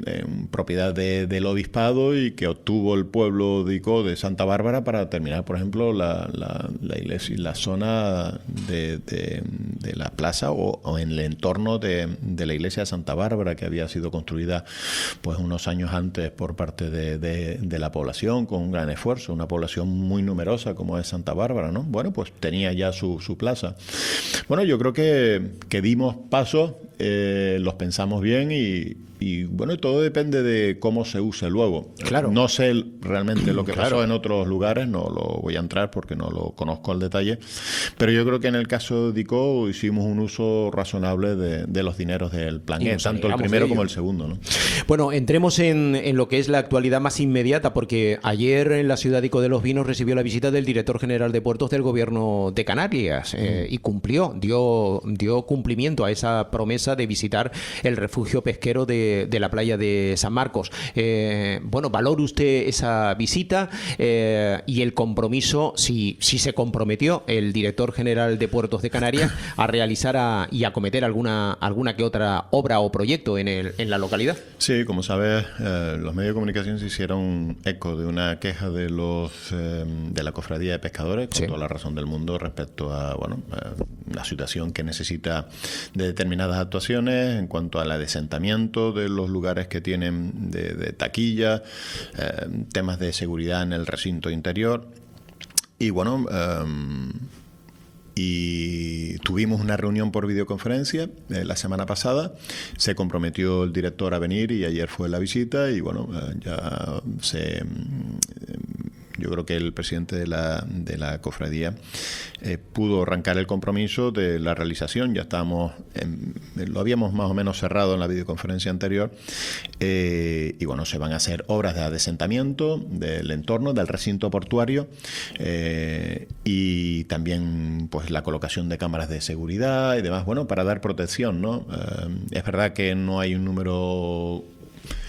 H: en propiedad de, del obispado, y que obtuvo el pueblo de ICO de Santa Bárbara para terminar, por ejemplo, la, la, la iglesia, la zona de, de, de la plaza o, o en el entorno de, de la iglesia de Santa Bárbara, que había sido construida pues unos años antes por parte de, de, de la población, con un gran esfuerzo, una población muy numerosa como es Santa Bárbara, ¿no? Bueno, pues tenía ya su, su plaza. Bueno, yo creo que, que dimos pasos. Eh, los pensamos bien y, y bueno, todo depende de cómo se use luego.
C: Claro.
H: No sé realmente lo que
C: claro.
H: pasó en otros lugares, no lo voy a entrar porque no lo conozco al detalle, pero yo creo que en el caso de ICO hicimos un uso razonable de, de los dineros del plan E, tanto el primero como el segundo, ¿no?
C: Bueno, entremos en, en lo que es la actualidad más inmediata, porque ayer en la ciudad de ICO de los Vinos recibió la visita del director general de Puertos del Gobierno de Canarias eh, mm. y cumplió, dio, dio cumplimiento a esa promesa de visitar el refugio pesquero de, de la playa de San Marcos. Eh, bueno, valora usted esa visita eh, y el compromiso, si, si se comprometió el director general de Puertos de Canarias a realizar a, y acometer alguna, alguna que otra obra o proyecto en, el, en la localidad.
H: Sí, como sabes, eh, los medios de comunicación se hicieron eco de una queja de los eh, de la cofradía de pescadores, con sí. toda la razón del mundo, respecto a bueno a la situación que necesita de determinadas actuaciones en cuanto al adesentamiento de los lugares que tienen de, de taquilla, eh, temas de seguridad en el recinto interior. Y bueno, um, y tuvimos una reunión por videoconferencia eh, la semana pasada. Se comprometió el director a venir y ayer fue la visita y bueno, eh, ya se... Eh, yo creo que el presidente de la, de la cofradía eh, pudo arrancar el compromiso de la realización. Ya estábamos, en, lo habíamos más o menos cerrado en la videoconferencia anterior. Eh, y bueno, se van a hacer obras de adesentamiento del entorno, del recinto portuario eh, y también pues la colocación de cámaras de seguridad y demás, bueno, para dar protección, ¿no? Eh, es verdad que no hay un número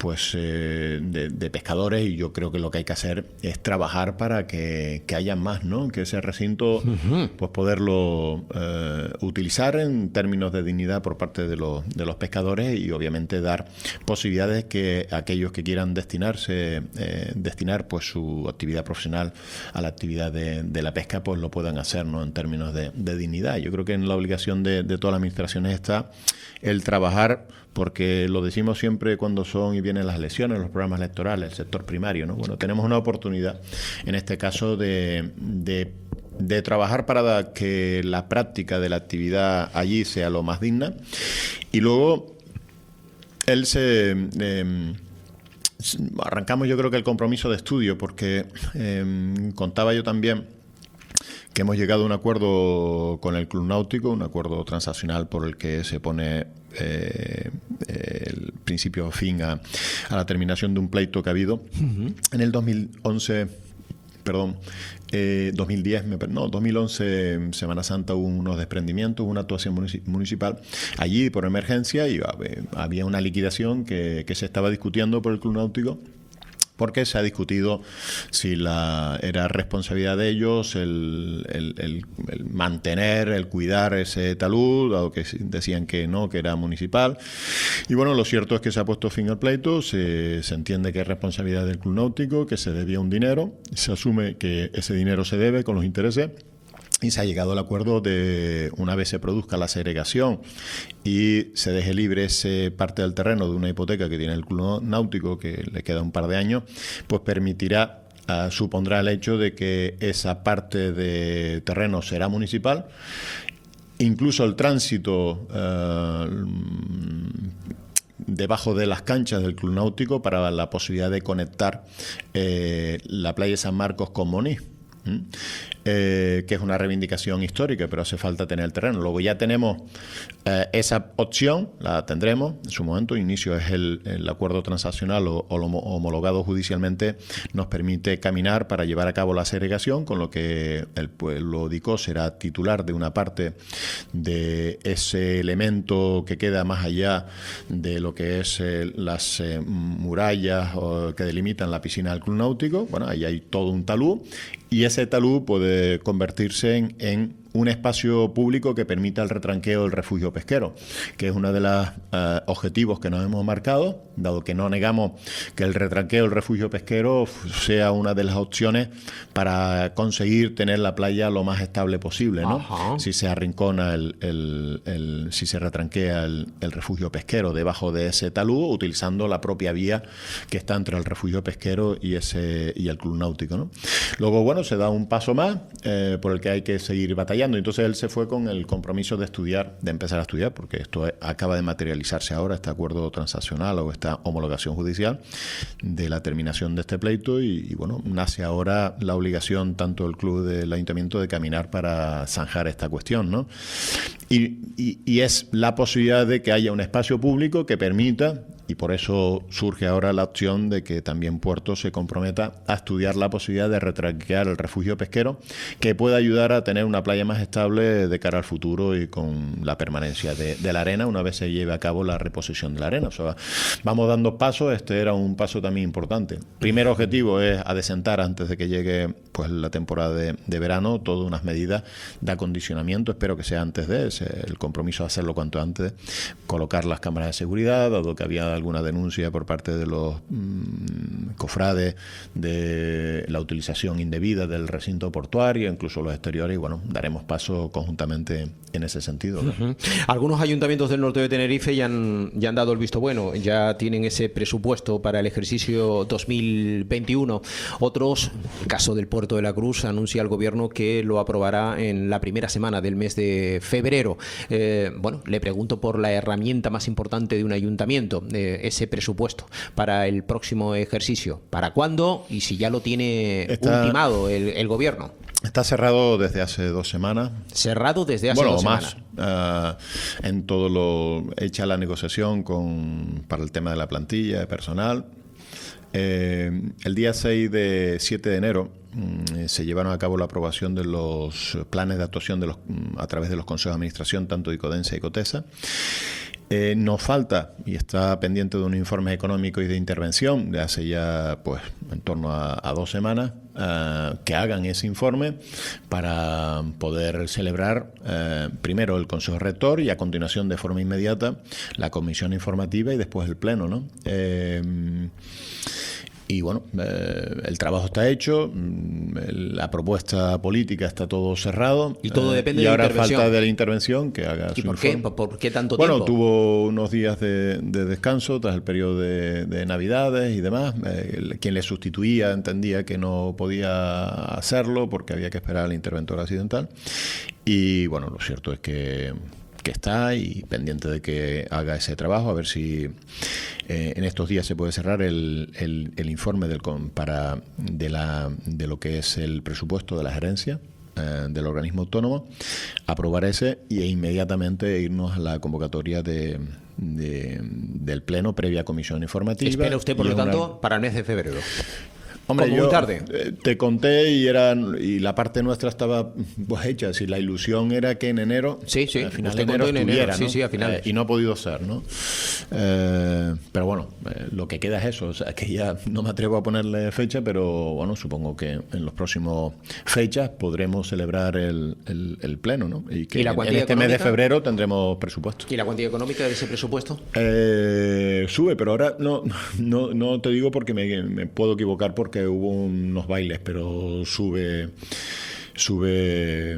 H: pues eh, de, de pescadores, y yo creo que lo que hay que hacer es trabajar para que, que haya más, ¿no? Que ese recinto, uh-huh. pues poderlo eh, utilizar en términos de dignidad por parte de los, de los pescadores, y obviamente dar posibilidades que aquellos que quieran destinarse, eh, destinar pues su actividad profesional a la actividad de, de la pesca, pues lo puedan hacer, ¿no? En términos de, de dignidad. Yo creo que en la obligación de, de todas las administraciones está el trabajar, porque lo decimos siempre cuando son y vienen las elecciones, los programas electorales, el sector primario, ¿no? Bueno, tenemos una oportunidad, en este caso, de, de, de trabajar para que la práctica de la actividad allí sea lo más digna. Y luego, él se... Eh, arrancamos yo creo que el compromiso de estudio, porque eh, contaba yo también que hemos llegado a un acuerdo con el Club Náutico, un acuerdo transaccional por el que se pone eh, el principio fin a, a la terminación de un pleito que ha habido. Uh-huh. En el dos mil once, perdón, eh, dos mil diez, no, dos mil once, Semana Santa, hubo unos desprendimientos, una actuación municipal allí por emergencia, y había una liquidación que, que se estaba discutiendo por el Club Náutico, porque se ha discutido si la era responsabilidad de ellos el, el, el, el mantener, el cuidar ese talud, dado que decían que no, que era municipal. Y bueno, lo cierto es que se ha puesto fin al pleito, se, se entiende que es responsabilidad del Club Náutico, que se debía un dinero, se asume que ese dinero se debe con los intereses, y se ha llegado al acuerdo de, una vez se produzca la segregación y se deje libre ese parte del terreno de una hipoteca que tiene el Club Náutico, que le queda un par de años, pues permitirá, uh, supondrá el hecho de que esa parte de terreno será municipal. Incluso el tránsito uh, debajo de las canchas del Club Náutico, para la posibilidad de conectar eh, la playa de San Marcos con Monís. Eh, que es una reivindicación histórica, pero hace falta tener el terreno. Luego ya tenemos eh, esa opción, la tendremos en su momento. Inicio es el, el acuerdo transaccional o, o lo homologado judicialmente, nos permite caminar para llevar a cabo la segregación, con lo que el pueblo de Icó será titular de una parte de ese elemento que queda más allá de lo que es eh, las eh, murallas o, que delimitan la piscina del Club Náutico. Bueno, ahí hay todo un talud, y ese talud puede convertirse en, en un espacio público que permita el retranqueo del refugio pesquero, que es uno de los uh, objetivos que nos hemos marcado, dado que no negamos que el retranqueo del refugio pesquero sea una de las opciones para conseguir tener la playa lo más estable posible, ¿no? Ajá. Si se arrincona el, el, el si se retranquea el, el refugio pesquero debajo de ese talud, utilizando la propia vía que está entre el refugio pesquero y ese y el Club Náutico, ¿no? Luego, bueno, se da un paso más eh, por el que hay que seguir batallando. Entonces él se fue con el compromiso de estudiar, de empezar a estudiar, porque esto acaba de materializarse ahora, este acuerdo transaccional o esta homologación judicial de la terminación de este pleito, y, y bueno, nace ahora la obligación tanto del club del ayuntamiento de caminar para zanjar esta cuestión, ¿no? Y, y, y es la posibilidad de que haya un espacio público que permita, y por eso surge ahora la opción de que también Puerto se comprometa a estudiar la posibilidad de retranquear el refugio pesquero, que pueda ayudar a tener una playa más estable de cara al futuro y con la permanencia de, de la arena una vez se lleve a cabo la reposición de la arena. O sea, vamos dando pasos, este era un paso también importante. Primer objetivo es adecentar antes de que llegue pues la temporada de, de verano, todas unas medidas de acondicionamiento, espero que sea antes de ese, el compromiso de hacerlo cuanto antes, colocar las cámaras de seguridad, dado que había alguna denuncia por parte de los mmm, cofrades de la utilización indebida del recinto portuario, incluso los exteriores, y bueno, daremos paso conjuntamente en ese sentido, ¿no?
C: Uh-huh. Algunos ayuntamientos del norte de Tenerife ya han, ya han dado el visto bueno, ya tienen ese presupuesto para el ejercicio dos mil veintiuno. Otros, el caso del Puerto de la Cruz, anuncia el gobierno que lo aprobará en la primera semana del mes de febrero. Eh, bueno, le pregunto por la herramienta más importante de un ayuntamiento, eh, ese presupuesto para el próximo ejercicio. ¿Para cuándo? Y si ya lo tiene Está... ultimado el, el gobierno.
H: Está cerrado desde hace dos semanas.
C: Cerrado desde hace
H: bueno,
C: dos
H: más,
C: semanas.
H: Uh, en todo lo hecha la negociación con para el tema de la plantilla de personal. Eh, el día seis de siete de enero mm, se llevaron a cabo la aprobación de los planes de actuación de los, a través de los consejos de administración, tanto de Icodensa y Icotesa. Eh, nos falta, y está pendiente de un informe económico y de intervención de hace ya pues en torno a, a dos semanas, eh, que hagan ese informe para poder celebrar eh, primero el Consejo Rector y a continuación de forma inmediata la comisión informativa y después el Pleno, ¿no? Eh, Y bueno, eh, el trabajo está hecho, la propuesta política está todo cerrado.
C: Y todo depende
H: eh, y
C: de la
H: ahora
C: intervención.
H: falta de la intervención que haga
C: ¿Y
H: su
C: por qué?
H: informe.
C: ¿Por, por qué tanto
H: Bueno,
C: tiempo?
H: tuvo unos días de, de descanso tras el periodo de, de Navidades y demás. Eh, quien le sustituía entendía que no podía hacerlo porque había que esperar al interventor accidental. Y bueno, lo cierto es que... que está y pendiente de que haga ese trabajo, a ver si eh, en estos días se puede cerrar el, el, el informe del, para, de, la, de lo que es el presupuesto de la gerencia eh, del organismo autónomo, aprobar ese y e inmediatamente irnos a la convocatoria de, de, del Pleno previa comisión informativa.
C: Espera usted, por
H: y
C: lo
H: una...
C: tanto, para el mes de febrero.
H: Hombre,
C: Como
H: yo
C: muy tarde.
H: eh, te conté y era y la parte nuestra estaba pues hecha. Si la ilusión era que en enero,
C: Sí, sí,
H: al final
C: usted
H: de enero
C: contó en enero,
H: estuviera,
C: sí,
H: ¿no?
C: sí, a finales.
H: Eh, y no ha podido ser, ¿no? Eh, pero bueno, eh, lo que queda es eso. O sea, que ya no me atrevo a ponerle fecha, pero bueno, supongo que en los próximos fechas podremos celebrar el, el, el pleno, ¿no? Y que
C: ¿Y la
H: en, en
C: cuantía
H: este mes de
C: económica?
H: febrero tendremos presupuesto.
C: ¿Y la cuantía económica de ese presupuesto?
H: Eh, sube, pero ahora no, no, no te digo porque me, me puedo equivocar porque hubo unos bailes, pero sube sube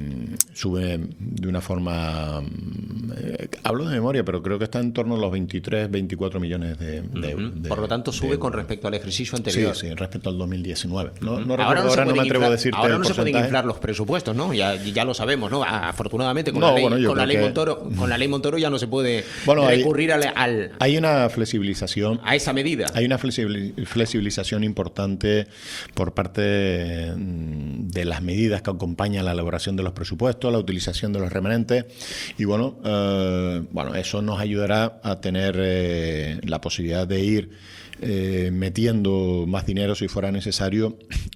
H: sube de una forma eh, hablo de memoria, pero creo que está en torno a los veintitrés, veinticuatro millones de, de,
C: Uh-huh.
H: de
C: Por lo tanto, sube
H: de,
C: con respecto al ejercicio anterior.
H: Sí, sí, respecto al dos mil diecinueve. No, no
C: Ahora
H: recuerdo,
C: no, se
H: ahora no
C: pueden
H: me atrevo
C: inflar,
H: a decirte
C: ahora
H: el
C: no se pueden
H: porcentaje.
C: inflar los presupuestos, ¿no? Ya, ya lo sabemos, ¿no? Afortunadamente con
H: No,
C: la ley,
H: bueno, yo
C: con la
H: creo
C: ley
H: que-
C: Montoro, con la ley Montoro ya no se puede
H: Bueno, hay-
C: recurrir al, al-
H: Hay una flexibilización
C: a esa medida.
H: Hay una flexibili- flexibilización importante por parte mm, de las medidas que acompañan la elaboración de los presupuestos, la utilización de los remanentes y bueno, eh, bueno, eso nos ayudará a tener eh, la posibilidad de ir eh, metiendo más dinero si fuera necesario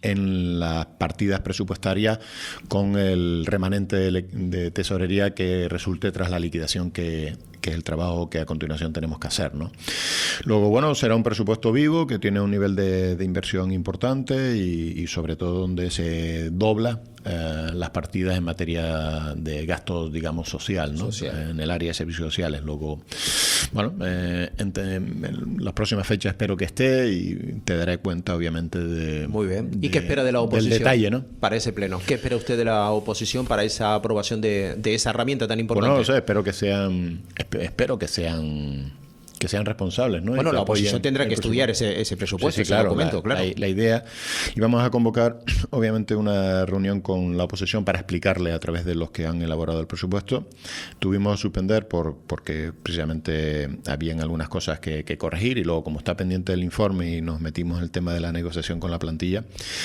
H: en las partidas presupuestarias con el remanente de, le- de tesorería que resulte tras la liquidación que, que es el trabajo que a continuación tenemos que hacer, ¿no? Luego, bueno, será un presupuesto vivo que tiene un nivel de, de inversión importante y, y sobre todo donde se dobla eh, las partidas en materia de gasto, digamos, social, ¿no?
C: Social.
H: En el área de servicios sociales. Luego, bueno, eh, en, te- en las próximas fechas espero que esté y te daré cuenta, obviamente, de...
C: Muy bien. ¿Y
H: de-
C: qué espera de la oposición
H: Del detalle, ¿no?
C: para ese pleno? ¿Qué espera usted de la oposición para esa aprobación de, de esa herramienta tan
H: Pues
C: importante?
H: no lo sé, espero que sean, esp- espero que sean, que sean responsables, ¿no? Y
C: Bueno,
H: que
C: la oposición
H: apoyen
C: tendrá
H: el
C: que estudiar
H: presupuesto.
C: ese, ese presupuesto,
H: Sí, sí,
C: ese
H: claro,
C: documento,
H: la,
C: claro.
H: la- la idea, y vamos a convocar, obviamente, una reunión con la oposición para explicarle a través de los que han elaborado el presupuesto. Tuvimos que suspender por porque precisamente habían algunas cosas que, que corregir y luego, como está pendiente del informe y nos metimos en el tema de la negociación con la plantilla,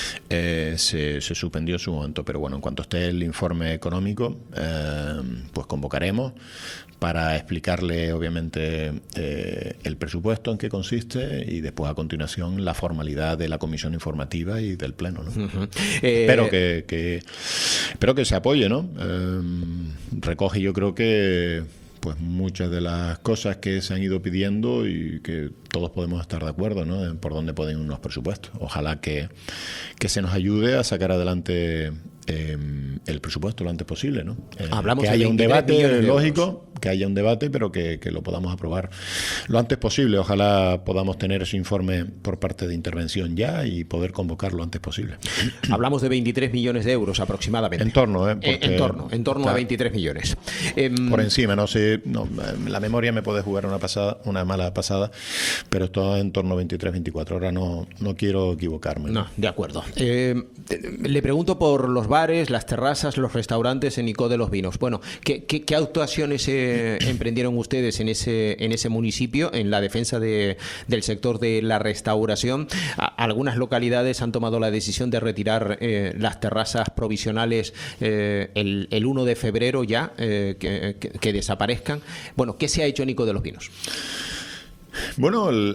H: eh, se, se suspendió en su momento. Pero bueno, en cuanto esté el informe económico, eh, pues convocaremos para explicarle, obviamente, eh, el presupuesto, en qué consiste y después, a continuación, la formalidad de la comisión informativa y del pleno, ¿no?
C: Ujú. Eh,
H: Espero que, que espero que se apoye, ¿no? Eh, recoge, yo creo que pues muchas de las cosas que se han ido pidiendo y que todos podemos estar de acuerdo, ¿no? En por dónde pueden ir los presupuestos. Ojalá que, que se nos ayude a sacar adelante eh, el presupuesto lo antes posible, ¿no? Eh,
C: Hablamos
H: que
C: de
H: haya un
C: veintitrés millones
H: debate
C: de
H: lógico,
C: euros.
H: que haya un debate, pero que, que lo podamos aprobar lo antes posible. Ojalá podamos tener ese informe por parte de intervención ya y poder convocarlo lo antes posible.
C: Hablamos de veintitrés millones de euros aproximadamente.
H: En torno, ¿eh?
C: Eh, en torno, en torno a
H: está
C: veintitrés millones. Em,
H: por encima, no sé, no, la memoria me puede jugar una pasada, una mala pasada, pero esto en torno a veintitrés, veinticuatro. Ahora no, no quiero equivocarme.
C: No, de acuerdo. Eh, le pregunto por los bares, las terrazas, los restaurantes en Icó de los Vinos. Bueno, ¿qué, qué, qué actuaciones eh, emprendieron ustedes en ese, en ese municipio en la defensa de, del sector de la restauración? A, algunas localidades han tomado la decisión de retirar eh, las terrazas provisionales eh, el, el uno de febrero ya, eh, que, que, que desaparezcan. Bueno, ¿qué se ha hecho en Icó de los Vinos?
H: Bueno, el,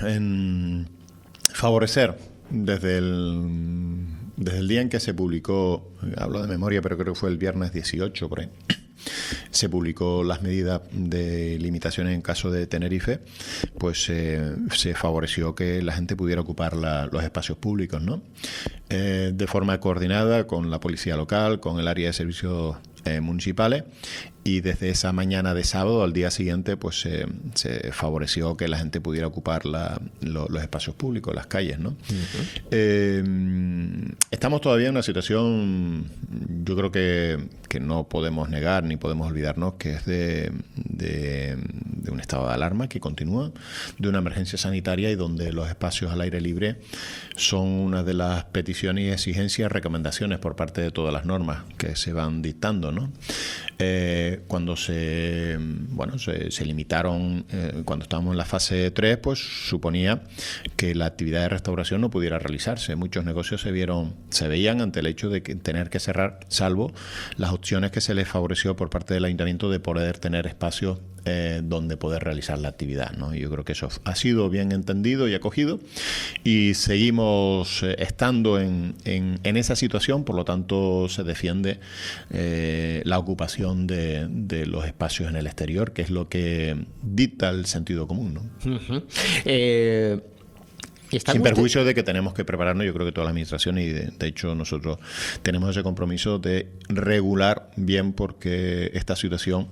H: en favorecer desde el, desde el día en que se publicó, hablo de memoria, pero creo que fue el viernes dieciocho por ahí, se publicó las medidas de limitaciones en caso de Tenerife, pues eh, se favoreció que la gente pudiera ocupar la, los espacios públicos, ¿no? Eh, de forma coordinada con la policía local, con el área de servicios eh, municipales, y desde esa mañana de sábado al día siguiente pues eh, se favoreció que la gente pudiera ocupar la, lo, los espacios públicos, las calles, ¿no? Uh-huh. Eh, estamos todavía en una situación, yo creo que, que no podemos negar ni podemos olvidarnos, que es de, de, de un estado de alarma que continúa, de una emergencia sanitaria, y donde los espacios al aire libre son una de las peticiones y exigencias, recomendaciones por parte de todas las normas que se van dictando, ¿no? Eh, cuando se bueno se, se limitaron, eh, cuando estábamos en la fase tres, pues suponía que la actividad de restauración no pudiera realizarse. Muchos negocios se vieron se veían ante el hecho de que tener que cerrar, salvo las opciones que se les favoreció por parte del ayuntamiento de poder tener espacios eh, donde poder realizar la actividad, ¿no? Y yo creo que eso ha sido bien entendido y acogido, y seguimos eh, estando en, en, en esa situación. Por lo tanto, se defiende eh, la ocupación de, de los espacios en el exterior, que es lo que dicta el sentido común, ¿no? Uh-huh. eh... Sin perjuicio de que tenemos que prepararnos, yo creo que toda la administración, y de, de hecho nosotros tenemos ese compromiso de regular bien, porque esta situación,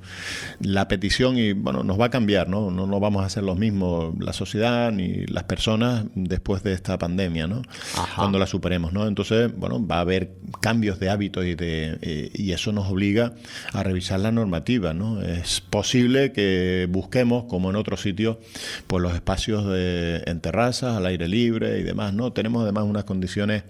H: la petición, y bueno, nos va a cambiar, ¿no? No, no vamos a ser los mismos, la sociedad ni las personas, después de esta pandemia, ¿no? Ajá. Cuando la superemos, ¿no? Entonces, bueno, va a haber cambios de hábitos, y, de, eh, y eso nos obliga a revisar la normativa, ¿no? Es posible que busquemos, como en otros sitios, pues los espacios de, en terrazas, al aire libre y demás, ¿no? Tenemos además unas condiciones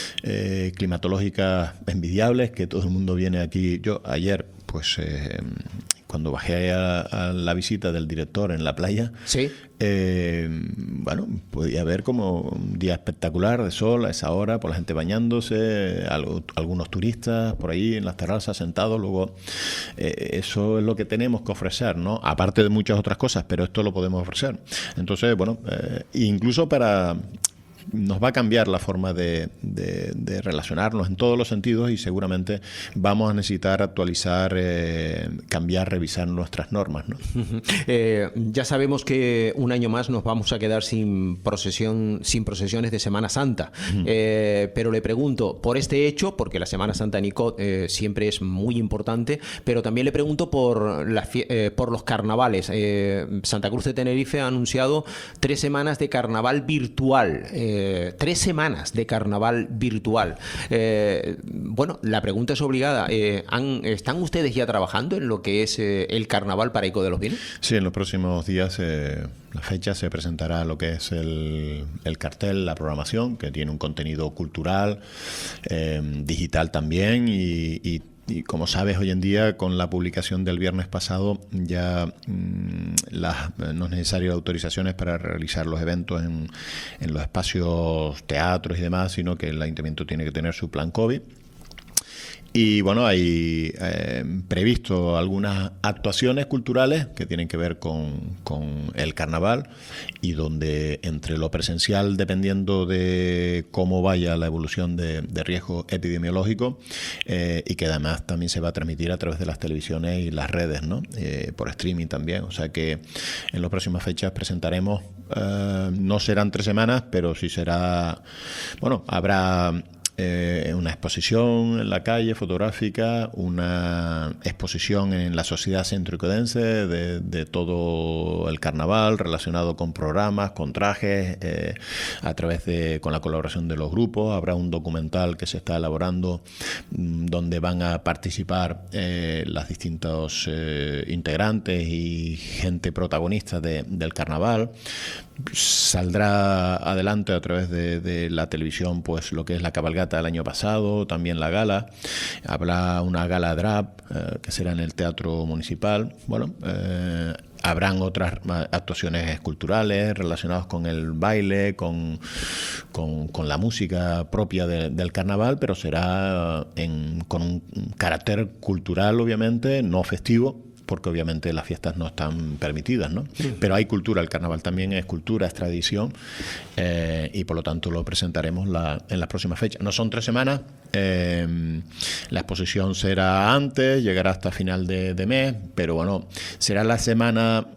H: eh, climatológicas envidiables, que todo el mundo viene aquí. Yo ayer, pues eh, cuando bajé a, a la visita del director en la playa, sí. eh, bueno, podía ver como un día espectacular de sol a esa hora, por la gente bañándose, algo, algunos turistas por ahí en las terrazas sentados. Luego eh, eso es lo que tenemos que ofrecer, ¿no? Aparte de muchas otras cosas, pero esto lo podemos ofrecer. Entonces, bueno, eh, incluso para... nos va a cambiar la forma de, de, de relacionarnos en todos los sentidos, y seguramente vamos a necesitar actualizar, eh, cambiar, revisar nuestras normas, ¿no?
C: Eh, ya sabemos que un año más nos vamos a quedar sin procesión, sin procesiones de Semana Santa, uh-huh. eh, pero le pregunto por este hecho, porque la Semana Santa en Icod eh, siempre es muy importante, pero también le pregunto por, la, eh, por los carnavales. Eh, Santa Cruz de Tenerife ha anunciado tres semanas de carnaval virtual. Eh, Eh, tres semanas de carnaval virtual. Eh, bueno, la pregunta es obligada. Eh, ¿han, ¿Están ustedes ya trabajando en lo que es eh, el carnaval para Icod de los Vienes?
H: Sí, en los próximos días, eh, la fecha, se presentará lo que es el, el cartel, la programación, que tiene un contenido cultural, eh, digital también, y, y Y como sabes, hoy en día, con la publicación del viernes pasado, ya mmm, las, no es necesario autorizaciones para realizar los eventos en, en los espacios, teatros y demás, sino que el ayuntamiento tiene que tener su plan COVID. Y bueno, hay eh, previsto algunas actuaciones culturales que tienen que ver con, con el carnaval, y donde entre lo presencial, dependiendo de cómo vaya la evolución de, de riesgo epidemiológico, eh, y que además también se va a transmitir a través de las televisiones y las redes, ¿no? Eh, por streaming también. O sea que en las próximas fechas presentaremos, eh, no serán tres semanas, pero sí será, bueno, habrá Eh, una exposición en la calle fotográfica, una exposición en la Sociedad Centro-Icodense de, de todo el carnaval, relacionado con programas, con trajes, eh, a través de, con la colaboración de los grupos. Habrá un documental que se está elaborando, mmm, donde van a participar eh, las distintos eh, integrantes y gente protagonista de, del carnaval. Saldrá adelante a través de, de la televisión, pues lo que es la cabalgata del año pasado, también la gala. Habrá una gala drap eh, que será en el Teatro Municipal. Bueno, eh, habrán otras actuaciones culturales relacionadas con el baile, con, con, con la música propia de, del carnaval, pero será en, con un carácter cultural, obviamente, no festivo, porque obviamente las fiestas no están permitidas, ¿no? Sí. Pero hay cultura, el carnaval también es cultura, es tradición, eh, y por lo tanto lo presentaremos la, en las próximas fechas. No son tres semanas, eh, la exposición será antes, llegará hasta final de, de mes, pero bueno, será la semana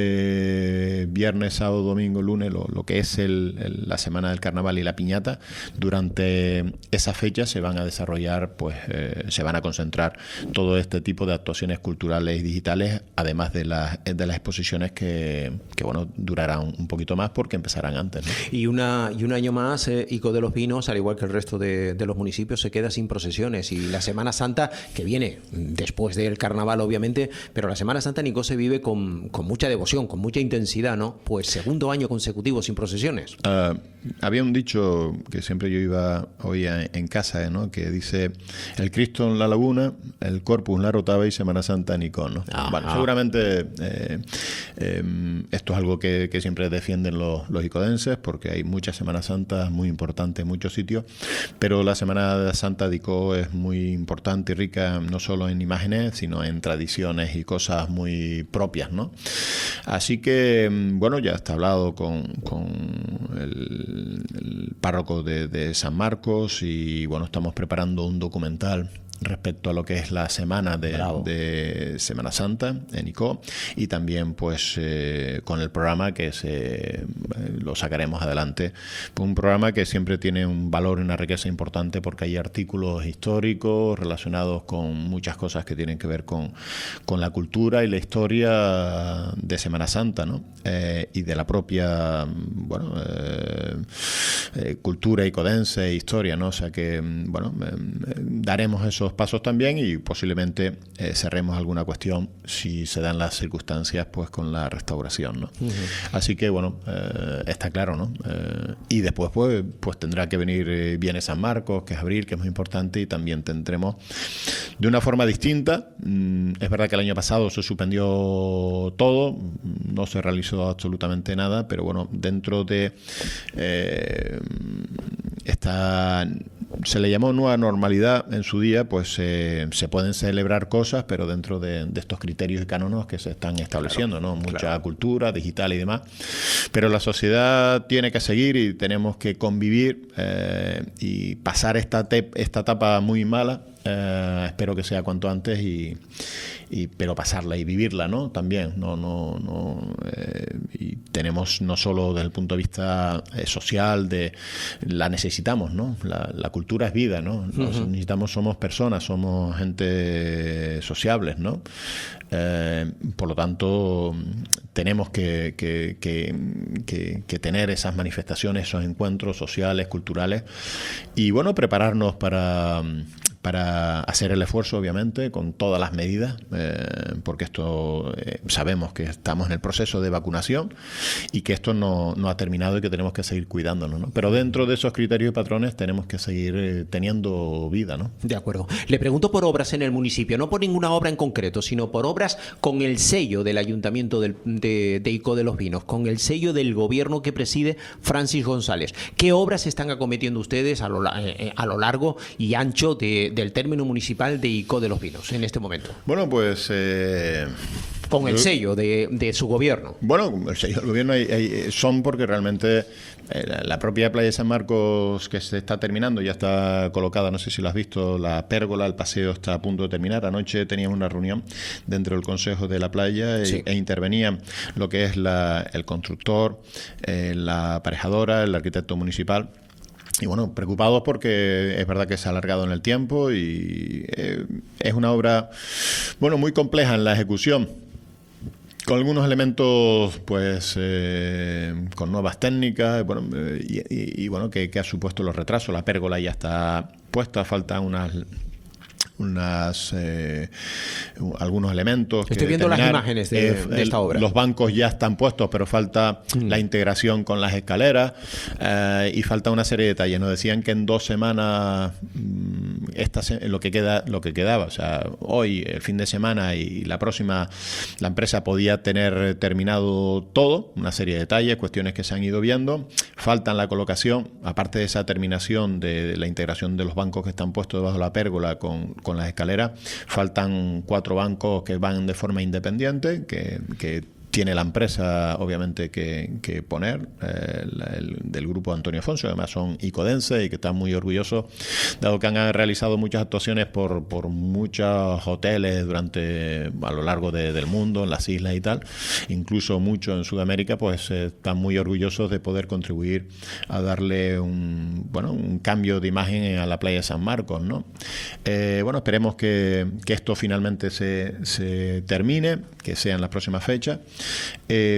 H: de viernes, sábado, domingo, lunes, lo, lo que es el, el, la semana del carnaval y la piñata. Durante esa fecha se van a desarrollar, pues eh, se van a concentrar todo este tipo de actuaciones culturales y digitales, además de las de las exposiciones que, que bueno, durarán un poquito más porque empezarán antes, ¿no?
C: Y una y un año más, eh, Ico de los Vinos, al igual que el resto de, de los municipios, se queda sin procesiones, y la Semana Santa, que viene después del carnaval obviamente, pero la Semana Santa en Ico se vive con, con mucha devoción, con mucha intensidad, ¿no? Pues segundo año consecutivo sin procesiones.
H: Uh, había un dicho que siempre yo iba oía en casa, ¿no? Que dice: el Cristo en la Laguna, el Corpus en la Rotava y Semana Santa en Icó, ¿no?
C: Ah,
H: bueno,
C: ah.
H: seguramente eh, eh, esto es algo que, que siempre defienden los, los icodenses, porque hay muchas Semanas Santas muy importantes en muchos sitios, pero la Semana Santa de Icó es muy importante y rica no solo en imágenes, sino en tradiciones y cosas muy propias, ¿no? Así que, bueno, ya está hablado con, con el, el párroco de, de San Marcos, y bueno, estamos preparando un documental respecto a lo que es la semana de, de Semana Santa en Icó, y también pues eh, con el programa que se eh, lo sacaremos adelante, un programa que siempre tiene un valor y una riqueza importante, porque hay artículos históricos relacionados con muchas cosas que tienen que ver con, con la cultura y la historia de Semana Santa, ¿no? Eh, y de la propia, bueno, eh, eh, cultura icodense e historia, ¿no? O sea que, bueno, eh, daremos esos pasos también, y posiblemente eh, cerremos alguna cuestión, si se dan las circunstancias, pues con la restauración, ¿no? Uh-huh. Así que bueno, eh, está claro, ¿no? Eh, y después pues, pues tendrá que venir eh, viene San Marcos, que es abril, que es muy importante, y también tendremos de una forma distinta. Mm, es verdad que el año pasado se suspendió todo, no se realizó absolutamente nada, pero bueno, dentro de eh, esta, se le llamó nueva normalidad en su día, pues eh, se pueden celebrar cosas, pero dentro de, de estos criterios y cánones que se están estableciendo, claro, ¿no? Mucha claro. cultura digital y demás, pero la sociedad tiene que seguir y tenemos que convivir eh, y pasar esta, te, esta etapa muy mala. Eh, espero que sea cuanto antes, y, y pero pasarla y vivirla, ¿no? También no no no eh, y tenemos no solo desde el punto de vista eh, social, de la necesitamos, ¿no? La, la cultura es vida, ¿no? Nos uh-huh. necesitamos, somos personas, somos gente sociables, ¿no? Eh, por lo tanto, tenemos que, que, que, que, que tener esas manifestaciones, esos encuentros sociales, culturales, y bueno, prepararnos para para hacer el esfuerzo, obviamente, con todas las medidas, eh, porque esto eh, sabemos que estamos en el proceso de vacunación y que esto no, no ha terminado y que tenemos que seguir cuidándonos, ¿no? Pero dentro de esos criterios y patrones tenemos que seguir eh, teniendo vida, ¿no?
C: De acuerdo. Le pregunto por obras en el municipio, no por ninguna obra en concreto, sino por obras con el sello del Ayuntamiento del, de, de Icó de los Vinos, con el sello del gobierno que preside Francis González. ¿Qué obras están acometiendo ustedes a lo, eh, a lo largo y ancho de del término municipal de Icó de los Vinos en este momento?
H: Bueno, pues... Eh,
C: con el sello de, de su gobierno.
H: Bueno, el sello del gobierno hay, hay, son porque realmente eh, la propia playa de San Marcos, que se está terminando, ya está colocada, no sé si lo has visto, la pérgola, el paseo está a punto de terminar. Anoche teníamos una reunión dentro del Consejo de la Playa, sí. e, e intervenían lo que es la, el constructor, eh, la aparejadora, el arquitecto municipal. Y bueno, preocupados porque es verdad que se ha alargado en el tiempo y eh, es una obra, bueno, muy compleja en la ejecución, con algunos elementos, pues, eh, con nuevas técnicas, bueno, eh, y, y, y bueno, que, que ha supuesto los retrasos. La pérgola ya está puesta, faltan unas... unas eh, algunos elementos.
C: Estoy
H: que
C: viendo
H: terminar.
C: Las imágenes de,
H: eh,
C: de esta obra.
H: Los bancos ya están puestos, pero falta mm. la integración con las escaleras eh, y falta una serie de detalles. Nos decían que en dos semanas mmm, esta se, lo que queda, lo que quedaba, o sea, hoy, el fin de semana y la próxima, la empresa podía tener terminado todo, una serie de detalles, cuestiones que se han ido viendo. Faltan la colocación, aparte de esa terminación de, de la integración de los bancos que están puestos debajo de la pérgola con con las escaleras. Faltan cuatro bancos que van de forma independiente, que, que tiene la empresa, obviamente, que, que poner, eh, el, el, del grupo Antonio Afonso, además son icodenses y que están muy orgullosos, dado que han realizado muchas actuaciones por, por muchos hoteles durante a lo largo de, del mundo, en las islas y tal, incluso mucho en Sudamérica, pues eh, están muy orgullosos de poder contribuir a darle un, bueno, un cambio de imagen a la playa de San Marcos, ¿no? Eh, bueno, esperemos que, que esto finalmente se, se termine, que sea en las próximas fechas. Eh,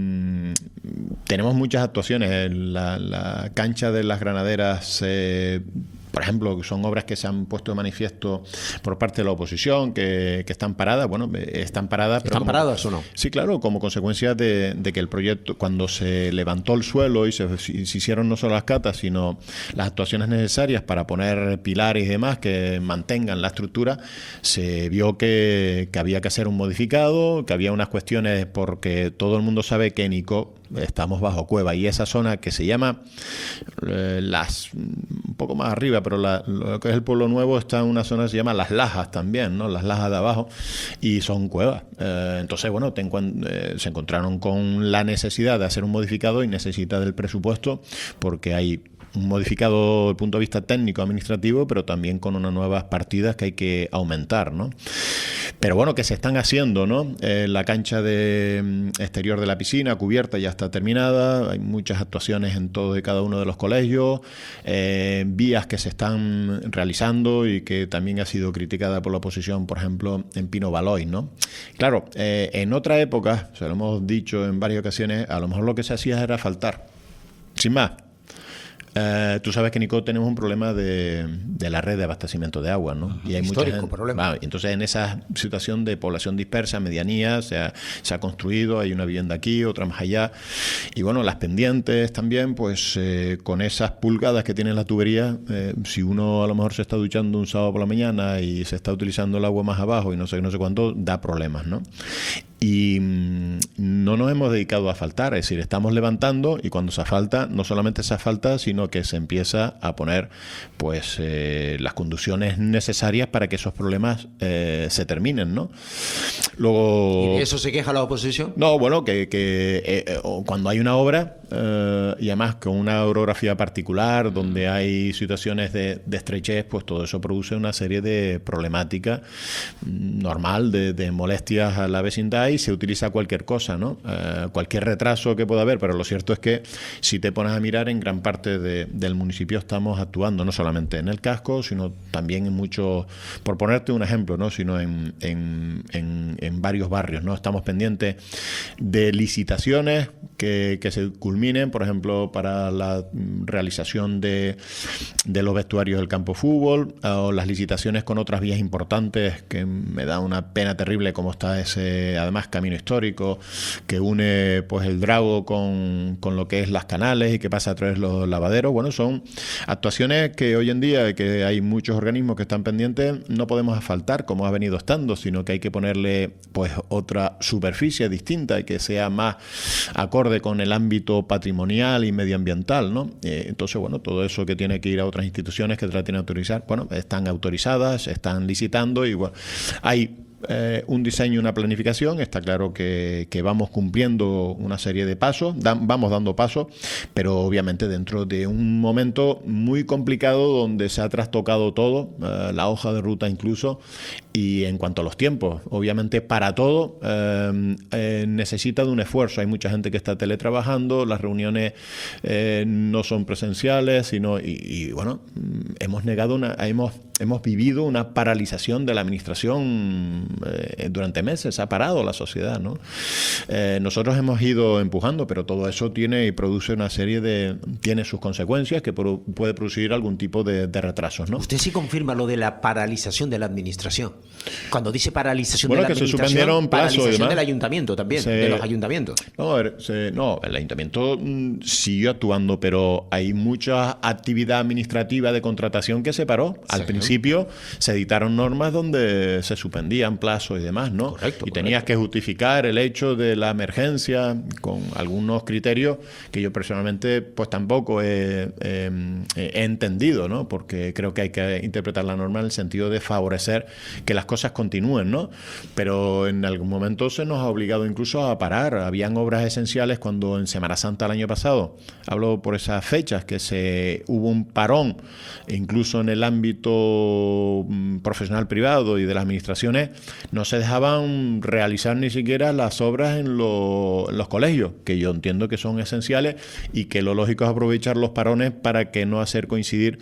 H: tenemos muchas actuaciones. La, la cancha de las Granaderas, eh, por ejemplo, son obras que se han puesto de manifiesto por parte de la oposición, que, que están paradas. Bueno, están paradas.
C: ¿Están
H: como,
C: paradas o no?
H: Sí, claro, como consecuencia de, de que el proyecto, cuando se levantó el suelo y se, se hicieron no solo las catas, sino las actuaciones necesarias para poner pilares y demás que mantengan la estructura, se vio que, que había que hacer un modificado, que había unas cuestiones, porque todo el mundo sabe que en Icó estamos bajo cueva, y esa zona que se llama eh, las un poco más arriba, pero la, lo que es el Pueblo Nuevo está en una zona que se llama Las Lajas también, ¿no? Las Lajas de abajo, y son cuevas. Eh, entonces, bueno, te encuent- eh, se encontraron con la necesidad de hacer un modificado y necesita del presupuesto, porque hay un modificado desde el punto de vista técnico administrativo, pero también con unas nuevas partidas que hay que aumentar, ¿no? Pero bueno, que se están haciendo, ¿no? Eh, la cancha de exterior de la piscina cubierta ya está terminada, hay muchas actuaciones en todo y cada uno de los colegios, eh, vías que se están realizando y que también ha sido criticada por la oposición, por ejemplo, en Pino Baloy, ¿no? Claro, eh, en otra época, se lo hemos dicho en varias ocasiones, a lo mejor lo que se hacía era asfaltar, sin más. Uh, tú sabes que en Icó tenemos un problema de, de la red de abastecimiento de agua, ¿no? Uh-huh. Y hay
C: Histórico
H: mucha gente,
C: problema.
H: Ah, entonces, en esa situación de población dispersa, medianía, se ha, se ha construido, hay una vivienda aquí, otra más allá. Y bueno, las pendientes también, pues eh, con esas pulgadas que tiene la tubería, eh, si uno a lo mejor se está duchando un sábado por la mañana y se está utilizando el agua más abajo y no sé, no sé cuánto, da problemas, ¿no? Y mmm, no nos hemos dedicado a asfaltar, es decir, estamos levantando, y cuando se asfalta, no solamente se asfalta, sino que se empieza a poner pues eh, las condiciones necesarias para que esos problemas eh, se terminen, ¿no? Luego,
C: ¿Y de eso se queja la oposición?
H: No, bueno, que, que eh, cuando hay una obra, eh, y además con una orografía particular, donde hay situaciones de, de estrechez, pues todo eso produce una serie de problemáticas normal, de, de molestias a la vecindad, y se utiliza cualquier cosa, ¿no? Eh, cualquier retraso que pueda haber, pero lo cierto es que si te pones a mirar, en gran parte de, del municipio estamos actuando, no solamente en el casco, sino también en muchos, por ponerte un ejemplo, ¿no? Sino en, en, en, en varios barrios, ¿no? Estamos pendientes de licitaciones que, que se culminen, por ejemplo, para la realización de, de los vestuarios del campo de fútbol, o las licitaciones con otras vías importantes, que me da una pena terrible como está ese, además, camino histórico que une pues el Drago con, con lo que es las Canales y que pasa a través de los lavaderos. Bueno, son actuaciones que hoy en día, que hay muchos organismos que están pendientes, no podemos asfaltar como ha venido estando, sino que hay que ponerle pues otra superficie distinta y que sea más acorde con el ámbito patrimonial y medioambiental, ¿no? Eh, entonces, bueno, todo eso que tiene que ir a otras instituciones que te la tienen que autorizar, bueno, están autorizadas, están licitando, y bueno, hay Eh, un diseño y una planificación. Está claro que, que vamos cumpliendo una serie de pasos, dan, vamos dando pasos, pero obviamente dentro de un momento muy complicado donde se ha trastocado todo, eh, la hoja de ruta incluso, y en cuanto a los tiempos, obviamente para todo eh, eh, necesita de un esfuerzo. Hay mucha gente que está teletrabajando, las reuniones eh, no son presenciales, sino y, y bueno, hemos negado una, hemos hemos vivido una paralización de la administración eh, durante meses, ha parado la sociedad, ¿no? Eh, nosotros hemos ido empujando, pero todo eso tiene y produce una serie de, tiene sus consecuencias que pro, puede producir algún tipo de, de retrasos, ¿no?
C: Usted sí confirma lo de la paralización de la administración. Cuando dice paralización
H: bueno,
C: de la
H: que se
C: administración,
H: suspendieron plazos y
C: paralización
H: demás.
C: del ayuntamiento también,
H: Se-
C: de los ayuntamientos.
H: No, a ver, se- no, el ayuntamiento mm, siguió actuando, pero hay mucha actividad administrativa de contratación que se paró. Al
C: Sí.
H: principio se editaron normas donde se suspendían plazos y demás, ¿no?
C: Correcto,
H: y tenías
C: correcto.
H: que justificar el hecho de la emergencia con algunos criterios que yo personalmente pues tampoco he, he- he entendido, ¿no? Porque creo que hay que interpretar la norma en el sentido de favorecer que las cosas continúen, ¿no? Pero en algún momento se nos ha obligado incluso a parar. Habían obras esenciales cuando en Semana Santa el año pasado, hablo por esas fechas, que se hubo un parón, incluso en el ámbito mm, profesional privado y de las administraciones, no se dejaban realizar ni siquiera las obras en, lo- en los colegios, que yo entiendo que son esenciales y que lo lógico es aprovechar los parones para que no hacer coincidir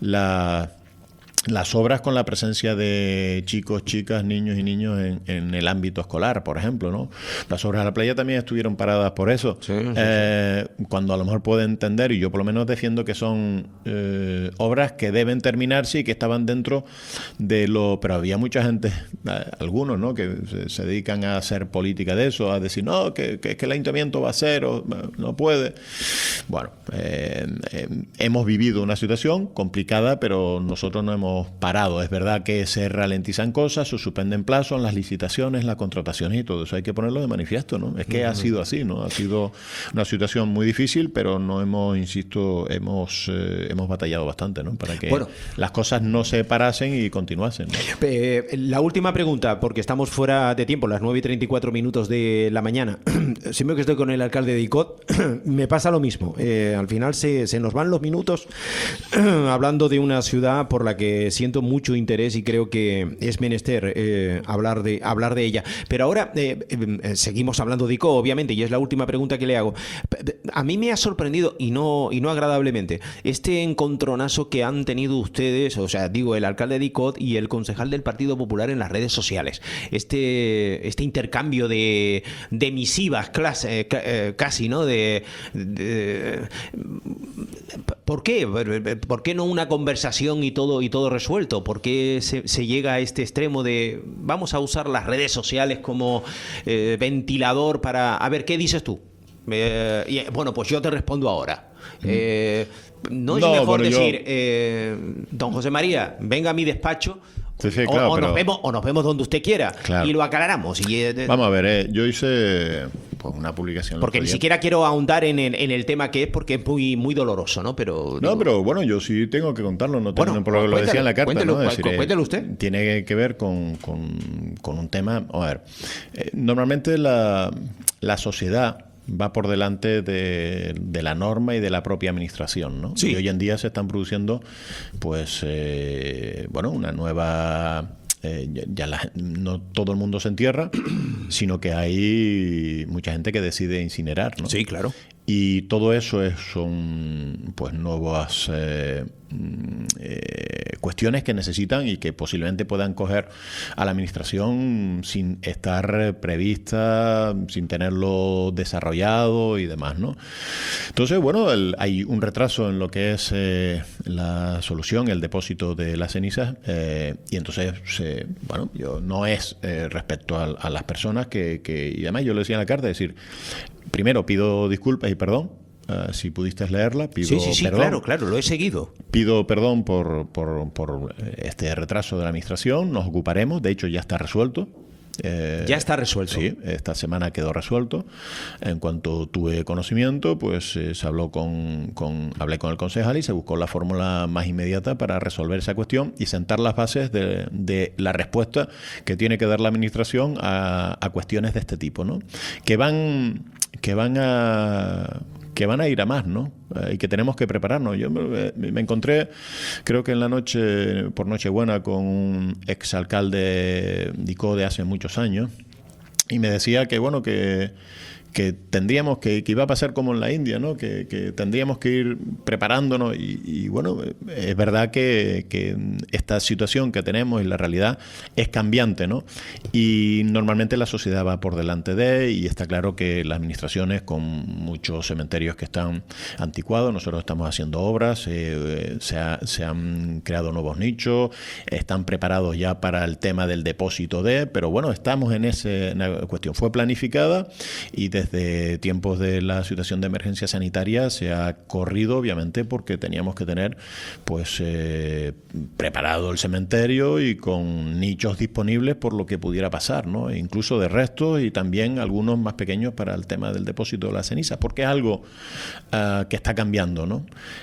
H: la las obras con la presencia de chicos, chicas, niños y niños en, en el ámbito escolar, por ejemplo, ¿no? Las obras de la playa también estuvieron paradas por eso.
C: Sí, sí,
H: Eh, cuando a lo mejor puede entender, y yo por lo menos defiendo que son eh, obras que deben terminarse y que estaban dentro de lo... Pero había mucha gente, eh, algunos, ¿no?, que se, se dedican a hacer política de eso, a decir, no, que, que, que el ayuntamiento va a hacer o eh, no puede. Bueno, eh, eh, hemos vivido una situación complicada, pero nosotros no hemos parado. Es verdad que se ralentizan cosas, se suspenden plazos, las licitaciones, las contrataciones y todo eso hay que ponerlo de manifiesto, ¿no? Es que ha sido así, ¿no? Ha sido una situación muy difícil, pero no hemos, insisto, hemos eh, hemos batallado bastante, ¿no? Para que
C: Bueno.
H: las cosas no se parasen y continuasen, ¿no?
C: Eh, la última pregunta, porque estamos fuera de tiempo, las nueve y treinta y cuatro minutos de la mañana. Siempre que estoy con el alcalde de Icod, me pasa lo mismo. Eh, al final se, se nos van los minutos hablando de una ciudad por la que siento mucho interés y creo que es menester eh, hablar, de, hablar de ella. Pero ahora eh, eh, seguimos hablando de Icod, obviamente, y es la última pregunta que le hago. A mí me ha sorprendido, y no, y no agradablemente, este encontronazo que han tenido ustedes, o sea, digo, el alcalde de Icod y el concejal del Partido Popular en las redes sociales. Este, este intercambio de, de misivas clase, eh, ca- eh, casi, ¿no? De, de- ¿Por qué? ¿Por qué no una conversación y todo, y todo resuelto? ¿Por qué se, se llega a este extremo de vamos a usar las redes sociales como eh, ventilador para... A ver, ¿qué dices tú? Eh, y, bueno, pues yo te respondo ahora. Eh, ¿No es
H: No,
C: mejor
H: bueno, yo-
C: decir, eh, don José María, venga a mi despacho?
H: Sí, sí,
C: o,
H: claro,
C: o
H: pero-
C: nos vemos, o nos vemos donde usted quiera,
H: Claro.
C: y lo aclaramos. Y, eh,
H: Vamos a ver, eh, yo hice pues una publicación. el
C: porque
H: otro
C: ni
H: día.
C: siquiera quiero ahondar en el, en el tema que es, porque es muy, muy doloroso, ¿no? Pero,
H: No,
C: digo,
H: pero bueno, yo sí tengo que contarlo, no tengo
C: Bueno,
H: por lo que lo
C: cuéntelo,
H: decía en la carta,
C: cuéntelo,
H: ¿no? Es decir,
C: cu-
H: eh,
C: cuéntelo usted.
H: Tiene que ver con, con- con un tema. A ver, eh, normalmente la, la sociedad va por delante de, de la norma y de la propia administración, ¿no?
C: Sí.
H: Y hoy en día se están produciendo, pues, eh, bueno, una nueva. Eh, ya ya la- no todo el mundo se entierra, sino que hay mucha gente que decide incinerar, ¿no?
C: Sí, claro.
H: Y todo eso es, son pues nuevas eh, mm, eh, cuestiones que necesitan y que posiblemente puedan coger a la administración sin estar prevista, sin tenerlo desarrollado y demás, ¿no? Entonces, bueno, el- hay un retraso en lo que es eh, la solución, el depósito de las cenizas, eh, y entonces, se- bueno, yo no es eh, respecto a, a las personas que, que, y además yo lo decía en la carta, es decir, primero pido disculpas y perdón, eh, si pudiste leerla, pido
C: Sí, sí, sí,
H: perdón.
C: claro, claro, lo he seguido.
H: Pido perdón por, por, por este retraso de la administración, nos ocuparemos, de hecho ya está resuelto. Eh,
C: Ya está resuelto.
H: Sí, esta semana quedó resuelto. En cuanto tuve conocimiento, pues eh, se habló con, con, hablé con el concejal y se buscó la fórmula más inmediata para resolver esa cuestión y sentar las bases de, de la respuesta que tiene que dar la administración a, a cuestiones de este tipo, ¿no? Que van, que van a que van a ir a más, ¿no? Eh, y que tenemos que prepararnos. Yo me, me encontré, creo que en la noche, por Nochebuena, con un exalcalde de Icod de hace muchos años, y me decía que, bueno, que, que tendríamos que, que iba a pasar como en la India, ¿no? Que, que tendríamos que ir preparándonos y, y bueno, es verdad que, que esta situación que tenemos y la realidad es cambiante, ¿no? Y normalmente la sociedad va por delante de, y está claro que las administraciones con muchos cementerios que están anticuados, nosotros estamos haciendo obras, eh, se, ha, se han creado nuevos nichos, están preparados ya para el tema del depósito de, pero bueno, estamos en esa cuestión. Fue planificada y desde Desde tiempos de la situación de emergencia sanitaria se ha corrido, obviamente, porque teníamos que tener pues eh, preparado el cementerio y con nichos disponibles por lo que pudiera pasar, ¿no? E incluso de restos y también algunos más pequeños para el tema del depósito de las cenizas, porque es algo uh, que está cambiando, ¿no?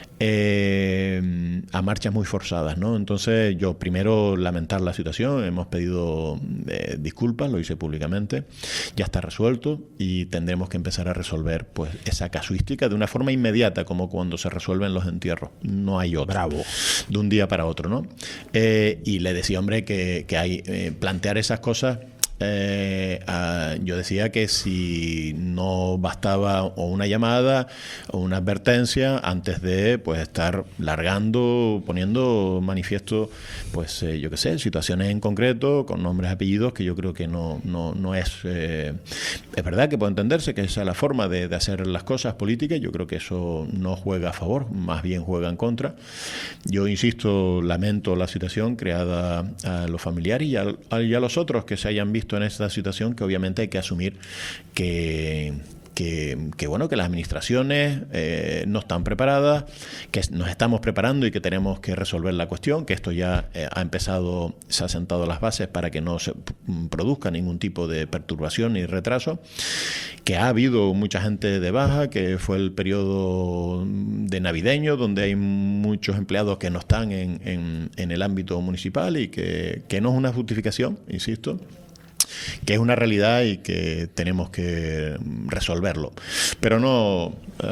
H: Eh, a marchas muy forzadas, ¿no? Entonces yo primero lamentar la situación, hemos pedido eh, disculpas, lo hice públicamente, ya está resuelto y tendremos que empezar a resolver pues esa casuística de una forma inmediata, como cuando se resuelven los entierros, no hay otra. Bravo. De un día para otro, ¿no? Eh, y le decía, hombre, que, que hay eh, plantear esas cosas. Eh, uh, yo decía que si no bastaba o una llamada o una advertencia antes de pues estar largando, poniendo manifiesto, pues eh, yo qué sé, situaciones en concreto con nombres, apellidos, que yo creo que no, no, no es eh, es verdad que puede entenderse que esa es la forma de, de hacer las cosas políticas. Yo creo que eso no juega a favor, más bien juega en contra. Yo insisto, lamento la situación creada a los familiares y a, y a los otros que se hayan visto en esta situación, que obviamente hay que asumir que, que, que bueno, que las administraciones eh, no están preparadas, que nos estamos preparando y que tenemos que resolver la cuestión, que esto ya eh, ha empezado, se ha sentado las bases para que no se produzca ningún tipo de perturbación ni retraso, que ha habido mucha gente de baja, que fue el periodo de navideño, donde hay muchos empleados que no están en, en, en el ámbito municipal y que, que no es una justificación, insisto, que es una realidad y que tenemos que resolverlo. Pero no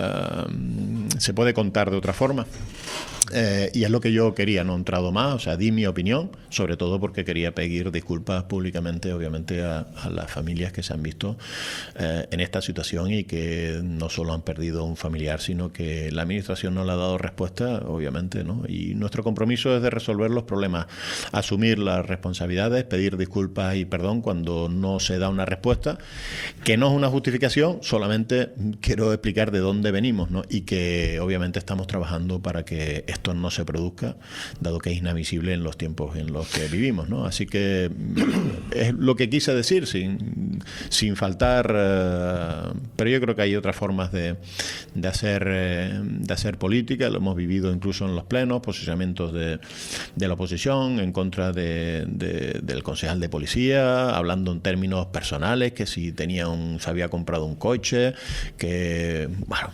H: uh, se puede contar de otra forma. Eh, y es lo que yo quería, no he entrado más, o sea, di mi opinión, sobre todo porque quería pedir disculpas públicamente, obviamente, a, a las familias que se han visto eh, en esta situación y que no solo han perdido un familiar, sino que la administración no le ha dado respuesta, obviamente, ¿no? Y nuestro compromiso es de resolver los problemas, asumir las responsabilidades, pedir disculpas y perdón cuando no se da una respuesta, que no es una justificación, solamente quiero explicar de dónde venimos, ¿no? Y que obviamente estamos trabajando para que esto no se produzca, dado que es inadmisible en los tiempos en los que vivimos, ¿no? Así que es lo que quise decir, sin, sin faltar, eh, pero yo creo que hay otras formas de, de, hacer, eh, de hacer política, lo hemos vivido incluso en los plenos, posicionamientos de, de la oposición en contra de, de, del concejal de policía, hablando en términos personales, que si tenía un, se había comprado un coche, que, bueno...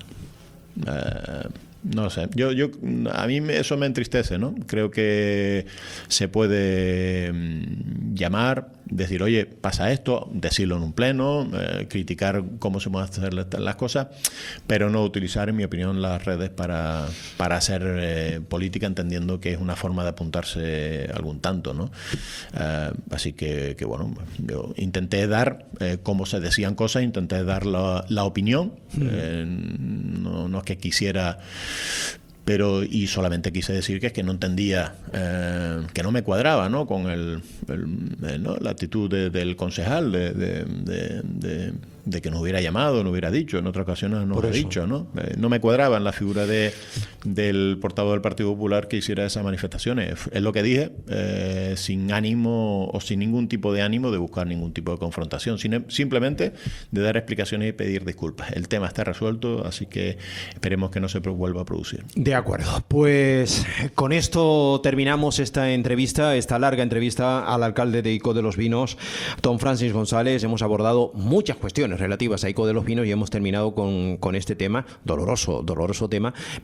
H: Eh, No sé, yo, yo, a mí eso me entristece, ¿no? Creo que se puede llamar, decir, oye, pasa esto, decirlo en un pleno, eh, criticar cómo se pueden hacer las cosas, pero no utilizar, en mi opinión, las redes para, para hacer eh, política, entendiendo que es una forma de apuntarse algún tanto, ¿no? Eh, así que, que, bueno, yo intenté dar, eh, cómo se decían cosas, intenté dar la, la opinión, eh, no, no es que quisiera... pero y solamente quise decir que es que no entendía, eh, que no me cuadraba, ¿no? Con el, el ¿no? la actitud de, del concejal de, de, de, de, de que nos hubiera llamado, nos hubiera dicho, en otras ocasiones nos ha dicho, ¿no? Eh, no me cuadraba en la figura de, del portavoz del Partido Popular que hiciera esas manifestaciones. Es lo que dije, eh, sin ánimo o sin ningún tipo de ánimo de buscar ningún tipo de confrontación, sino simplemente de dar explicaciones y pedir disculpas. El tema está resuelto, así que esperemos que no se vuelva a producir.
C: De acuerdo, pues con esto terminamos esta entrevista, esta larga entrevista al alcalde de Ico de los Vinos, don Francis González. Hemos abordado muchas cuestiones relativas a Ico de los Vinos y hemos terminado con, con este tema, doloroso, doloroso tema, pero que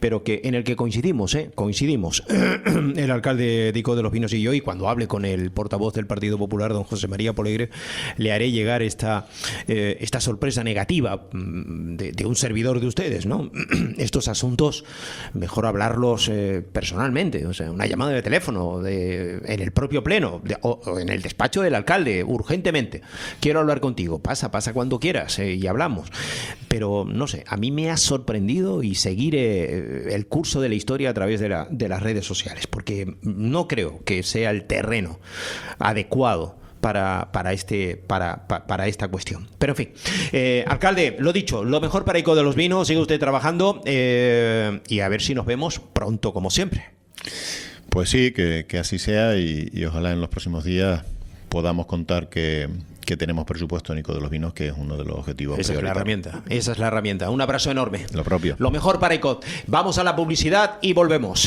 C: en el que coincidimos, ¿eh? Coincidimos el alcalde Dico de los Vinos y yo, y cuando hable con el portavoz del Partido Popular, don José María Polegre, le haré llegar esta, eh, esta sorpresa negativa de, de un servidor de ustedes, ¿no? Estos asuntos, mejor hablarlos eh, personalmente, o sea, una llamada de teléfono de, en el propio pleno de, o, o en el despacho del alcalde, urgentemente. Quiero hablar contigo. Pasa, pasa cuando quieras eh, y hablamos. Pero, no sé, a mí me ha sorprendido y seguiré el curso de la historia a través de, la, de las redes sociales, porque no creo que sea el terreno adecuado para, para, este, para, para, para esta cuestión. Pero, en fin, eh, alcalde, lo dicho, lo mejor para Ico de los Vinos, sigue usted trabajando eh, y a ver si nos vemos pronto, como siempre.
H: Pues sí, que, que así sea y, y ojalá en los próximos días podamos contar que, que tenemos presupuesto en Ico de los Vinos, que es uno de los objetivos
C: Esa es la herramienta, esa es la herramienta. Un abrazo enorme.
H: Lo propio.
C: Lo mejor para Ico. Vamos a la publicidad y volvemos.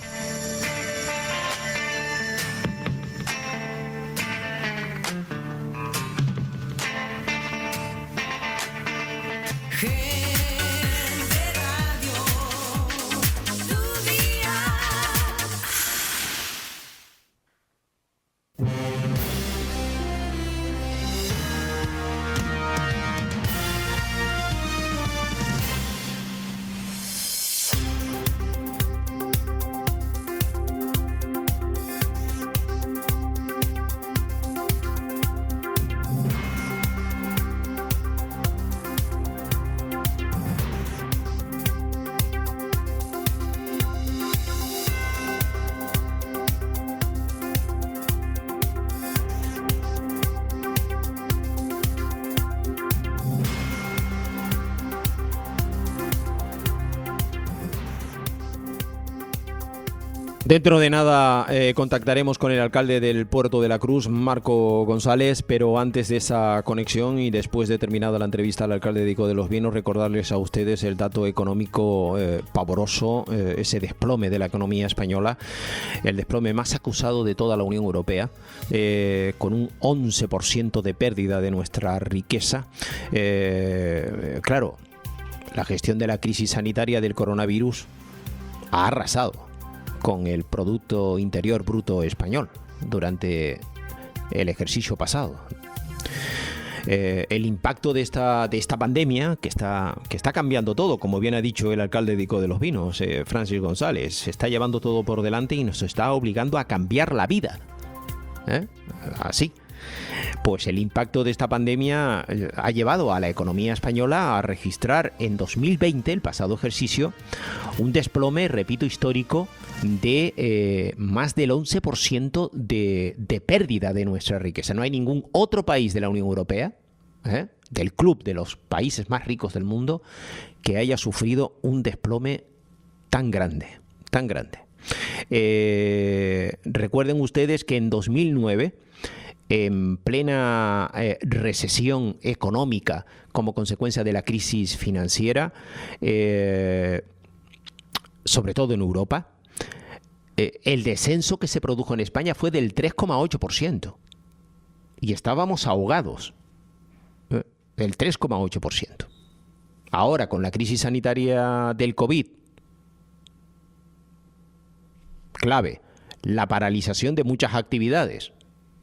C: Dentro de nada eh, contactaremos con el alcalde del Puerto de la Cruz, Marco González, pero antes de esa conexión y después de terminada la entrevista al alcalde de Ico de los Vinos, recordarles a ustedes el dato económico eh, pavoroso, eh, ese desplome de la economía española, el desplome más acusado de toda la Unión Europea, eh, con un once por ciento de pérdida de nuestra riqueza. Eh, claro, la gestión de la crisis sanitaria del coronavirus ha arrasado con el Producto Interior Bruto español durante el ejercicio pasado. Eh, el impacto de esta, de esta pandemia que está, que está cambiando todo, como bien ha dicho el alcalde de Ico de los Vinos, eh, Francis González, se está llevando todo por delante y nos está obligando a cambiar la vida. ¿Eh? Así. Pues el impacto de esta pandemia ha llevado a la economía española a registrar en dos mil veinte, el pasado ejercicio, un desplome, repito, histórico de eh, más del once por ciento de, de pérdida de nuestra riqueza. No hay ningún otro país de la Unión Europea, ¿eh? del club de los países más ricos del mundo, que haya sufrido un desplome tan grande, tan grande. Eh, recuerden ustedes que en dos mil nueve, en plena eh, recesión económica como consecuencia de la crisis financiera, eh, sobre todo en Europa, eh, el descenso que se produjo en España fue del tres coma ocho por ciento y estábamos ahogados, eh, el tres coma ocho por ciento. Ahora, con la crisis sanitaria del COVID, clave, la paralización de muchas actividades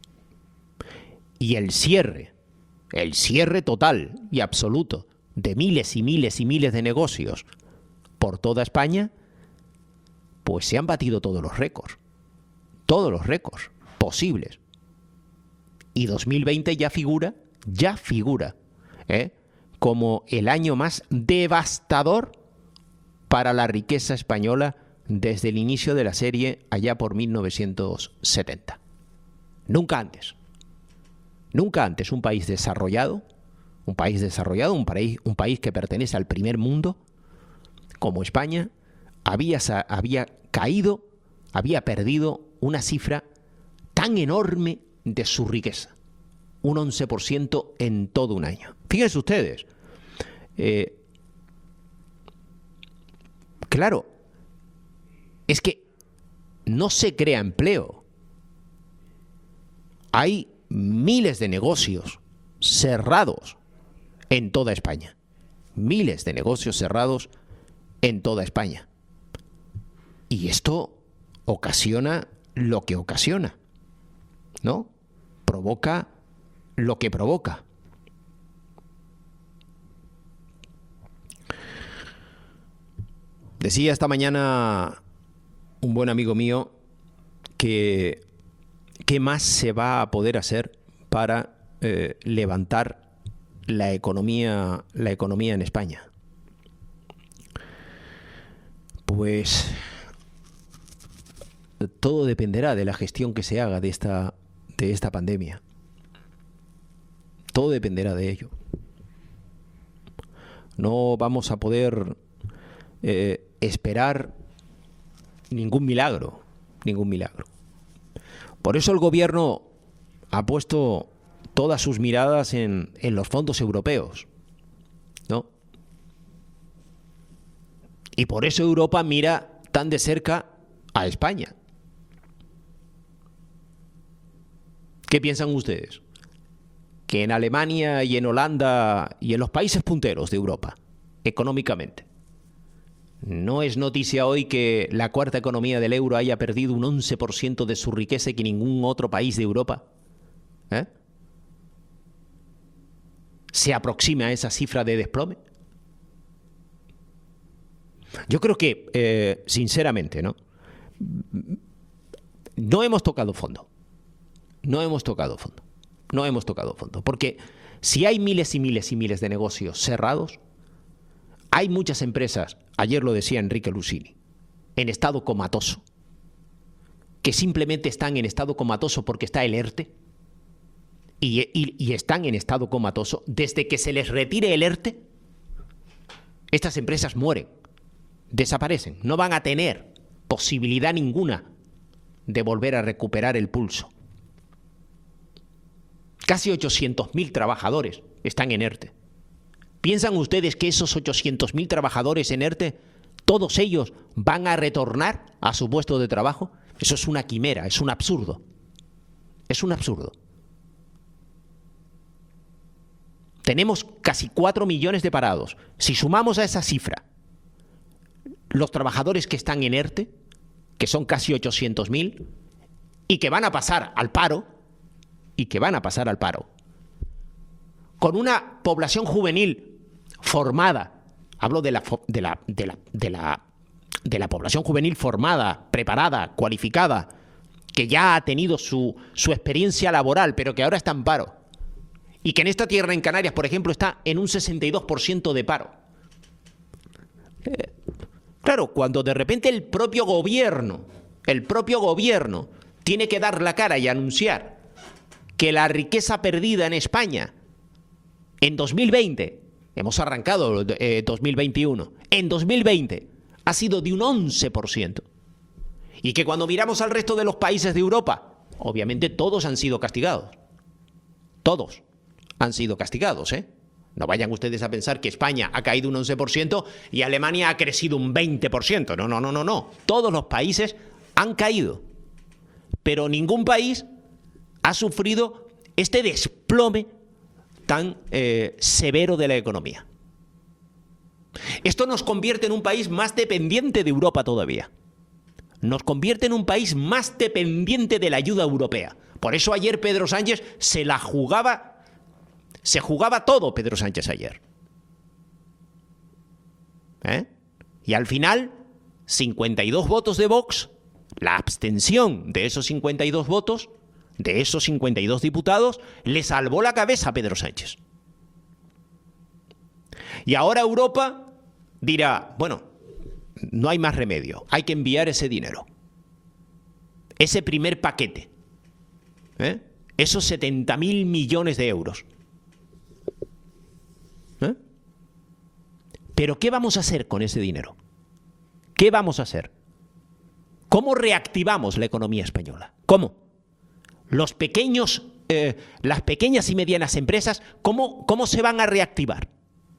C: y el cierre, el cierre total y absoluto de miles y miles y miles de negocios por toda España, pues se han batido todos los récords, todos los récords posibles. Y dos mil veinte ya figura, ya figura, ¿eh? como el año más devastador para la riqueza española desde el inicio de la serie allá por mil novecientos setenta. Nunca antes. Nunca antes un país desarrollado, un país desarrollado, un país, un país que pertenece al primer mundo, como España, había, había caído, había perdido una cifra tan enorme de su riqueza, un once por ciento en todo un año. Fíjense ustedes, eh, claro, es que no se crea empleo. Hay miles de negocios cerrados en toda España. Miles de negocios cerrados en toda España. Y esto ocasiona lo que ocasiona, ¿no? Provoca lo que provoca. Decía esta mañana un buen amigo mío que qué más se va a poder hacer para eh, levantar la economía, la economía en España. Pues todo dependerá de la gestión que se haga de esta, de esta pandemia. Todo dependerá de ello. No vamos a poder eh, esperar ningún milagro, ningún milagro. Por eso el gobierno ha puesto todas sus miradas en, en los fondos europeos, ¿no? Y por eso Europa mira tan de cerca a España. ¿Qué piensan ustedes? Que en Alemania y en Holanda y en los países punteros de Europa, económicamente, ¿no es noticia hoy que la cuarta economía del euro haya perdido un once por ciento de su riqueza que ningún otro país de Europa ¿eh? se aproxima a esa cifra de desplome? Yo creo que, eh, sinceramente, ¿no? No hemos tocado fondo. No hemos tocado fondo. No hemos tocado fondo. Porque si hay miles y miles y miles de negocios cerrados, hay muchas empresas, ayer lo decía Enrique Lucini, en estado comatoso, que simplemente están en estado comatoso porque está el ERTE, y, y, y están en estado comatoso. Desde que se les retire el ERTE, estas empresas mueren, desaparecen, no van a tener posibilidad ninguna de volver a recuperar el pulso. Casi ochocientos mil trabajadores están en ERTE. ¿Piensan ustedes que esos ochocientos mil trabajadores en ERTE, todos ellos van a retornar a su puesto de trabajo? Eso es una quimera, es un absurdo. Es un absurdo. Tenemos casi cuatro millones de parados. Si sumamos a esa cifra los trabajadores que están en ERTE, que son casi ochocientos mil, y que van a pasar al paro, y que van a pasar al paro, con una población juvenil formada, hablo de la, de la, de la, de la, de la población juvenil formada, preparada, cualificada, que ya ha tenido su, su experiencia laboral, pero que ahora está en paro, y que en esta tierra, en Canarias, por ejemplo, está en un sesenta y dos por ciento de paro. Eh, claro, cuando de repente el propio gobierno, el propio gobierno tiene que dar la cara y anunciar que la riqueza perdida en España en dos mil veinte, hemos arrancado eh, dos mil veintiuno, en dos mil veinte ha sido de un once por ciento. Y que cuando miramos al resto de los países de Europa, obviamente todos han sido castigados. Todos han sido castigados, ¿eh? No vayan ustedes a pensar que España ha caído un once por ciento y Alemania ha crecido un veinte por ciento. No, no, no, no, no. Todos los países han caído. Pero ningún país ha sufrido este desplome tan eh, severo de la economía. Esto nos convierte en un país más dependiente de Europa todavía. Nos convierte en un país más dependiente de la ayuda europea. Por eso ayer Pedro Sánchez se la jugaba, se jugaba todo Pedro Sánchez ayer. ¿Eh? Y al final, cincuenta y dos votos de Vox, la abstención de esos cincuenta y dos votos, de esos cincuenta y dos diputados, le salvó la cabeza a Pedro Sánchez. Y ahora Europa dirá, bueno, no hay más remedio, hay que enviar ese dinero. Ese primer paquete, ¿eh? Esos setenta mil millones de euros. ¿Eh? Pero ¿qué vamos a hacer con ese dinero? ¿Qué vamos a hacer? ¿Cómo reactivamos la economía española? ¿Cómo? Los pequeños, eh, las pequeñas y medianas empresas, ¿cómo, cómo se van a reactivar?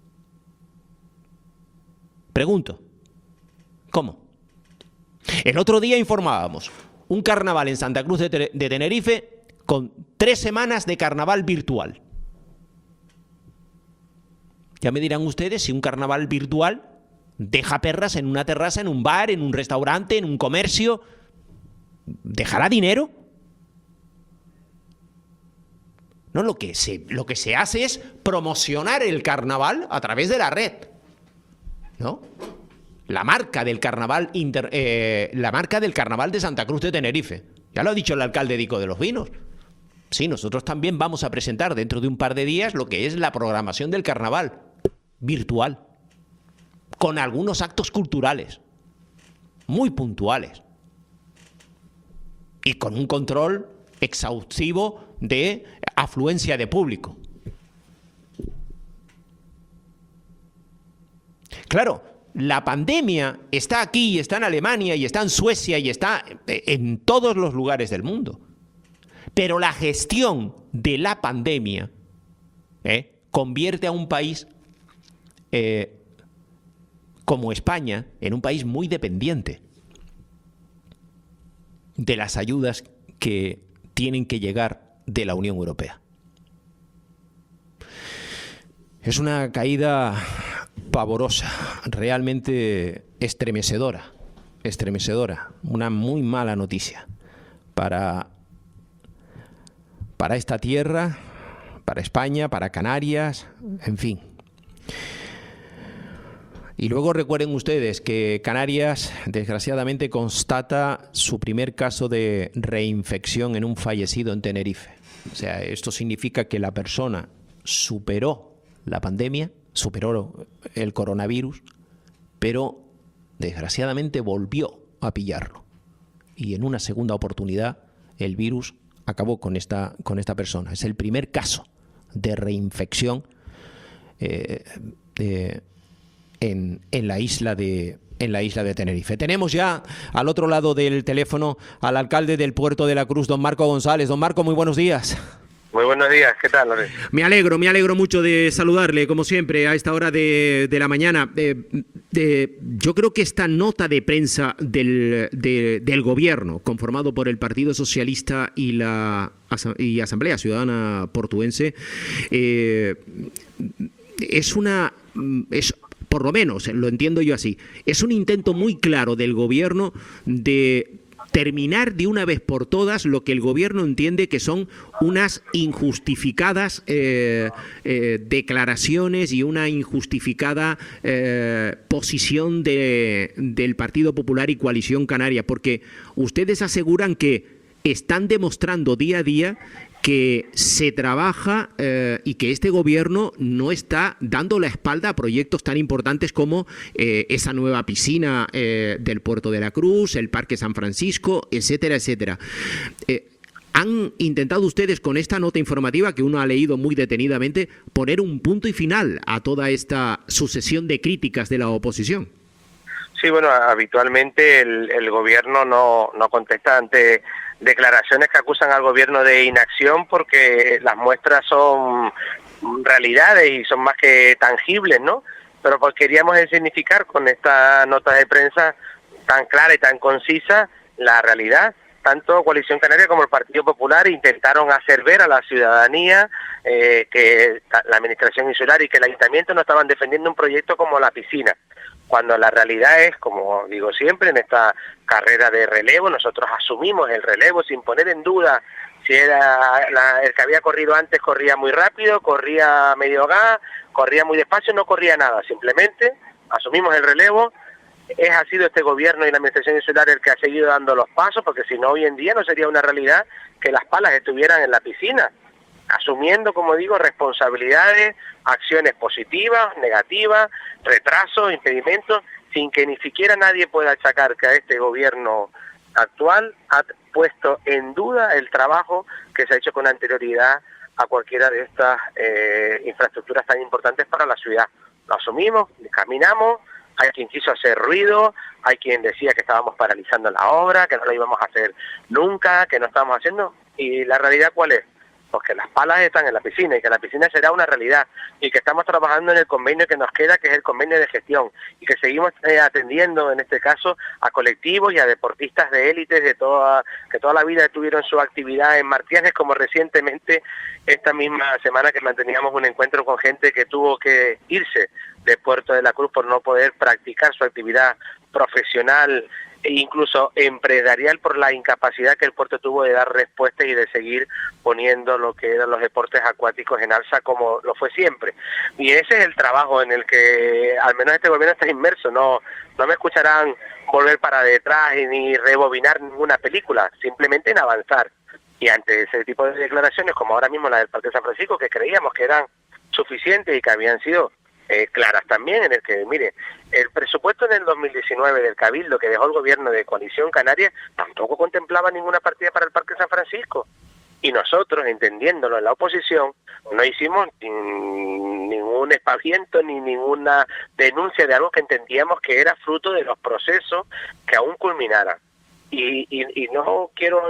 C: Pregunto. ¿Cómo? El otro día informábamos un carnaval en Santa Cruz de, de Tenerife con tres semanas de carnaval virtual. Ya me dirán ustedes si un carnaval virtual deja perras en una terraza, en un bar, en un restaurante, en un comercio. ¿Dejará dinero? No, lo que se, lo que se hace es promocionar el carnaval a través de la red, ¿no? La marca del carnaval, inter, eh, la marca del carnaval de Santa Cruz de Tenerife. Ya lo ha dicho el alcalde Dico de los Vinos. Sí, nosotros también vamos a presentar dentro de un par de días lo que es la programación del carnaval virtual, con algunos actos culturales muy puntuales y con un control exhaustivo de afluencia de público. Claro, la pandemia está aquí, está en Alemania, y está en Suecia, y está en todos los lugares del mundo. Pero la gestión de la pandemia ¿eh? convierte a un país eh, como España en un país muy dependiente de las ayudas que tienen que llegar de la Unión Europea. Es una caída pavorosa, realmente estremecedora, estremecedora, una muy mala noticia para, para esta tierra, para España, para Canarias, en fin. Y luego recuerden ustedes que Canarias, desgraciadamente, constata su primer caso de reinfección en un fallecido en Tenerife. O sea, esto significa que la persona superó la pandemia, superó el coronavirus, pero desgraciadamente volvió a pillarlo. Y en una segunda oportunidad, el virus acabó con esta, con esta persona. Es el primer caso de reinfección eh, de... En, en la isla de en la isla de Tenerife. Tenemos ya al otro lado del teléfono al alcalde del Puerto de la Cruz, don Marco González. Don Marco, muy buenos días.
I: Muy buenos días, ¿qué tal, Lorenzo?
C: Me alegro, me alegro mucho de saludarle, como siempre, a esta hora de, de la mañana. De, de, yo creo que esta nota de prensa del, de, del gobierno, conformado por el Partido Socialista y la y Asamblea Ciudadana Portuense, eh, es una... es por lo menos, lo entiendo yo así, es un intento muy claro del gobierno de terminar de una vez por todas lo que el gobierno entiende que son unas injustificadas eh, eh, declaraciones y una injustificada eh, posición de, del Partido Popular y Coalición Canaria, porque ustedes aseguran que están demostrando día a día que se trabaja eh, y que este gobierno no está dando la espalda a proyectos tan importantes como eh, esa nueva piscina eh, del Puerto de la Cruz, el Parque San Francisco, etcétera, etcétera. Eh, ¿Han intentado ustedes con esta nota informativa, que uno ha leído muy detenidamente, poner un punto y final a toda esta sucesión de críticas de la oposición?
I: Sí, bueno, habitualmente el, el gobierno no, no contesta ante declaraciones que acusan al gobierno de inacción, porque las muestras son realidades y son más que tangibles, ¿no? Pero pues queríamos significar con esta nota de prensa tan clara y tan concisa la realidad. Tanto Coalición Canaria como el Partido Popular intentaron hacer ver a la ciudadanía eh, que la Administración Insular y que el Ayuntamiento no estaban defendiendo un proyecto como la piscina, cuando la realidad es, como digo siempre, en esta carrera de relevo, nosotros asumimos el relevo sin poner en duda si era la, el que había corrido antes corría muy rápido, corría medio gas, corría muy despacio, no corría nada, simplemente asumimos el relevo. Es ha sido este gobierno y la Administración Insular el que ha seguido dando los pasos, porque si no, hoy en día no sería una realidad que las palas estuvieran en la piscina, asumiendo, como digo, responsabilidades, acciones positivas, negativas, retrasos, impedimentos, sin que ni siquiera nadie pueda achacar que a este gobierno actual ha puesto en duda el trabajo que se ha hecho con anterioridad a cualquiera de estas eh, infraestructuras tan importantes para la ciudad. Lo asumimos, caminamos, hay quien quiso hacer ruido, hay quien decía que estábamos paralizando la obra, que no la íbamos a hacer nunca, que no estábamos haciendo, y la realidad ¿cuál es? porque las palas están en la piscina y que la piscina será una realidad y que estamos trabajando en el convenio que nos queda, que es el convenio de gestión, y que seguimos eh, atendiendo en este caso a colectivos y a deportistas de élites de toda que toda la vida tuvieron su actividad en Martianes, como recientemente esta misma semana que manteníamos un encuentro con gente que tuvo que irse de Puerto de la Cruz por no poder practicar su actividad profesional e incluso empresarial por la incapacidad que el puerto tuvo de dar respuestas y de seguir poniendo lo que eran los deportes acuáticos en alza como lo fue siempre. Y ese es el trabajo en el que al menos este gobierno está inmerso. No, no me escucharán volver para detrás ni rebobinar ninguna película, simplemente en avanzar. Y ante ese tipo de declaraciones, como ahora mismo la del Parque San Francisco, que creíamos que eran suficientes y que habían sido Eh, claras también, en el que, mire, el presupuesto en el dos mil diecinueve del Cabildo que dejó el gobierno de Coalición Canaria tampoco contemplaba ninguna partida para el Parque San Francisco. Y nosotros, entendiéndolo en la oposición, no hicimos ningún espaviento ni ninguna denuncia de algo que entendíamos que era fruto de los procesos que aún culminaran. Y, y, y no quiero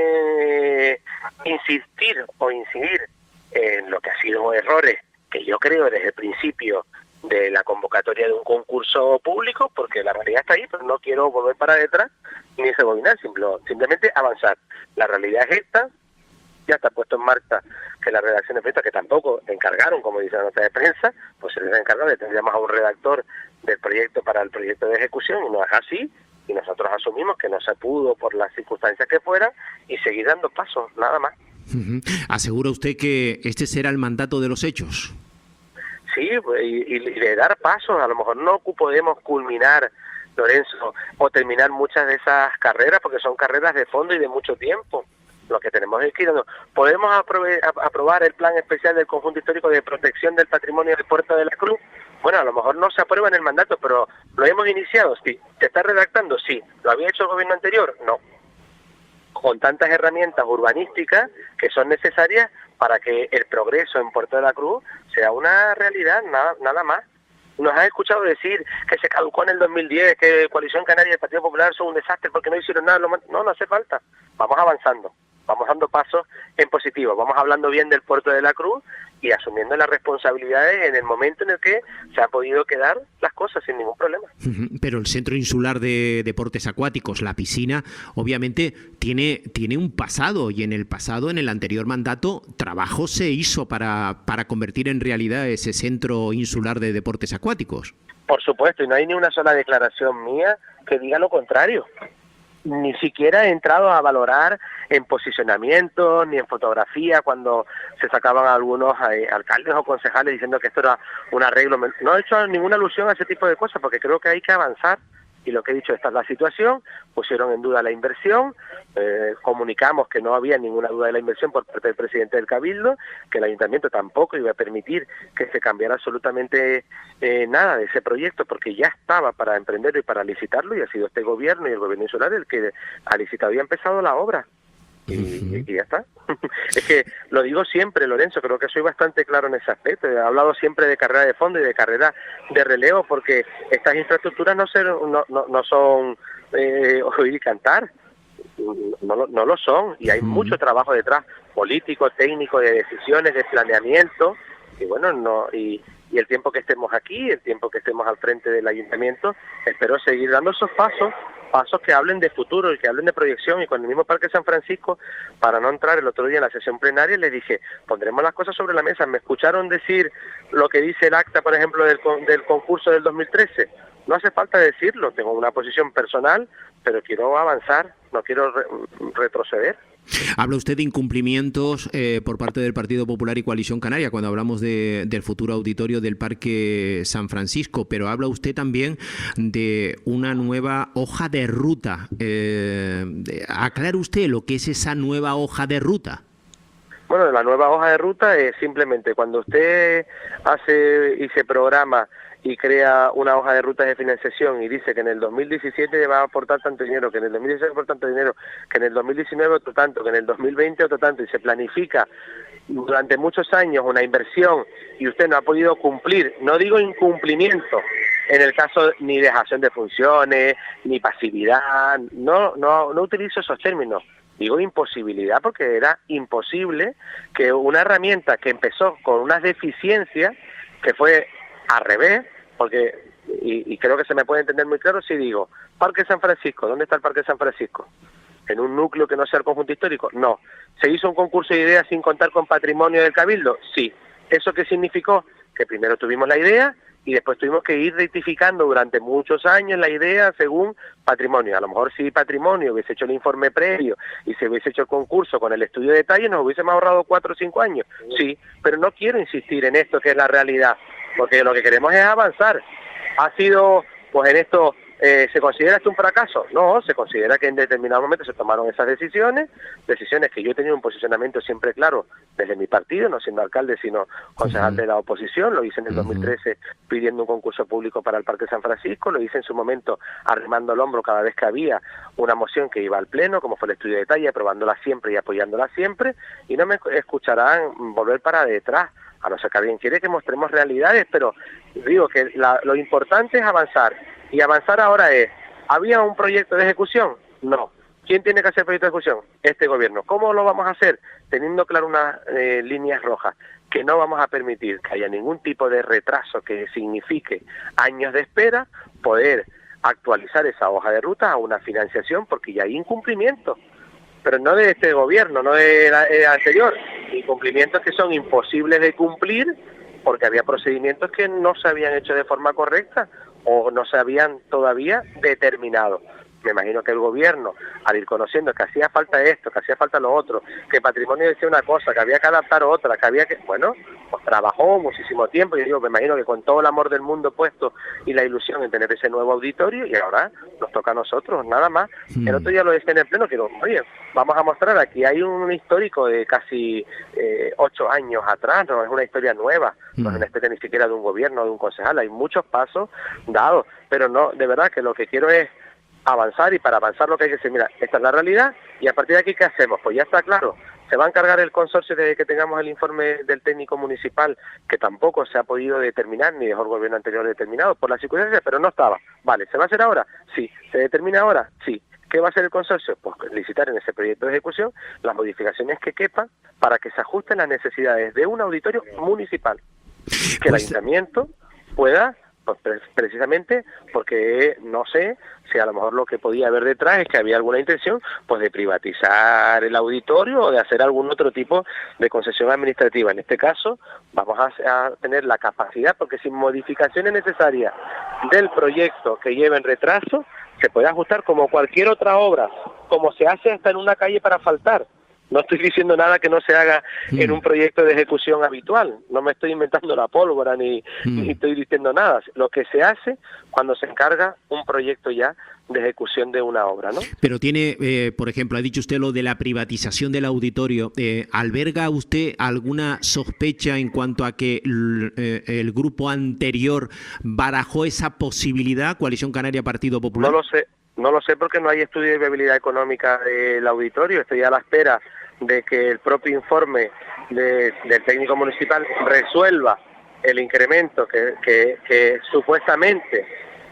I: eh, insistir o incidir en lo que ha sido errores que yo creo desde el principio de la convocatoria de un concurso público, porque la realidad está ahí, pero no quiero volver para detrás ni rebobinar, simplemente avanzar. La realidad es esta, ya está puesto en marcha que la redacción de proyectos, que tampoco encargaron, como dice la nota de prensa, pues se les ha encargado, le tendríamos a un redactor del proyecto para el proyecto de ejecución, y no es así, y nosotros asumimos que no se pudo por las circunstancias que fueran, y seguir dando pasos, nada más.
C: Uh-huh. ¿Asegura usted que este será el mandato de los hechos?
I: Sí, y, y de dar pasos. A lo mejor no podemos culminar, Lorenzo, o terminar muchas de esas carreras, porque son carreras de fondo y de mucho tiempo. Lo que tenemos es que ir dando. ¿Podemos aprove- aprobar el plan especial del conjunto histórico de protección del patrimonio del Puerto de la Cruz? Bueno, a lo mejor no se aprueba en el mandato, pero ¿lo hemos iniciado? Sí. ¿Se está redactando? Sí. ¿Lo había hecho el gobierno anterior? No. Con tantas herramientas urbanísticas que son necesarias para que el progreso en Puerto de la Cruz sea una realidad, nada, nada más. Nos han escuchado decir que se caducó en el dos mil diez, que Coalición Canaria y el Partido Popular son un desastre porque no hicieron nada. No, no hace falta. Vamos avanzando, vamos dando pasos en positivo, vamos hablando bien del Puerto de la Cruz y asumiendo las responsabilidades en el momento en el que se ha podido quedar las cosas sin ningún problema.
C: Pero el Centro Insular de Deportes Acuáticos, la piscina, obviamente tiene, tiene un pasado, y en el pasado, en el anterior mandato, trabajo se hizo para, para convertir en realidad ese Centro Insular de Deportes Acuáticos.
I: Por supuesto, y no hay ni una sola declaración mía que diga lo contrario. Ni siquiera he entrado a valorar en posicionamiento ni en fotografía cuando se sacaban algunos eh, alcaldes o concejales diciendo que esto era un arreglo. No he hecho ninguna alusión a ese tipo de cosas porque creo que hay que avanzar, y lo que he dicho, esta es la situación. Pusieron en duda la inversión, eh, comunicamos que no había ninguna duda de la inversión por parte del presidente del Cabildo, que el ayuntamiento tampoco iba a permitir que se cambiara absolutamente eh, nada de ese proyecto, porque ya estaba para emprenderlo y para licitarlo, y ha sido este gobierno y el gobierno insular el que ha licitado y ha empezado la obra. Y, y, y ya está. Es que lo digo siempre, Lorenzo, creo que soy bastante claro en ese aspecto. He hablado siempre de carrera de fondo y de carrera de relevo, porque estas infraestructuras no, ser, no, no, no son eh, oír y cantar, no, no lo son, y hay uh-huh. mucho trabajo detrás, político, técnico, de decisiones, de planeamiento, y bueno, no y, y el tiempo que estemos aquí, el tiempo que estemos al frente del ayuntamiento, espero seguir dando esos pasos, pasos que hablen de futuro y que hablen de proyección. Y con el mismo Parque San Francisco, para no entrar el otro día en la sesión plenaria, les dije, pondremos las cosas sobre la mesa. Me escucharon decir lo que dice el acta, por ejemplo, del, del concurso del dos mil trece. No hace falta decirlo, tengo una posición personal, pero quiero avanzar, no quiero re- retroceder.
C: Habla usted de incumplimientos eh, por parte del Partido Popular y Coalición Canaria cuando hablamos de, del futuro auditorio del Parque San Francisco, pero habla usted también de una nueva hoja de ruta. Eh, aclare usted lo que es esa nueva hoja de ruta.
I: Bueno, la nueva hoja de ruta es simplemente cuando usted hace y se programa y crea una hoja de ruta de financiación y dice que en el dos mil diecisiete va a aportar tanto dinero, que en el dos mil dieciséis va a aportar tanto dinero, que en el dos mil diecinueve otro tanto, que en el dos mil veinte otro tanto, y se planifica durante muchos años una inversión y usted no ha podido cumplir, no digo incumplimiento, en el caso ni dejación de funciones, ni pasividad, no, no, no utilizo esos términos, Digo imposibilidad porque era imposible que una herramienta que empezó con unas deficiencias, que fue al revés, porque, y, y creo que se me puede entender muy claro si digo, Parque San Francisco, ¿dónde está el Parque San Francisco? ¿En un núcleo que no sea el conjunto histórico? No. ¿Se hizo un concurso de ideas sin contar con patrimonio del Cabildo? Sí. ¿Eso qué significó? Que primero tuvimos la idea y después tuvimos que ir rectificando durante muchos años la idea según patrimonio. A lo mejor si patrimonio hubiese hecho el informe previo y se hubiese hecho el concurso con el estudio de detalle, nos hubiésemos ahorrado cuatro o cinco años. Sí, pero no quiero insistir en esto que es la realidad, porque lo que queremos es avanzar. Ha sido, pues en esto, eh, ¿se considera esto un fracaso? No, se considera que en determinado momento se tomaron esas decisiones, decisiones que yo he tenido un posicionamiento siempre claro desde mi partido, no siendo alcalde, sino concejal uh-huh. de la oposición. Lo hice en el uh-huh. dos mil trece pidiendo un concurso público para el Parque San Francisco, lo hice en su momento arrimando el hombro cada vez que había una moción que iba al Pleno, como fue el estudio de detalle, aprobándola siempre y apoyándola siempre, y no me escucharán volver para detrás, a no ser que alguien quiere que mostremos realidades, pero digo que la, lo importante es avanzar, y avanzar ahora es, ¿había un proyecto de ejecución? No. ¿Quién tiene que hacer el proyecto de ejecución? Este gobierno. ¿Cómo lo vamos a hacer? Teniendo claro unas eh, líneas rojas, que no vamos a permitir que haya ningún tipo de retraso que signifique años de espera, poder actualizar esa hoja de ruta a una financiación, porque ya hay incumplimientos, pero no de este gobierno, no de la, eh, anterior, incumplimientos que son imposibles de cumplir, porque había procedimientos que no se habían hecho de forma correcta o no se habían todavía determinado. Me imagino que el gobierno, al ir conociendo que hacía falta esto, que hacía falta lo otro, que patrimonio decía una cosa, que había que adaptar otra, que había que... Bueno, pues trabajó muchísimo tiempo, y yo digo, me imagino que con todo el amor del mundo puesto y la ilusión en tener ese nuevo auditorio, y ahora nos toca a nosotros, nada más. Mm. El otro día lo decía en el Pleno, que oye, vamos a mostrar, aquí hay un histórico de casi eh, ocho años atrás, no es una historia nueva, mm. no es una historia ni siquiera de un gobierno o de un concejal, hay muchos pasos dados, pero no, de verdad que lo que quiero es avanzar, y para avanzar lo que hay que decir, mira, esta es la realidad, y a partir de aquí, ¿qué hacemos? Pues ya está claro, se va a encargar el consorcio desde que tengamos el informe del técnico municipal, que tampoco se ha podido determinar, ni dejó el gobierno anterior determinado por las circunstancias, pero no estaba. Vale, ¿se va a hacer ahora? Sí. ¿Se determina ahora? Sí. ¿Qué va a hacer el consorcio? Pues licitar en ese proyecto de ejecución las modificaciones que quepan para que se ajusten las necesidades de un auditorio municipal, que el ayuntamiento pueda... Pues precisamente porque no sé si a lo mejor lo que podía haber detrás es que había alguna intención pues de privatizar el auditorio o de hacer algún otro tipo de concesión administrativa. En este caso vamos a, a tener la capacidad, porque sin modificaciones necesarias del proyecto que lleve en retraso, se puede ajustar como cualquier otra obra, como se hace hasta en una calle para asfaltar. No estoy diciendo nada que no se haga mm. en un proyecto de ejecución habitual. No me estoy inventando la pólvora ni, mm. ni estoy diciendo nada. Lo que se hace cuando se encarga un proyecto ya de ejecución de una obra, ¿no?
C: Pero tiene, eh, por ejemplo, ha dicho usted lo de la privatización del auditorio. Eh, ¿Alberga usted alguna sospecha en cuanto a que el, eh, el grupo anterior barajó esa posibilidad, Coalición Canaria Partido Popular?
I: No lo sé. No lo sé porque no hay estudio de viabilidad económica del auditorio. Estoy a la espera de que el propio informe de, del técnico municipal resuelva el incremento que, que, que supuestamente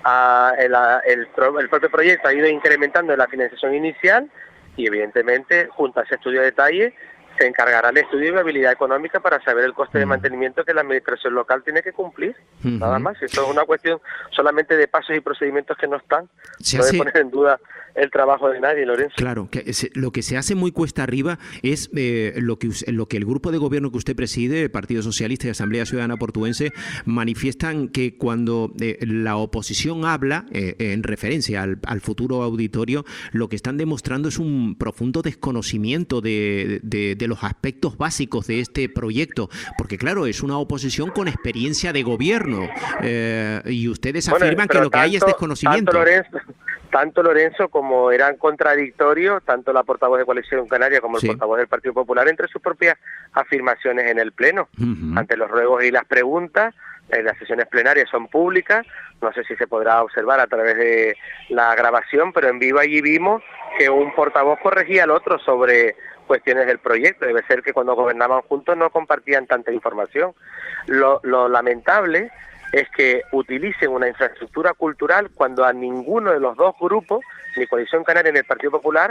I: a, el, a, el, el propio proyecto ha ido incrementando en la financiación inicial, y evidentemente junto a ese estudio de detalle se encargará el estudio de viabilidad económica para saber el coste de mantenimiento que la administración local tiene que cumplir. Uh-huh. Nada más. Esto es una cuestión solamente de pasos y procedimientos que no están. Se no hace... debe poner en duda el trabajo de nadie, Lorenzo.
C: Claro, que se, lo que se hace muy cuesta arriba es eh, lo que lo que el grupo de gobierno que usted preside, el Partido Socialista y Asamblea Ciudadana Portuense, manifiestan que cuando eh, la oposición habla eh, en referencia al, al futuro auditorio, lo que están demostrando es un profundo desconocimiento de, de, de los aspectos básicos de este proyecto, porque claro, es una oposición con experiencia de gobierno, eh, y ustedes bueno, afirman que lo tanto, que hay es desconocimiento.
I: Tanto Lorenzo, tanto Lorenzo como eran contradictorios, tanto la portavoz de Coalición Canaria como el sí. portavoz del Partido Popular, entre sus propias afirmaciones en el Pleno. Uh-huh. Ante los ruegos y las preguntas, eh, las sesiones plenarias son públicas, no sé si se podrá observar a través de la grabación, pero en vivo allí vimos que un portavoz corregía al otro sobre cuestiones del proyecto. Debe ser que cuando gobernaban juntos no compartían tanta información. Lo, lo lamentable es que utilicen una infraestructura cultural cuando a ninguno de los dos grupos, ni Coalición Canaria ni el Partido Popular,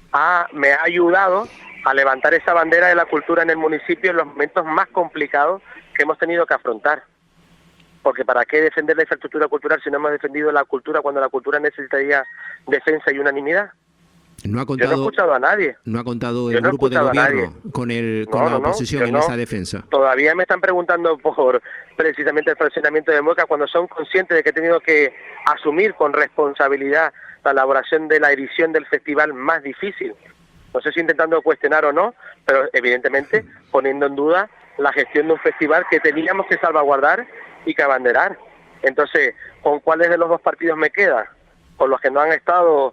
I: ha, me ha ayudado a levantar esa bandera de la cultura en el municipio en los momentos más complicados que hemos tenido que afrontar. Porque ¿para qué defender la infraestructura cultural si no hemos defendido la cultura cuando la cultura necesitaría defensa y unanimidad?
C: No ha contado,
I: yo no he escuchado a nadie.
C: No ha contado
I: el
C: no
I: grupo de
C: gobierno con, el, con
I: no,
C: la
I: no,
C: oposición
I: no,
C: en
I: no.
C: esa defensa.
I: Todavía me están preguntando por precisamente el fraccionamiento de Mueca cuando son conscientes de que he tenido que asumir con responsabilidad la elaboración de la edición del festival más difícil. No sé si intentando cuestionar o no, pero evidentemente poniendo en duda la gestión de un festival que teníamos que salvaguardar y que abanderar. Entonces, ¿con cuáles de los dos partidos me queda? Con los que no han estado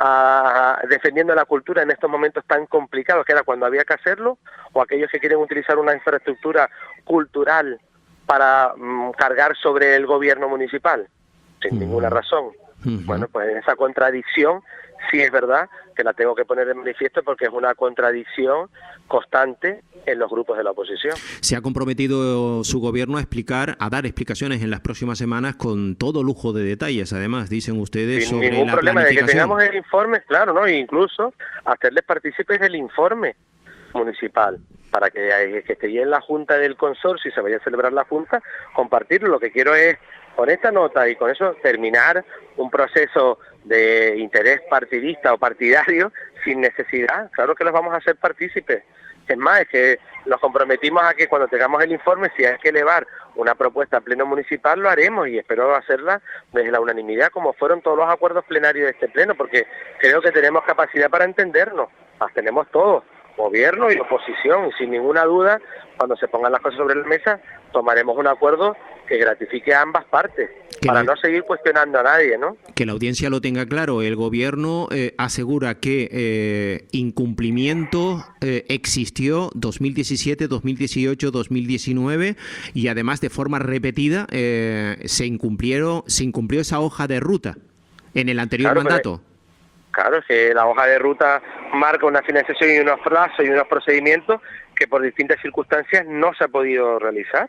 I: a, a, defendiendo la cultura en estos momentos tan complicados, que era cuando había que hacerlo, o aquellos que quieren utilizar una infraestructura cultural para mmm, cargar sobre el gobierno municipal, sin uh-huh. ninguna razón. Uh-huh. Bueno, pues esa contradicción sí es verdad que la tengo que poner en manifiesto porque es una contradicción constante en los grupos de la oposición.
C: Se ha comprometido su gobierno a explicar, a dar explicaciones en las próximas semanas con todo lujo de detalles, además, dicen ustedes,
I: sin
C: sobre
I: ningún
C: la
I: problema de que
C: planificación.
I: tengamos el informe, claro, ¿no? E incluso hacerles partícipes del informe municipal para que, que esté en la junta del consorcio y se vaya a celebrar la junta, compartirlo. Lo que quiero es, con esta nota y con eso, terminar un proceso de interés partidista o partidario sin necesidad. Claro que los vamos a hacer partícipes. Es más, es que nos comprometimos a que cuando tengamos el informe, si hay que elevar una propuesta a pleno municipal, lo haremos y espero hacerla desde la unanimidad, como fueron todos los acuerdos plenarios de este pleno, porque creo que tenemos capacidad para entendernos. Las tenemos todos, gobierno y oposición, y sin ninguna duda, cuando se pongan las cosas sobre la mesa, tomaremos un acuerdo que gratifique a ambas partes, que para la, no seguir cuestionando a nadie, ¿no?
C: Que la audiencia lo tenga claro. El gobierno eh, asegura que eh, incumplimiento eh, existió dos mil diecisiete, dos mil dieciocho, dos mil diecinueve y además de forma repetida eh, se incumplieron, se incumplió esa hoja de ruta en el anterior
I: claro,
C: mandato.
I: Pero, claro, es que la hoja de ruta marca una financiación y unos plazos y unos procedimientos que por distintas circunstancias no se ha podido realizar.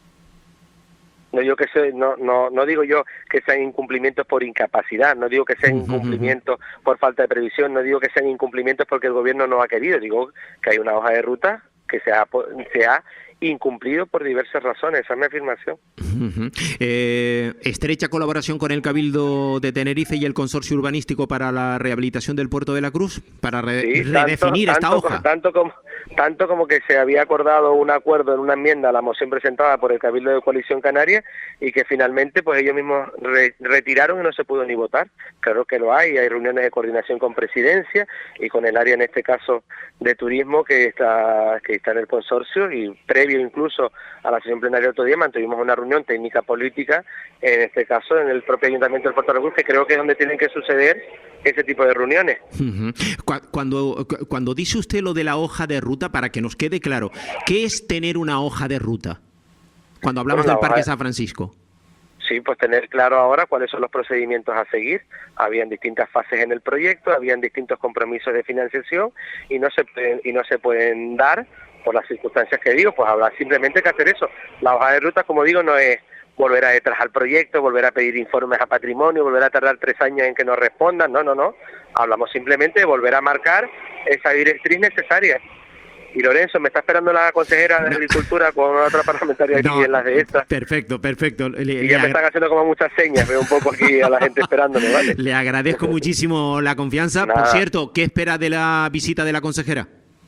I: No digo que se, no, no, no digo yo que sean incumplimientos por incapacidad, no digo que sean incumplimientos por falta de previsión, no digo que sean incumplimientos porque el gobierno no ha querido, digo que hay una hoja de ruta que se ha, se ha incumplido por diversas razones, esa es mi afirmación.
C: Uh-huh. eh, estrecha colaboración con el Cabildo de Tenerife y el Consorcio Urbanístico para la rehabilitación del Puerto de la Cruz, para re
I: sí,
C: redefinir
I: tanto,
C: esta
I: tanto,
C: hoja.
I: Tanto como, tanto como que se había acordado un acuerdo en una enmienda a la moción presentada por el Cabildo de Coalición Canaria y que finalmente pues ellos mismos re retiraron y no se pudo ni votar. Claro que lo hay, hay reuniones de coordinación con Presidencia y con el área en este caso de turismo que está, que está en el consorcio y previo incluso a la sesión plenaria de otro día mantuvimos una reunión técnica política, en este caso en el propio Ayuntamiento del Puerto de la Cruz, que creo que es donde tienen que suceder ese tipo de reuniones.
C: Uh-huh. Cuando, cuando dice usted lo de la hoja de ruta, para que nos quede claro, ¿qué es tener una hoja de ruta? Cuando hablamos bueno, del Parque de... San Francisco.
I: Sí, pues tener claro ahora cuáles son los procedimientos a seguir. Habían distintas fases en el proyecto, habían distintos compromisos de financiación y no se pueden, y no se pueden dar por las circunstancias que digo, pues habrá simplemente que hacer eso. La hoja de ruta, como digo, no es volver a detrás al proyecto, volver a pedir informes a patrimonio, volver a tardar tres años en que nos respondan, no, no, no. Hablamos simplemente de volver a marcar esa directriz necesaria. Y Lorenzo, me está esperando la consejera de Agricultura con otra parlamentaria aquí no, en las de estas.
C: Perfecto, perfecto. Le,
I: y ya
C: le
I: me están haciendo como muchas señas, veo un poco aquí a la gente esperándome, ¿vale?
C: Le agradezco muchísimo la confianza. Nada. Por cierto, ¿qué espera de la visita de la consejera?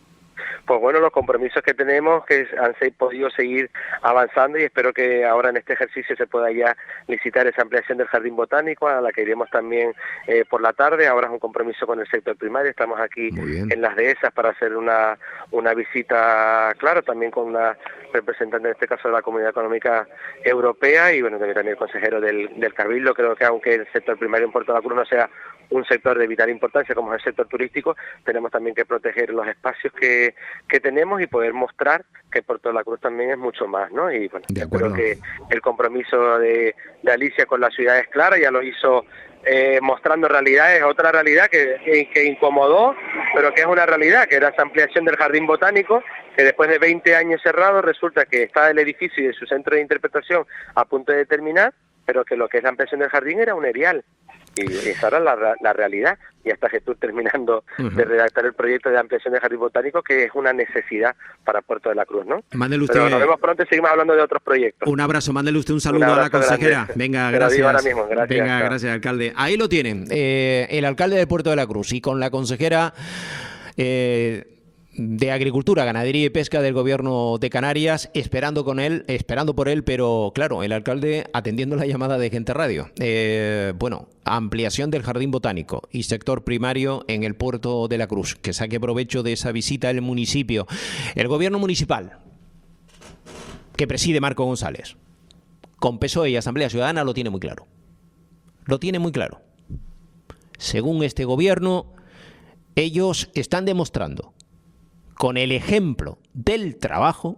I: Pues bueno, los compromisos que tenemos que han podido seguir avanzando y espero que ahora en este ejercicio se pueda ya licitar esa ampliación del jardín botánico a la que iremos también eh, por la tarde. Ahora es un compromiso con el sector primario, estamos aquí en las dehesas para hacer una, una visita, claro, también con una representante en este caso de la Comunidad Económica Europea y bueno, también el consejero del, del Cabildo. Creo que aunque el sector primario en Puerto de la Cruz no sea un sector de vital importancia como es el sector turístico, tenemos también que proteger los espacios que, que tenemos y poder mostrar que Puerto de la Cruz también es mucho más, ¿no? Y bueno, creo que el compromiso de, de Alicia con la ciudad es claro, ya lo hizo eh, mostrando realidades, otra realidad que, que, que incomodó, pero que es una realidad, que era esa ampliación del jardín botánico, que después de veinte años cerrado resulta que está el edificio y de su centro de interpretación a punto de terminar, pero que lo que es la ampliación del jardín era un erial. Y esa era la, la realidad. Y hasta que estoy terminando uh-huh. de redactar el proyecto de ampliación de jardín botánico, que es una necesidad para Puerto de la Cruz, ¿no?
C: Mándele usted...
I: Pero nos vemos pronto y seguimos hablando de otros proyectos.
C: Un abrazo, mándele usted un saludo un a la consejera.
I: Grande.
C: Venga, gracias.
I: Ahora mismo. Gracias.
C: Venga, gracias, alcalde. Ahí lo tienen, eh, el alcalde de Puerto de la Cruz y con la consejera eh, de Agricultura, Ganadería y Pesca del Gobierno de Canarias, esperando con él, esperando por él, pero claro, el alcalde atendiendo la llamada de Gente Radio. Eh, bueno, ampliación del jardín botánico y sector primario en el Puerto de la Cruz. Que saque provecho de esa visita al municipio. El Gobierno municipal, que preside Marco González, con P S O E y Asamblea Ciudadana, lo tiene muy claro. Lo tiene muy claro. Según este gobierno, ellos están demostrando, con el ejemplo del trabajo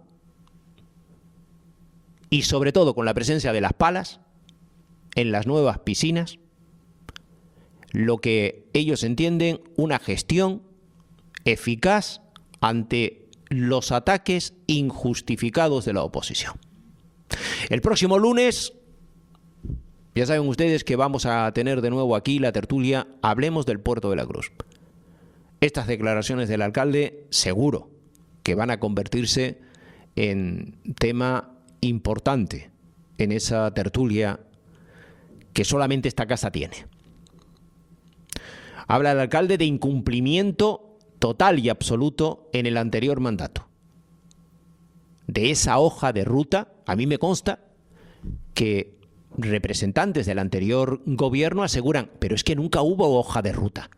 C: y sobre todo con la presencia de las palas en las nuevas piscinas, lo que ellos entienden una gestión eficaz ante los ataques injustificados de la oposición. El próximo lunes, ya saben ustedes que vamos a tener de nuevo aquí la tertulia Hablemos del Puerto de la Cruz. Estas declaraciones del alcalde seguro que van a convertirse en tema importante en esa tertulia que solamente esta casa tiene. Habla el alcalde de incumplimiento total y absoluto en el anterior mandato. De esa hoja de ruta, a mí me consta que representantes del anterior gobierno aseguran, pero es que nunca hubo hoja de ruta.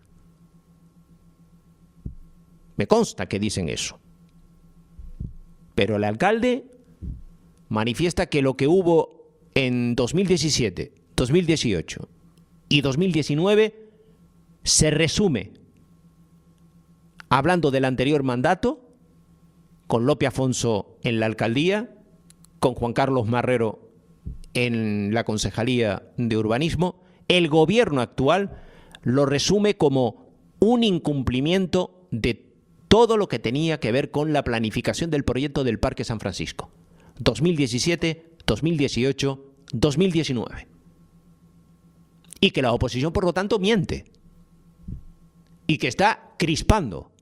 C: Me consta que dicen eso. Pero el alcalde manifiesta que lo que hubo en dos mil diecisiete, dos mil dieciocho y dos mil diecinueve se resume, hablando del anterior mandato, con Lope Afonso en la alcaldía, con Juan Carlos Marrero en la Concejalía de Urbanismo, el gobierno actual lo resume como un incumplimiento de todo lo que tenía que ver con la planificación del proyecto del Parque San Francisco, dos mil diecisiete, dos mil dieciocho, dos mil diecinueve. Y que la oposición, por lo tanto, miente. Y que está crispando.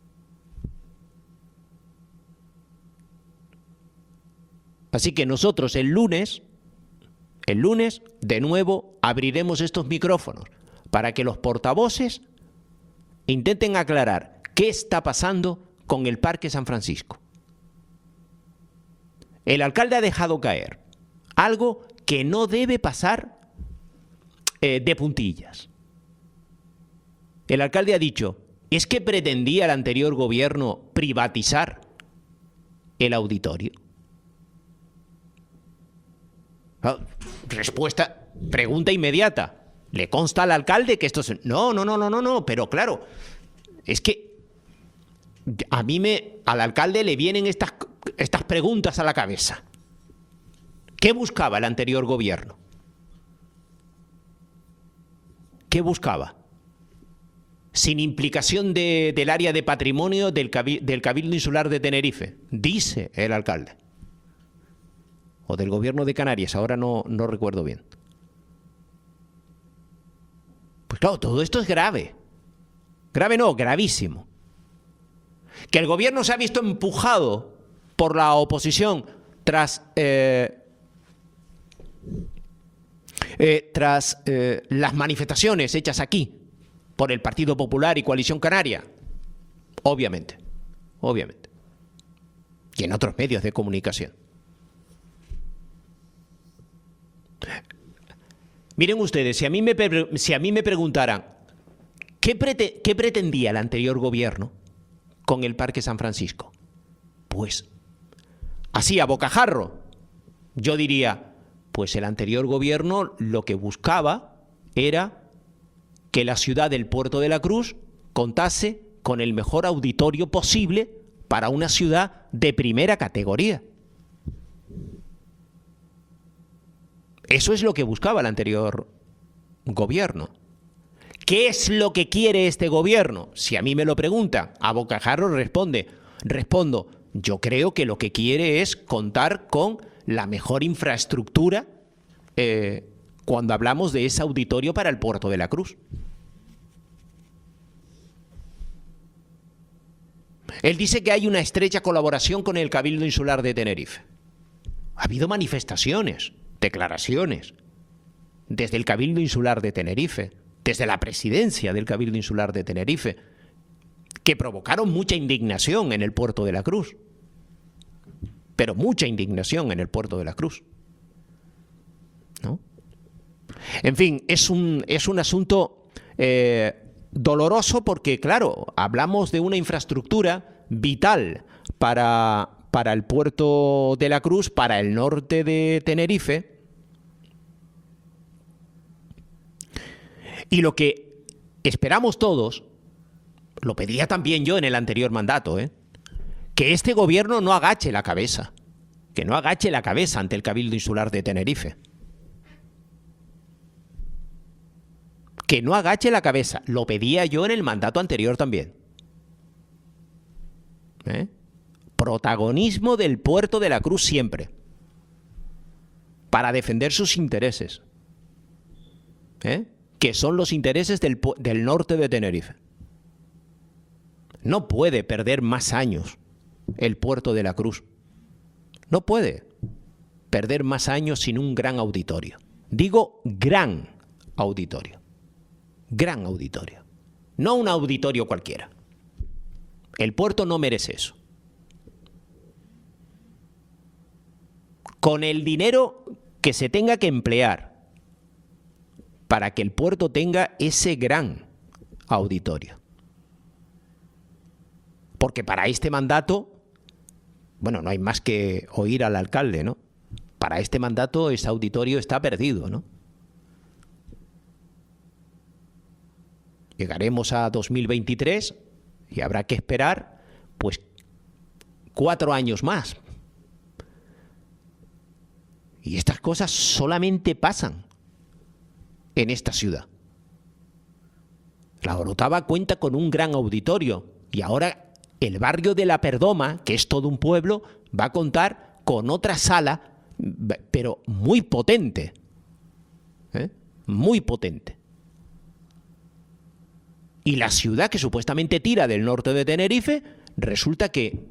C: Así que nosotros el lunes, el lunes, de nuevo, abriremos estos micrófonos para que los portavoces intenten aclarar qué está pasando con el Parque San Francisco. El alcalde ha dejado caer algo que no debe pasar eh, de puntillas. El alcalde ha dicho, ¿es que pretendía el anterior gobierno privatizar el auditorio? Ah, respuesta, pregunta inmediata. ¿Le consta al alcalde que esto es...? No, no, no, no, no, no, pero claro, es que a mí me, al alcalde le vienen estas, estas preguntas a la cabeza. ¿Qué buscaba el anterior gobierno? ¿Qué buscaba? Sin implicación de, del área de patrimonio del, del Cabildo Insular de Tenerife, dice el alcalde. O del gobierno de Canarias, ahora no, no recuerdo bien. Pues claro, todo esto es grave. Grave no, gravísimo. Que el gobierno se ha visto empujado por la oposición tras, eh, eh, tras eh, las manifestaciones hechas aquí por el Partido Popular y Coalición Canaria. Obviamente, obviamente. Y en otros medios de comunicación. Miren ustedes, si a mí me, si a mí me preguntaran ¿qué, prete, ¿qué pretendía el anterior gobierno con el Parque San Francisco? Pues, así a bocajarro, yo diría, pues el anterior gobierno lo que buscaba era que la ciudad del Puerto de la Cruz contase con el mejor auditorio posible para una ciudad de primera categoría. Eso es lo que buscaba el anterior gobierno. ¿Qué es lo que quiere este gobierno? Si a mí me lo preguntan, a bocajarro responde, respondo, yo creo que lo que quiere es contar con la mejor infraestructura eh, cuando hablamos de ese auditorio para el puerto de la Cruz. Él dice que hay una estrecha colaboración con el Cabildo Insular de Tenerife. Ha habido manifestaciones, declaraciones, desde el Cabildo Insular de Tenerife, desde la presidencia del Cabildo Insular de Tenerife, que provocaron mucha indignación en el puerto de la Cruz. Pero mucha indignación en el puerto de la Cruz, ¿no? En fin, es un, es un asunto eh, doloroso porque, claro, hablamos de una infraestructura vital para, para el puerto de la Cruz, para el norte de Tenerife. Y lo que esperamos todos, lo pedía también yo en el anterior mandato, ¿eh? que este gobierno no agache la cabeza, que no agache la cabeza ante el Cabildo Insular de Tenerife. Que no agache la cabeza. Lo pedía yo en el mandato anterior también. ¿Eh? Protagonismo del puerto de la Cruz siempre. Para defender sus intereses. ¿Eh? Que son los intereses del, del norte de Tenerife. No puede perder más años el puerto de la Cruz. No puede perder más años sin un gran auditorio. Digo gran auditorio. Gran auditorio. No un auditorio cualquiera. El puerto no merece eso. Con el dinero que se tenga que emplear para que el puerto tenga ese gran auditorio. Porque para este mandato, bueno, no hay más que oír al alcalde, ¿no? Para este mandato ese auditorio está perdido, ¿no? Llegaremos a dos mil veintitrés y habrá que esperar, pues, cuatro años más. Y estas cosas solamente pasan en esta ciudad. La Orotava cuenta con un gran auditorio y ahora el barrio de La Perdoma, que es todo un pueblo, va a contar con otra sala, pero muy potente. ¿Eh? Muy potente. Y la ciudad que supuestamente tira del norte de Tenerife, resulta que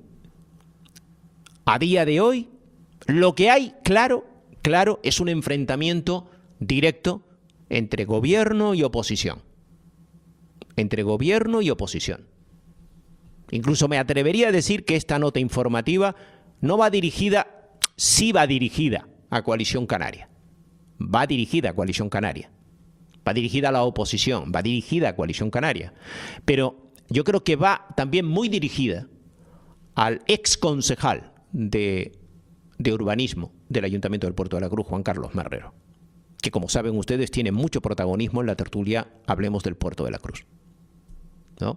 C: a día de hoy lo que hay, claro, claro, es un enfrentamiento directo entre gobierno y oposición. Entre gobierno y oposición. Incluso me atrevería a decir que esta nota informativa no va dirigida, sí va dirigida a Coalición Canaria. Va dirigida a Coalición Canaria. Va dirigida a la oposición, va dirigida a Coalición Canaria. Pero yo creo que va también muy dirigida al ex concejal de, de urbanismo del Ayuntamiento del Puerto de la Cruz, Juan Carlos Marrero, que, como saben ustedes, tiene mucho protagonismo en la tertulia Hablemos del Puerto de la Cruz, ¿no?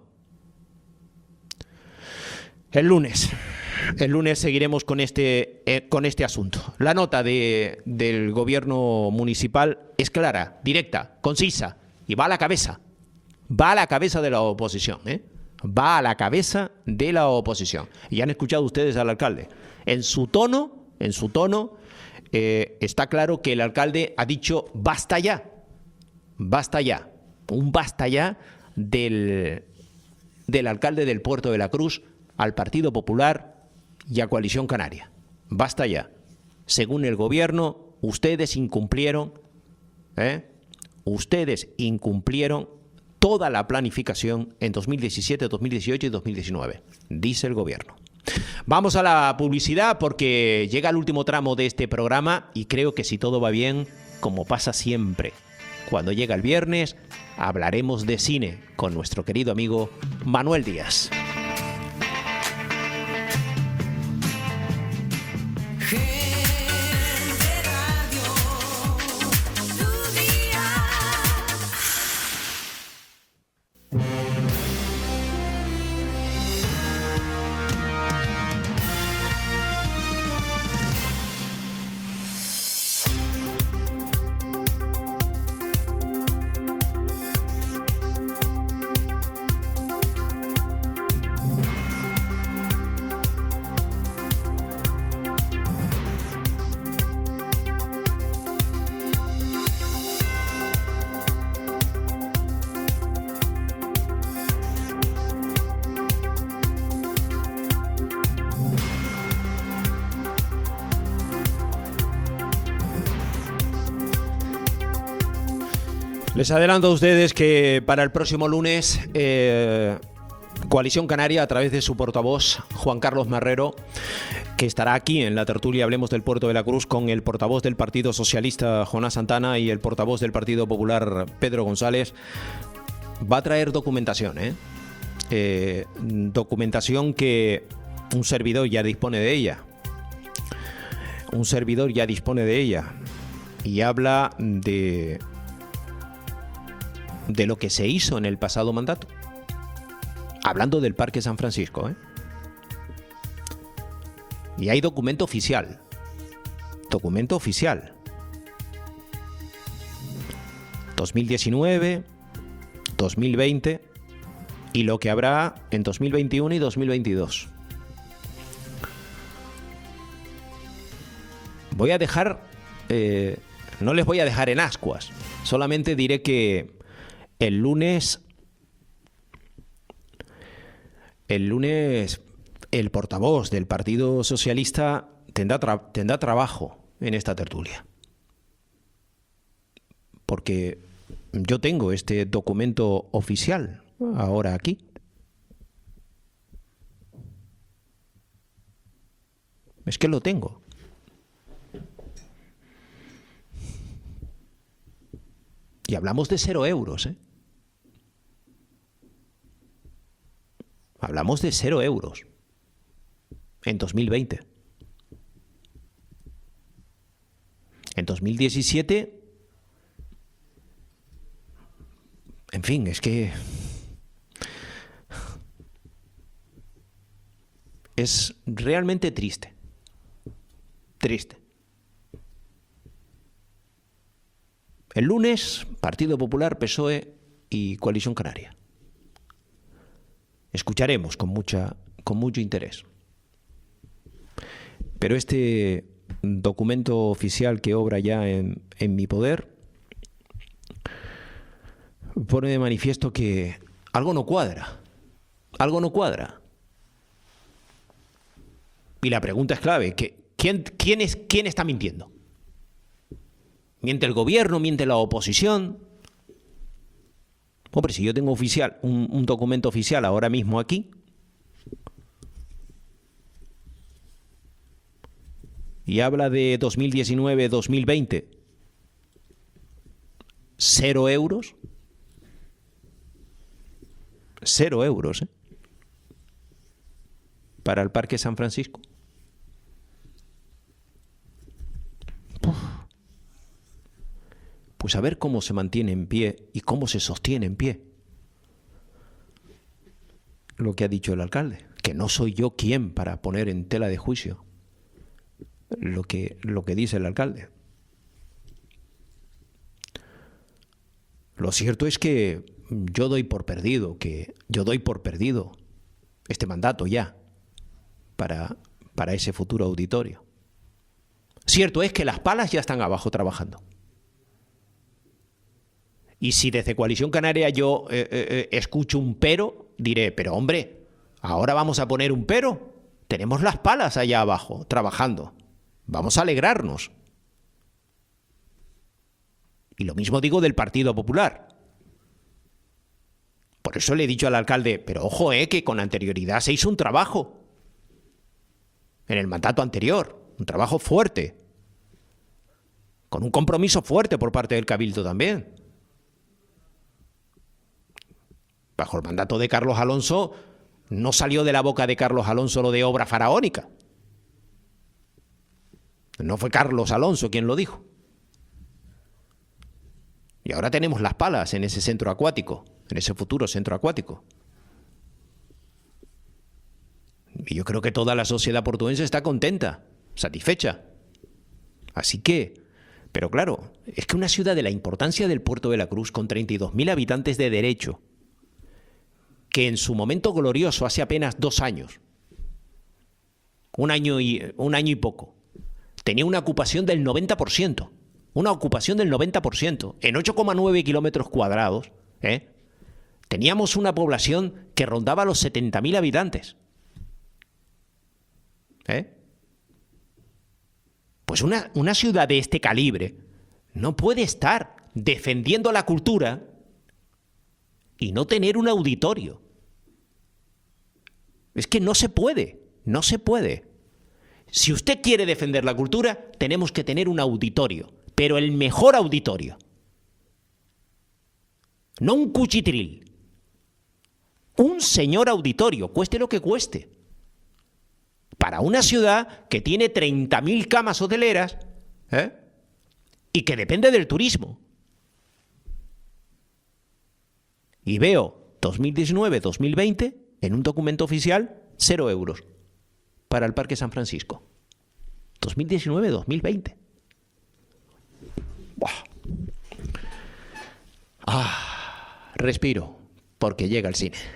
C: El lunes, el lunes seguiremos con este, eh, con este asunto. La nota de, del gobierno municipal es clara, directa, concisa y va a la cabeza. Va a la cabeza de la oposición, ¿eh? Va a la cabeza de la oposición. Y han escuchado ustedes al alcalde. En su tono, en su tono, eh, está claro que el alcalde ha dicho basta ya, basta ya, un basta ya del, del alcalde del Puerto de la Cruz al Partido Popular y a Coalición Canaria. Basta ya. Según el gobierno, ustedes incumplieron, ¿eh? ustedes incumplieron toda la planificación en dos mil diecisiete, dos mil dieciocho y dos mil diecinueve, dice el gobierno. Vamos a la publicidad porque llega el último tramo de este programa y creo que si todo va bien, como pasa siempre, cuando llega el viernes, hablaremos de cine con nuestro querido amigo Manuel Díaz. Les adelanto a ustedes que para el próximo lunes eh, Coalición Canaria, a través de su portavoz Juan Carlos Marrero, que estará aquí en la tertulia Hablemos del Puerto de la Cruz con el portavoz del Partido Socialista Jonás Santana y el portavoz del Partido Popular Pedro González, va a traer documentación, ¿eh? Eh, documentación que un servidor ya dispone de ella. Un servidor ya dispone de ella y habla de, de lo que se hizo en el pasado mandato. Hablando del Parque San Francisco, ¿eh? Y hay documento oficial. Documento oficial. dos mil diecinueve, dos mil veinte y lo que habrá en dos mil veintiuno y dos mil veintidós. Voy a dejar, eh, no les voy a dejar en ascuas, solamente diré que el lunes, el lunes el portavoz del Partido Socialista tendrá, tra- tendrá trabajo en esta tertulia. Porque yo tengo este documento oficial ahora aquí. Es que lo tengo. Y hablamos de cero euros, ¿eh? Hablamos de cero euros en dos mil veinte. En dos mil diecisiete, en fin, es que es realmente triste. Triste. El lunes, Partido Popular, P S O E y Coalición Canaria. Escucharemos con mucha, con mucho interés. Pero este documento oficial que obra ya en, en mi poder pone de manifiesto que algo no cuadra. Algo no cuadra. Y la pregunta es clave, que ¿quién, quién, es, quién está mintiendo? ¿Miente el gobierno? ¿Miente la oposición? Hombre, si yo tengo oficial, un, un documento oficial ahora mismo aquí, y habla de dos mil diecinueve, dos mil veinte, cero euros, cero euros, ¿eh? Para el Parque San Francisco. Uf. Pues a ver cómo se mantiene en pie y cómo se sostiene en pie lo que ha dicho el alcalde, que no soy yo quien para poner en tela de juicio lo que, lo que dice el alcalde. Lo cierto es que yo doy por perdido, que yo doy por perdido este mandato ya para, para ese futuro auditorio. Cierto es que las palas ya están abajo trabajando. Y si desde Coalición Canaria yo eh, eh, escucho un pero, diré, pero hombre, ahora vamos a poner un pero. Tenemos las palas allá abajo trabajando. Vamos a alegrarnos. Y lo mismo digo del Partido Popular. Por eso le he dicho al alcalde, pero ojo, eh, que con anterioridad se hizo un trabajo. En el mandato anterior, un trabajo fuerte. Con un compromiso fuerte por parte del Cabildo también. Bajo el mandato de Carlos Alonso, no salió de la boca de Carlos Alonso lo de obra faraónica. No fue Carlos Alonso quien lo dijo. Y ahora tenemos las palas en ese centro acuático, en ese futuro centro acuático. Y yo creo que toda la sociedad portuense está contenta, satisfecha. Así que, pero claro, es que una ciudad de la importancia del Puerto de la Cruz, con treinta y dos mil habitantes de derecho, que en su momento glorioso, hace apenas dos años, un año y, un año y poco, tenía una ocupación del noventa por ciento. Una ocupación del noventa por ciento. En ocho coma nueve kilómetros cuadrados, ¿eh? Teníamos una población que rondaba los setenta mil habitantes. ¿Eh? Pues una, una ciudad de este calibre no puede estar defendiendo la cultura y no tener un auditorio. Es que no se puede, no se puede. Si usted quiere defender la cultura, tenemos que tener un auditorio, pero el mejor auditorio. No un cuchitril. Un señor auditorio, cueste lo que cueste. Para una ciudad que tiene treinta mil camas hoteleras, ¿eh? Y que depende del turismo. Y veo dos mil diecinueve dos mil veinte en un documento oficial, cero euros para el Parque San Francisco. dos mil diecinueve dos mil veinte. Buah. Ah, respiro, porque llega el cine.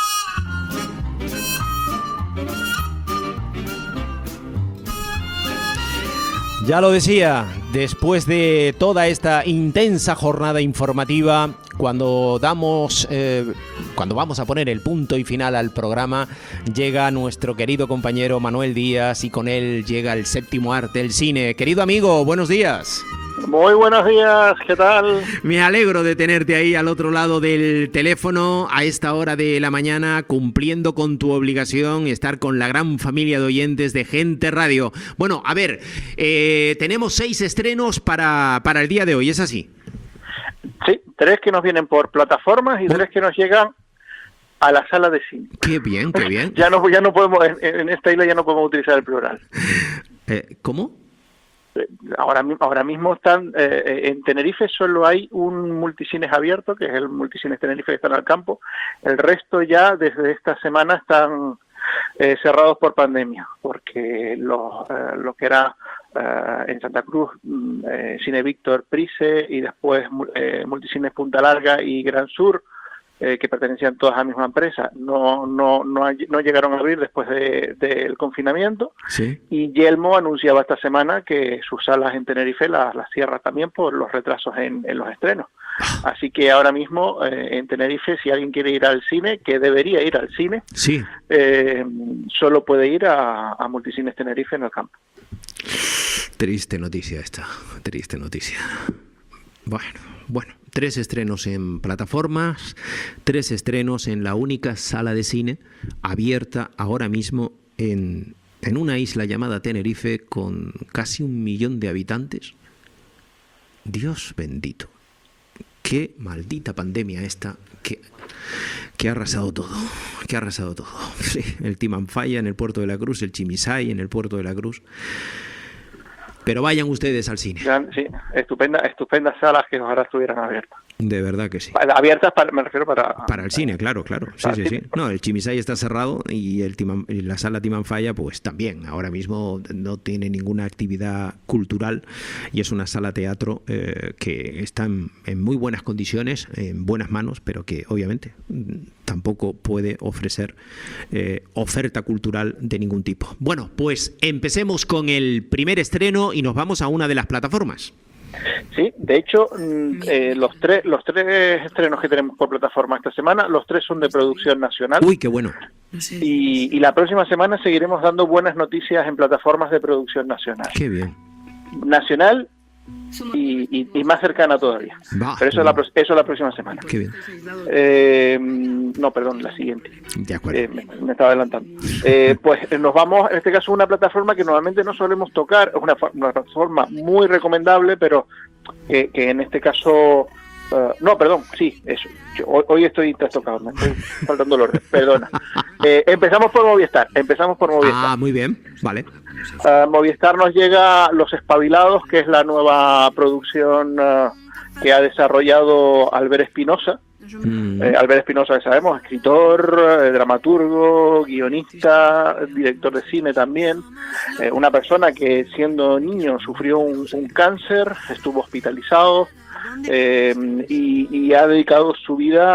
C: Ya lo decía, después de toda esta intensa jornada informativa, cuando damos, eh, cuando vamos a poner el punto y final al programa, llega nuestro querido compañero Manuel Díaz y con él llega el séptimo arte, el cine. Querido amigo, buenos días.
J: Muy buenos días, ¿qué tal?
C: Me alegro de tenerte ahí al otro lado del teléfono a esta hora de la mañana, cumpliendo con tu obligación, estar con la gran familia de oyentes de Gente Radio. Bueno, a ver, eh, tenemos seis estrenos para, para el día de hoy, ¿es así?
J: Sí, tres que nos vienen por plataformas y
C: ¿Oh? tres
J: que nos llegan a la sala de cine.
C: Qué bien, qué bien.
J: ya no ya no podemos, en, en esta isla ya no podemos utilizar el plural.
C: Eh, ¿Cómo?
J: Ahora, ahora mismo están eh, en Tenerife solo hay un multicines abierto, que es el multicines Tenerife que está en el campo. El resto ya desde esta semana están eh, cerrados por pandemia, porque lo, eh, lo que era eh, en Santa Cruz, eh, Cine Víctor Price y después eh, multicines Punta Larga y Gran Sur, Eh, que pertenecían todas a la misma empresa, no no no, no llegaron a abrir después de, del confinamiento.
C: Sí.
J: Y Yelmo anunciaba esta semana que sus salas en Tenerife las, las cierra también por los retrasos en, en los estrenos. Así que ahora mismo eh, en Tenerife, si alguien quiere ir al cine, que debería ir al cine,
C: sí.
J: eh, solo puede ir a, a Multicines Tenerife en el campo.
C: Triste noticia esta, triste noticia. Bueno, bueno, tres estrenos en plataformas, tres estrenos en la única sala de cine abierta ahora mismo en, en una isla llamada Tenerife con casi un millón de habitantes. Dios bendito. Qué maldita pandemia esta que, que ha arrasado todo, que ha arrasado todo. Sí, el Timanfaya en el puerto de la Cruz, el Chimisay en el puerto de la Cruz. Pero vayan ustedes al cine.
J: Sí, estupenda, estupendas salas que ojalá estuvieran abiertas.
C: De verdad que sí.
J: Abiertas, para, me refiero para...
C: Para el cine, claro, claro. Sí, sí, sí. No, el Chimisay está cerrado y el Timan, la sala Timanfaya pues también. Ahora mismo no tiene ninguna actividad cultural y es una sala teatro eh, que está en, en muy buenas condiciones, en buenas manos, pero que obviamente tampoco puede ofrecer eh, oferta cultural de ningún tipo. Bueno, pues empecemos con el primer estreno y nos vamos a una de las plataformas.
J: Sí, de hecho, eh, los tres los tres estrenos que tenemos por plataforma esta semana, los tres son de producción nacional.
C: Uy, qué bueno.
J: Y, y la próxima semana seguiremos dando buenas noticias en plataformas de producción nacional.
C: Qué bien.
J: Nacional y, y, y más cercana todavía.
C: Va,
J: Pero eso,
C: va.
J: es la, eso es la próxima semana.
C: Qué bien.
J: Eh, no, perdón, la siguiente.
C: De acuerdo.
J: Eh, me, me estaba adelantando. Eh, pues nos vamos, en este caso, a una plataforma que normalmente no solemos tocar. Es una, una plataforma muy recomendable, pero que, que en este caso... Uh, no, perdón, sí, eso. Yo, hoy, hoy estoy trastocado, me estoy faltando el orden, perdona. Eh, empezamos por Movistar, empezamos por Movistar.
C: Ah, muy bien, vale.
J: Uh, Movistar nos llega Los Espabilados, que es la nueva producción uh, que ha desarrollado Albert Espinosa. Mm. Eh, Albert Espinosa, que sabemos, escritor, eh, dramaturgo, guionista, director de cine también. Eh, una persona que siendo niño sufrió un, un cáncer, estuvo hospitalizado. Eh, y, y ha dedicado su vida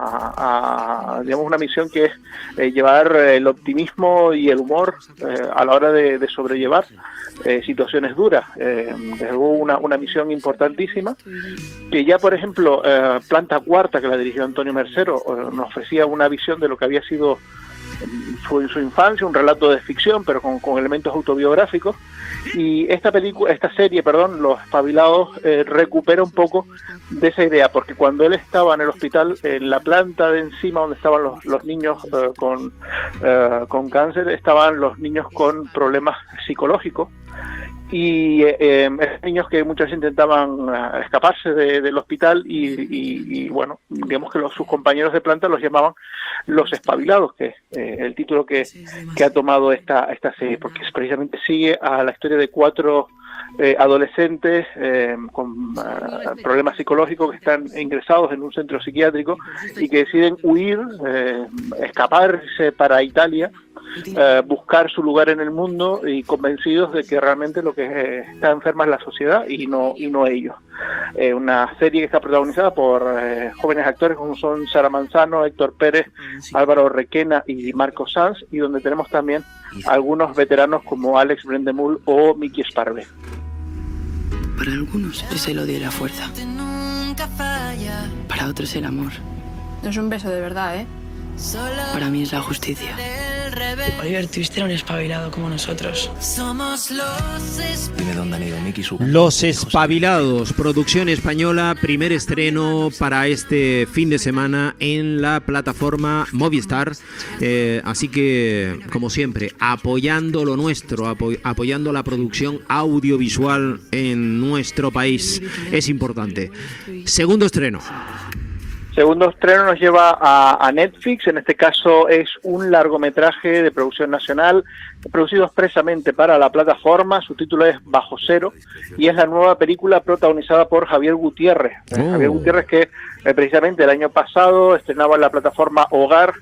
J: a, a digamos una misión que es eh, llevar el optimismo y el humor eh, a la hora de, de sobrellevar eh, situaciones duras. Eh, es una, una misión importantísima que ya, por ejemplo, eh, Planta Cuarta, que la dirigió Antonio Mercero, eh, nos ofrecía una visión de lo que había sido fue en su infancia, un relato de ficción, pero con, con elementos autobiográficos. Y esta película, esta serie, perdón, Los Espabilados, eh, recupera un poco de esa idea, porque cuando él estaba en el hospital, en la planta de encima donde estaban los, los niños eh, con, eh, con cáncer, estaban los niños con problemas psicológicos. Y eh, eh, niños que muchas veces intentaban uh, escaparse de, del hospital y, y, y bueno, digamos que los, sus compañeros de planta los llamaban Los Espabilados, que es eh, el título que, que ha tomado esta, esta serie, porque precisamente sigue a la historia de cuatro eh, adolescentes eh, con uh, problemas psicológicos que están ingresados en un centro psiquiátrico y que deciden huir, eh, escaparse para Italia, Uh, buscar su lugar en el mundo y convencidos de que realmente lo que eh, está enferma es la sociedad y no y no ellos. Eh, una serie que está protagonizada por eh, jóvenes actores como son Sara Manzano, Héctor Pérez, Álvaro Requena y Marco Sanz, y donde tenemos también algunos veteranos como Alex Brendemul o Miki Sparve.
K: Para algunos es el odio y la fuerza. Para otros el amor.
L: No es un beso de verdad, ¿eh?
K: Para mí es la justicia.
M: Oliver Twist era un espabilado como nosotros.
K: Somos los
C: Dime dónde han ido Miki Su. Los Espabilados, producción española, primer estreno para este fin de semana en la plataforma Movistar. Eh, así que, como siempre, apoyando lo nuestro, apo apoyando la producción audiovisual en nuestro país. Es importante. Segundo estreno.
J: Segundo estreno nos lleva a, a Netflix, en este caso es un largometraje de producción nacional, producido expresamente para la plataforma, su título es Bajo Cero, y es la nueva película protagonizada por Javier Gutiérrez. Oh. Javier Gutiérrez que eh, precisamente el año pasado estrenaba en la plataforma Hogar,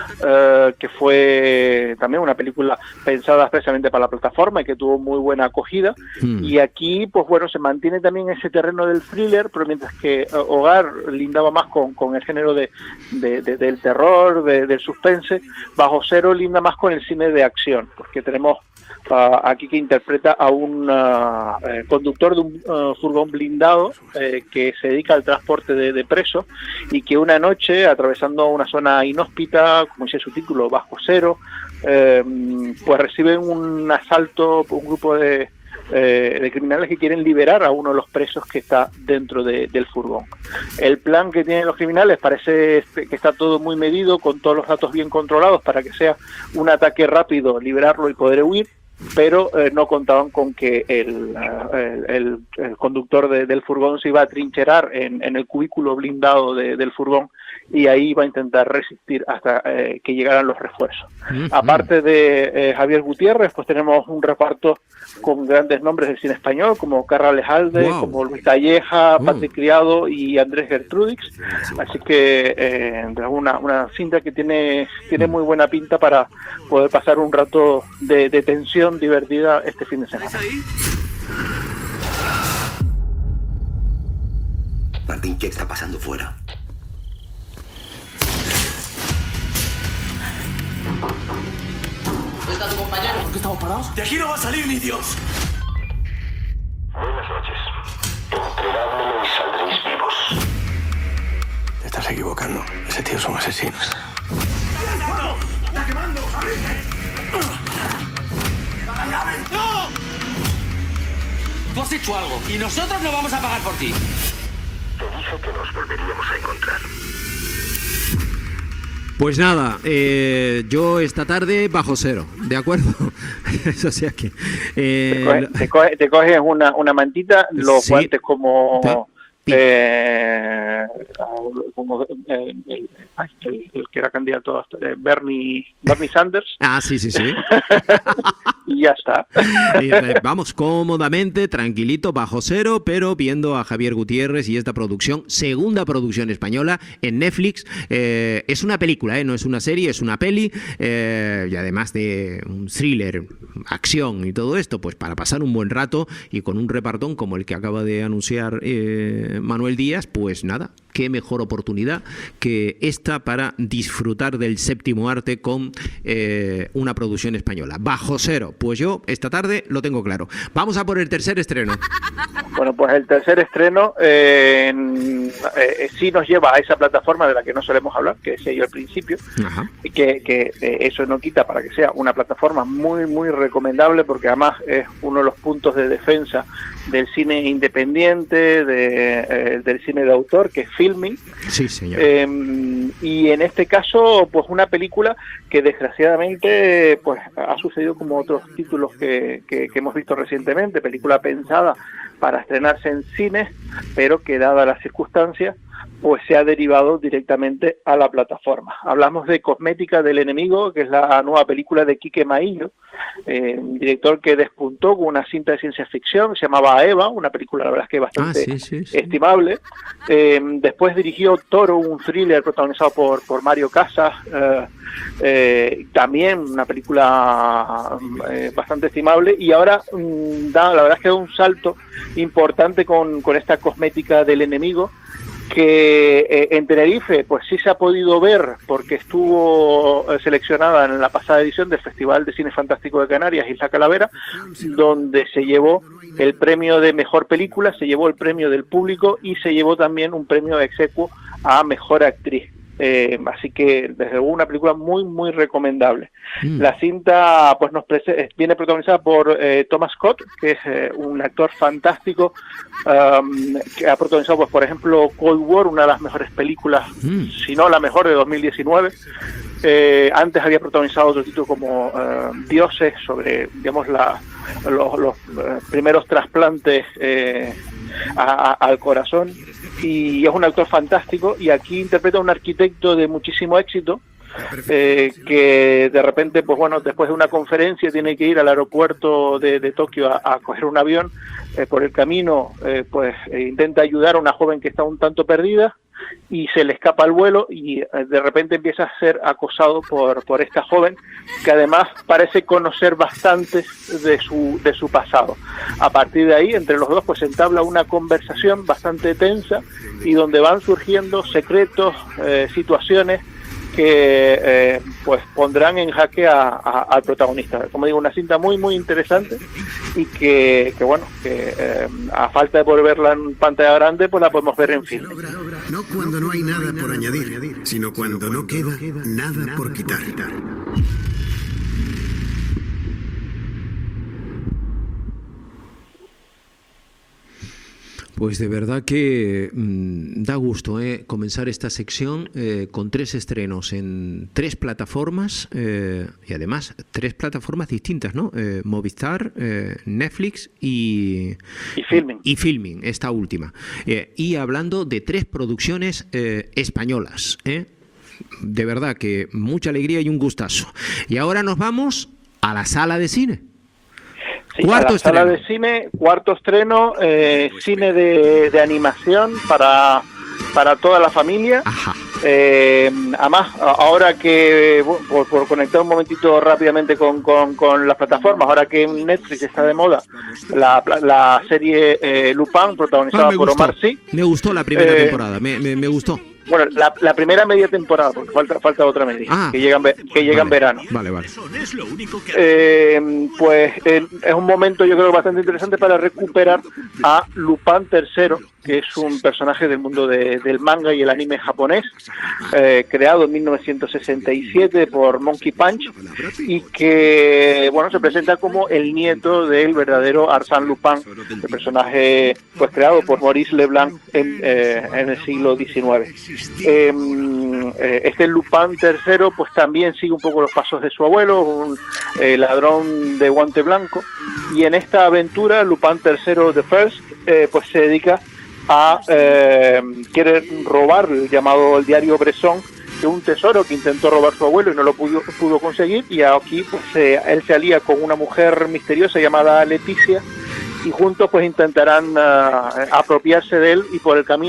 J: Uh, que fue también una película pensada expresamente para la plataforma y que tuvo muy buena acogida. Mm. Y aquí, pues bueno, se mantiene también ese terreno del thriller, pero mientras que uh, Hogar lindaba más con, con el género de, de, de, del terror, de, del suspense, Bajo Cero linda más con el cine de acción, porque tenemos Uh, aquí que interpreta a un uh, eh, conductor de un uh, furgón blindado eh, que se dedica al transporte de, de presos y que una noche, atravesando una zona inhóspita, como dice su título, Bajo Cero, eh, pues reciben un asalto por un grupo de, eh, de criminales que quieren liberar a uno de los presos que está dentro de, del furgón. El plan que tienen los criminales parece que está todo muy medido, con todos los datos bien controlados para que sea un ataque rápido, liberarlo y poder huir, pero eh, no contaban con que el, uh, el, el conductor de, del furgón se iba a trincherar en, en el cubículo blindado de, del furgón y ahí iba a intentar resistir hasta eh, que llegaran los refuerzos. Mm-hmm. Aparte de eh, Javier Gutiérrez, pues tenemos un reparto con grandes nombres del cine español, como Carla Alejalde, wow. como Luis Calleja, uh. Patrick Criado y Andrés Gertrudix. Así que eh, una, una cinta que tiene, tiene muy buena pinta para poder pasar un rato de, de tensión divertida este fin de semana.
N: Martín, ¿qué está pasando fuera?
O: ¿Dónde está tu compañero? ¿Por qué estamos parados?
N: De aquí no va a salir ni Dios. Buenas noches. Entregádmelo y saldréis vivos.
O: Te estás equivocando. Ese tío es un asesino.
N: ¡Está quemando! ¡Abrite! ¡La llave! ¡No!
O: Tú has hecho algo y nosotros no vamos a pagar por ti.
N: Te dije que nos volveríamos a encontrar.
C: Pues nada, eh, yo esta tarde Bajo Cero, ¿de acuerdo? Eso sea que... Eh,
J: te, coge, te, coge, te coges una, una mantita, los sí, guantes como... Sí. Eh, como eh, el, el, el que era candidato a eh, Bernie, Bernie Sanders.
C: Ah, sí, sí, sí.
J: Y ya está.
C: Eh, vamos cómodamente, tranquilito, Bajo Cero, pero viendo a Javier Gutiérrez y esta producción, segunda producción española en Netflix. Eh, es una película, eh, no es una serie, es una peli, eh, y además de un thriller, acción y todo esto, pues para pasar un buen rato y con un repartón como el que acaba de anunciar eh, Manuel Díaz, pues nada, qué mejor oportunidad que esta para disfrutar del séptimo arte con eh, una producción española. Bajo cero, pues yo esta tarde lo tengo claro. Vamos a por el tercer estreno.
J: Bueno, pues el tercer estreno eh, eh, sí nos lleva a esa plataforma de la que no solemos hablar, que decía yo al principio,
C: Ajá.
J: y que, que eh, eso no quita para que sea una plataforma muy, muy recomendable, porque además es uno de los puntos de defensa del cine independiente, de, eh, del cine de autor, que es Filming.
C: Sí, señor.
J: Eh, y en este caso, pues una película que desgraciadamente pues ha sucedido como otros títulos que, que, que hemos visto recientemente, película pensada para estrenarse en cines, pero que dada las circunstancias, pues se ha derivado directamente a la plataforma. Hablamos de Cosmética del Enemigo, que es la nueva película de Quique Maillo, eh, un director que despuntó con una cinta de ciencia ficción, se llamaba Eva, una película la verdad es que bastante
C: ah, sí, sí, sí.
J: estimable. Eh, después dirigió Toro, un thriller protagonizado por, por Mario Casas, eh, eh, también una película eh, bastante estimable, y ahora mm, da, la verdad es que da un salto importante con, con esta Cosmética del Enemigo, que eh, en Tenerife pues sí se ha podido ver porque estuvo eh, seleccionada en la pasada edición del Festival de Cine Fantástico de Canarias, Isla Calavera, donde se llevó el premio de Mejor Película, se llevó el premio del público y se llevó también un premio ex aequo a Mejor Actriz. Eh, así que desde luego una película muy muy recomendable. Mm. La cinta pues nos viene protagonizada por eh, Thomas Scott, que es eh, un actor fantástico, um, que ha protagonizado pues por ejemplo Cold War, una de las mejores películas, mm. si no la mejor de dos mil diecinueve. Eh, antes había protagonizado otro título como uh, Dioses, sobre digamos la, los, los uh, primeros trasplantes eh, a, a, al corazón. Y es un actor fantástico, y aquí interpreta a un arquitecto de muchísimo éxito, eh, que de repente, pues bueno, después de una conferencia tiene que ir al aeropuerto de, de Tokio a, a coger un avión. Eh, por el camino, eh, pues eh, intenta ayudar a una joven que está un tanto perdida, y se le escapa el vuelo, y eh, de repente empieza a ser acosado por, por esta joven, que además parece conocer bastante de su, de su pasado. A partir de ahí, entre los dos, pues se entabla una conversación bastante tensa, y donde van surgiendo secretos, eh, situaciones que eh, pues pondrán en jaque a, a, al protagonista. Como digo, una cinta muy muy interesante, y que, que bueno, que eh, a falta de poder verla en pantalla grande, pues la podemos ver en film.
P: No cuando no hay nada por añadir, sino cuando no queda nada por quitar.
C: Pues de verdad que mmm, da gusto eh, comenzar esta sección eh, con tres estrenos en tres plataformas, eh, y además tres plataformas distintas, ¿no? Eh, Movistar, eh, Netflix y,
J: y Filming.
C: Y, y Filming, esta última. Eh, y hablando de tres producciones eh, españolas. ¿eh? De verdad que mucha alegría y un gustazo. Y ahora nos vamos a la sala de cine.
J: Sí, cuarto a la estreno. Sala de cine, cuarto estreno, eh, cine de, de animación para, para toda la familia.
C: Ajá.
J: Eh, además, ahora que, por, por conectar un momentito rápidamente con, con, con las plataformas, ahora que en Netflix está de moda la, la serie eh, Lupin, protagonizada ah, por gustó. Omar Sy.
C: Me gustó la primera eh, temporada, me, me, me gustó.
J: Bueno, la, la primera media temporada, porque falta falta otra media, ah, que llega en, que llega vale, en verano.
C: Vale, vale.
J: Eh, pues eh, es un momento, yo creo, bastante interesante para recuperar a Lupin tercero, que es un personaje del mundo de, del manga y el anime japonés, eh, creado en mil novecientos sesenta y siete por Monkey Punch, y que, bueno, se presenta como el nieto del verdadero Arsène Lupin, el personaje pues creado por Maurice Leblanc en, eh, en el siglo diecinueve. Eh, este Lupin tercero pues también sigue un poco los pasos de su abuelo, un eh, ladrón de guante blanco, y en esta aventura Lupin tercero The First eh, pues se dedica a eh, quiere robar el llamado el diario Bresson, de un tesoro que intentó robar su abuelo y no lo pudo, pudo conseguir, y aquí pues eh, él se alía con una mujer misteriosa llamada Leticia, y juntos pues intentarán uh, apropiarse de él, y por el camino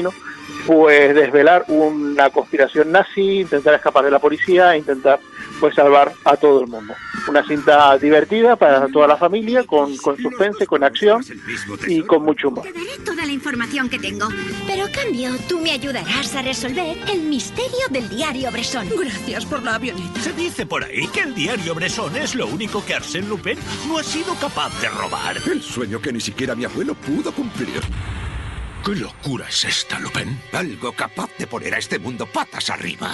J: pues desvelar una conspiración nazi, intentar escapar de la policía, intentar pues salvar a todo el mundo. Una cinta divertida para toda la familia, con, con suspense, con acción y con mucho humor.
Q: Te daré toda la información que tengo, pero a cambio tú me ayudarás a resolver el misterio del diario Bresson.
R: Gracias por la avioneta. Se dice por ahí que el diario Bresson es lo único que Arsène Lupin no ha sido capaz de robar.
S: El sueño que ni siquiera mi abuelo pudo cumplir.
R: ¿Qué locura es esta, Lupin?
S: Algo capaz de poner a este mundo patas arriba.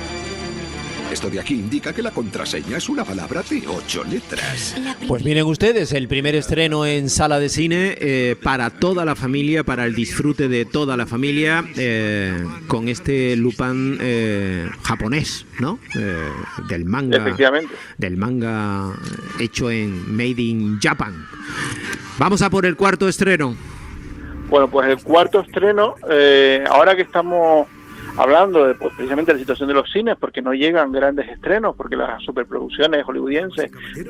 S: Esto de aquí indica que la contraseña es una palabra de ocho letras.
C: Pues miren ustedes, el primer estreno en sala de cine eh, para toda la familia, para el disfrute de toda la familia, eh, con este Lupin eh, japonés, ¿no? Eh, del manga.
J: Efectivamente.
C: Del manga hecho en Made in Japan. Vamos a por el cuarto estreno.
J: Bueno, pues el cuarto estreno, eh, ahora que estamos hablando de, pues, precisamente de la situación de los cines, porque no llegan grandes estrenos, porque las superproducciones hollywoodienses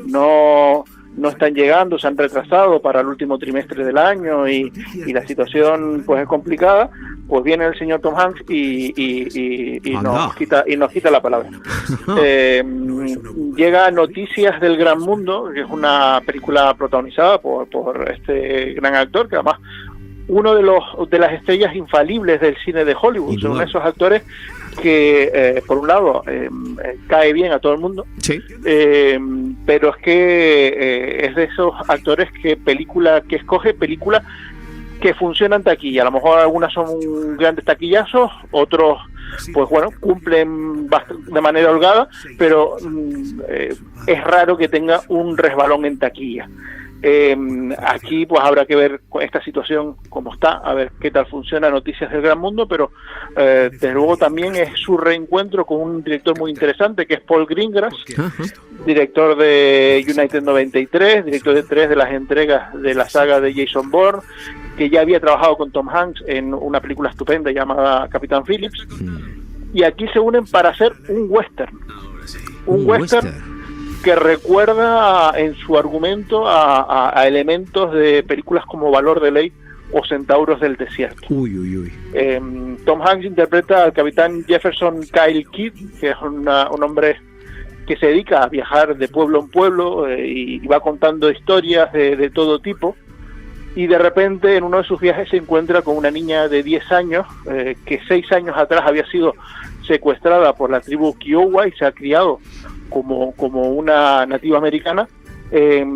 J: no, no están llegando, se han retrasado para el último trimestre del año y, y la situación pues es complicada, pues viene el señor Tom Hanks y, y, y, y, nos, quita, y nos quita la palabra. eh, llega Noticias del Gran Mundo, que es una película protagonizada por, por este gran actor, que además uno de los de las estrellas infalibles del cine de Hollywood, son esos actores que eh, por un lado eh, eh, cae bien a todo el mundo,
C: sí.
J: eh, pero es que eh, es de esos actores que película que escoge películas que funcionan taquilla. A lo mejor algunas son grandes taquillazos, otros pues bueno, cumplen de manera holgada, pero mm, eh, es raro que tenga un resbalón en taquilla. Eh, aquí pues habrá que ver esta situación cómo está, a ver qué tal funciona Noticias del Gran Mundo, pero eh, desde luego también es su reencuentro con un director muy interesante que es Paul Greengrass, uh-huh. director de United noventa y tres, director de tres de las entregas de la saga de Jason Bourne, que ya había trabajado con Tom Hanks en una película estupenda llamada Capitán Phillips, uh-huh. y aquí se unen para hacer un western, un, un western, western que recuerda en su argumento a, a, a elementos de películas como Valor de Ley o Centauros del Desierto.
C: Uy, uy, uy.
J: Eh, Tom Hanks interpreta al capitán Jefferson Kyle Kidd, que es una, un hombre que se dedica a viajar de pueblo en pueblo eh, y, y va contando historias de, de todo tipo, y de repente en uno de sus viajes se encuentra con una niña de diez años eh, que seis años atrás había sido secuestrada por la tribu Kiowa y se ha criado como como una nativa americana, eh,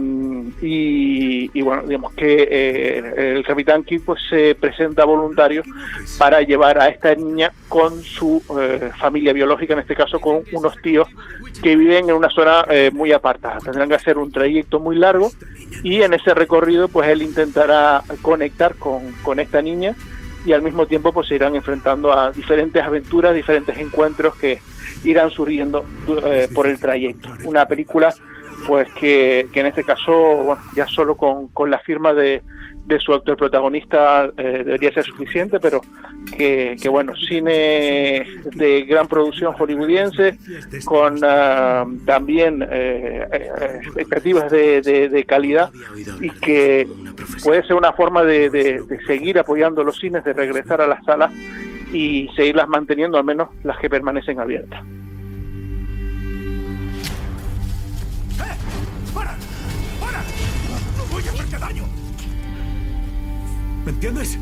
J: y, y bueno, digamos que eh, el capitán Kidd pues se presenta voluntario para llevar a esta niña con su eh, familia biológica, en este caso con unos tíos que viven en una zona eh, muy apartada. Tendrán que hacer un trayecto muy largo y en ese recorrido pues él intentará conectar con, con esta niña, y al mismo tiempo pues se irán enfrentando a diferentes aventuras, diferentes encuentros que irán surgiendo eh, por el trayecto. Una película pues que, que en este caso, bueno, ya solo con, con la firma de, de su actor protagonista eh, debería ser suficiente, pero que, que bueno, cine de gran producción hollywoodiense, con uh, también eh, expectativas de, de, de calidad, y que puede ser una forma de, de, de seguir apoyando los cines, de regresar a las salas y seguirlas manteniendo, al menos las que permanecen abiertas.
T: ¿Me entiendes?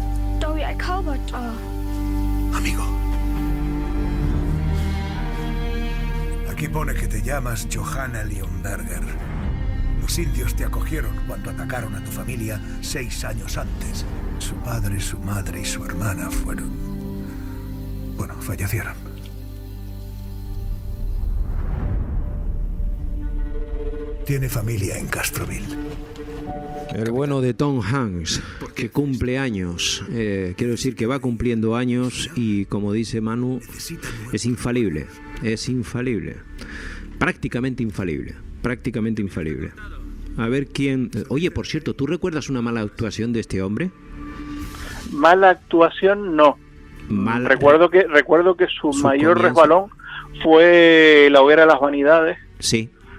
T: Amigo. Aquí pone que te llamas Johanna Leonberger. Los indios te acogieron cuando atacaron a tu familia seis años antes. Su padre, su madre y su hermana fueron... bueno, fallecieron. Tiene familia en Castroville.
C: El bueno de Tom Hanks, que cumple años, eh, quiero decir que va cumpliendo años y, como dice Manu, es infalible, es infalible, prácticamente infalible, prácticamente infalible. A ver quién... Oye, por cierto, ¿tú recuerdas una mala actuación de este hombre?
J: Mala actuación, no. Mal... Recuerdo que recuerdo que su, su mayor comienzo. resbalón fue La hoguera de las vanidades.
C: Sí.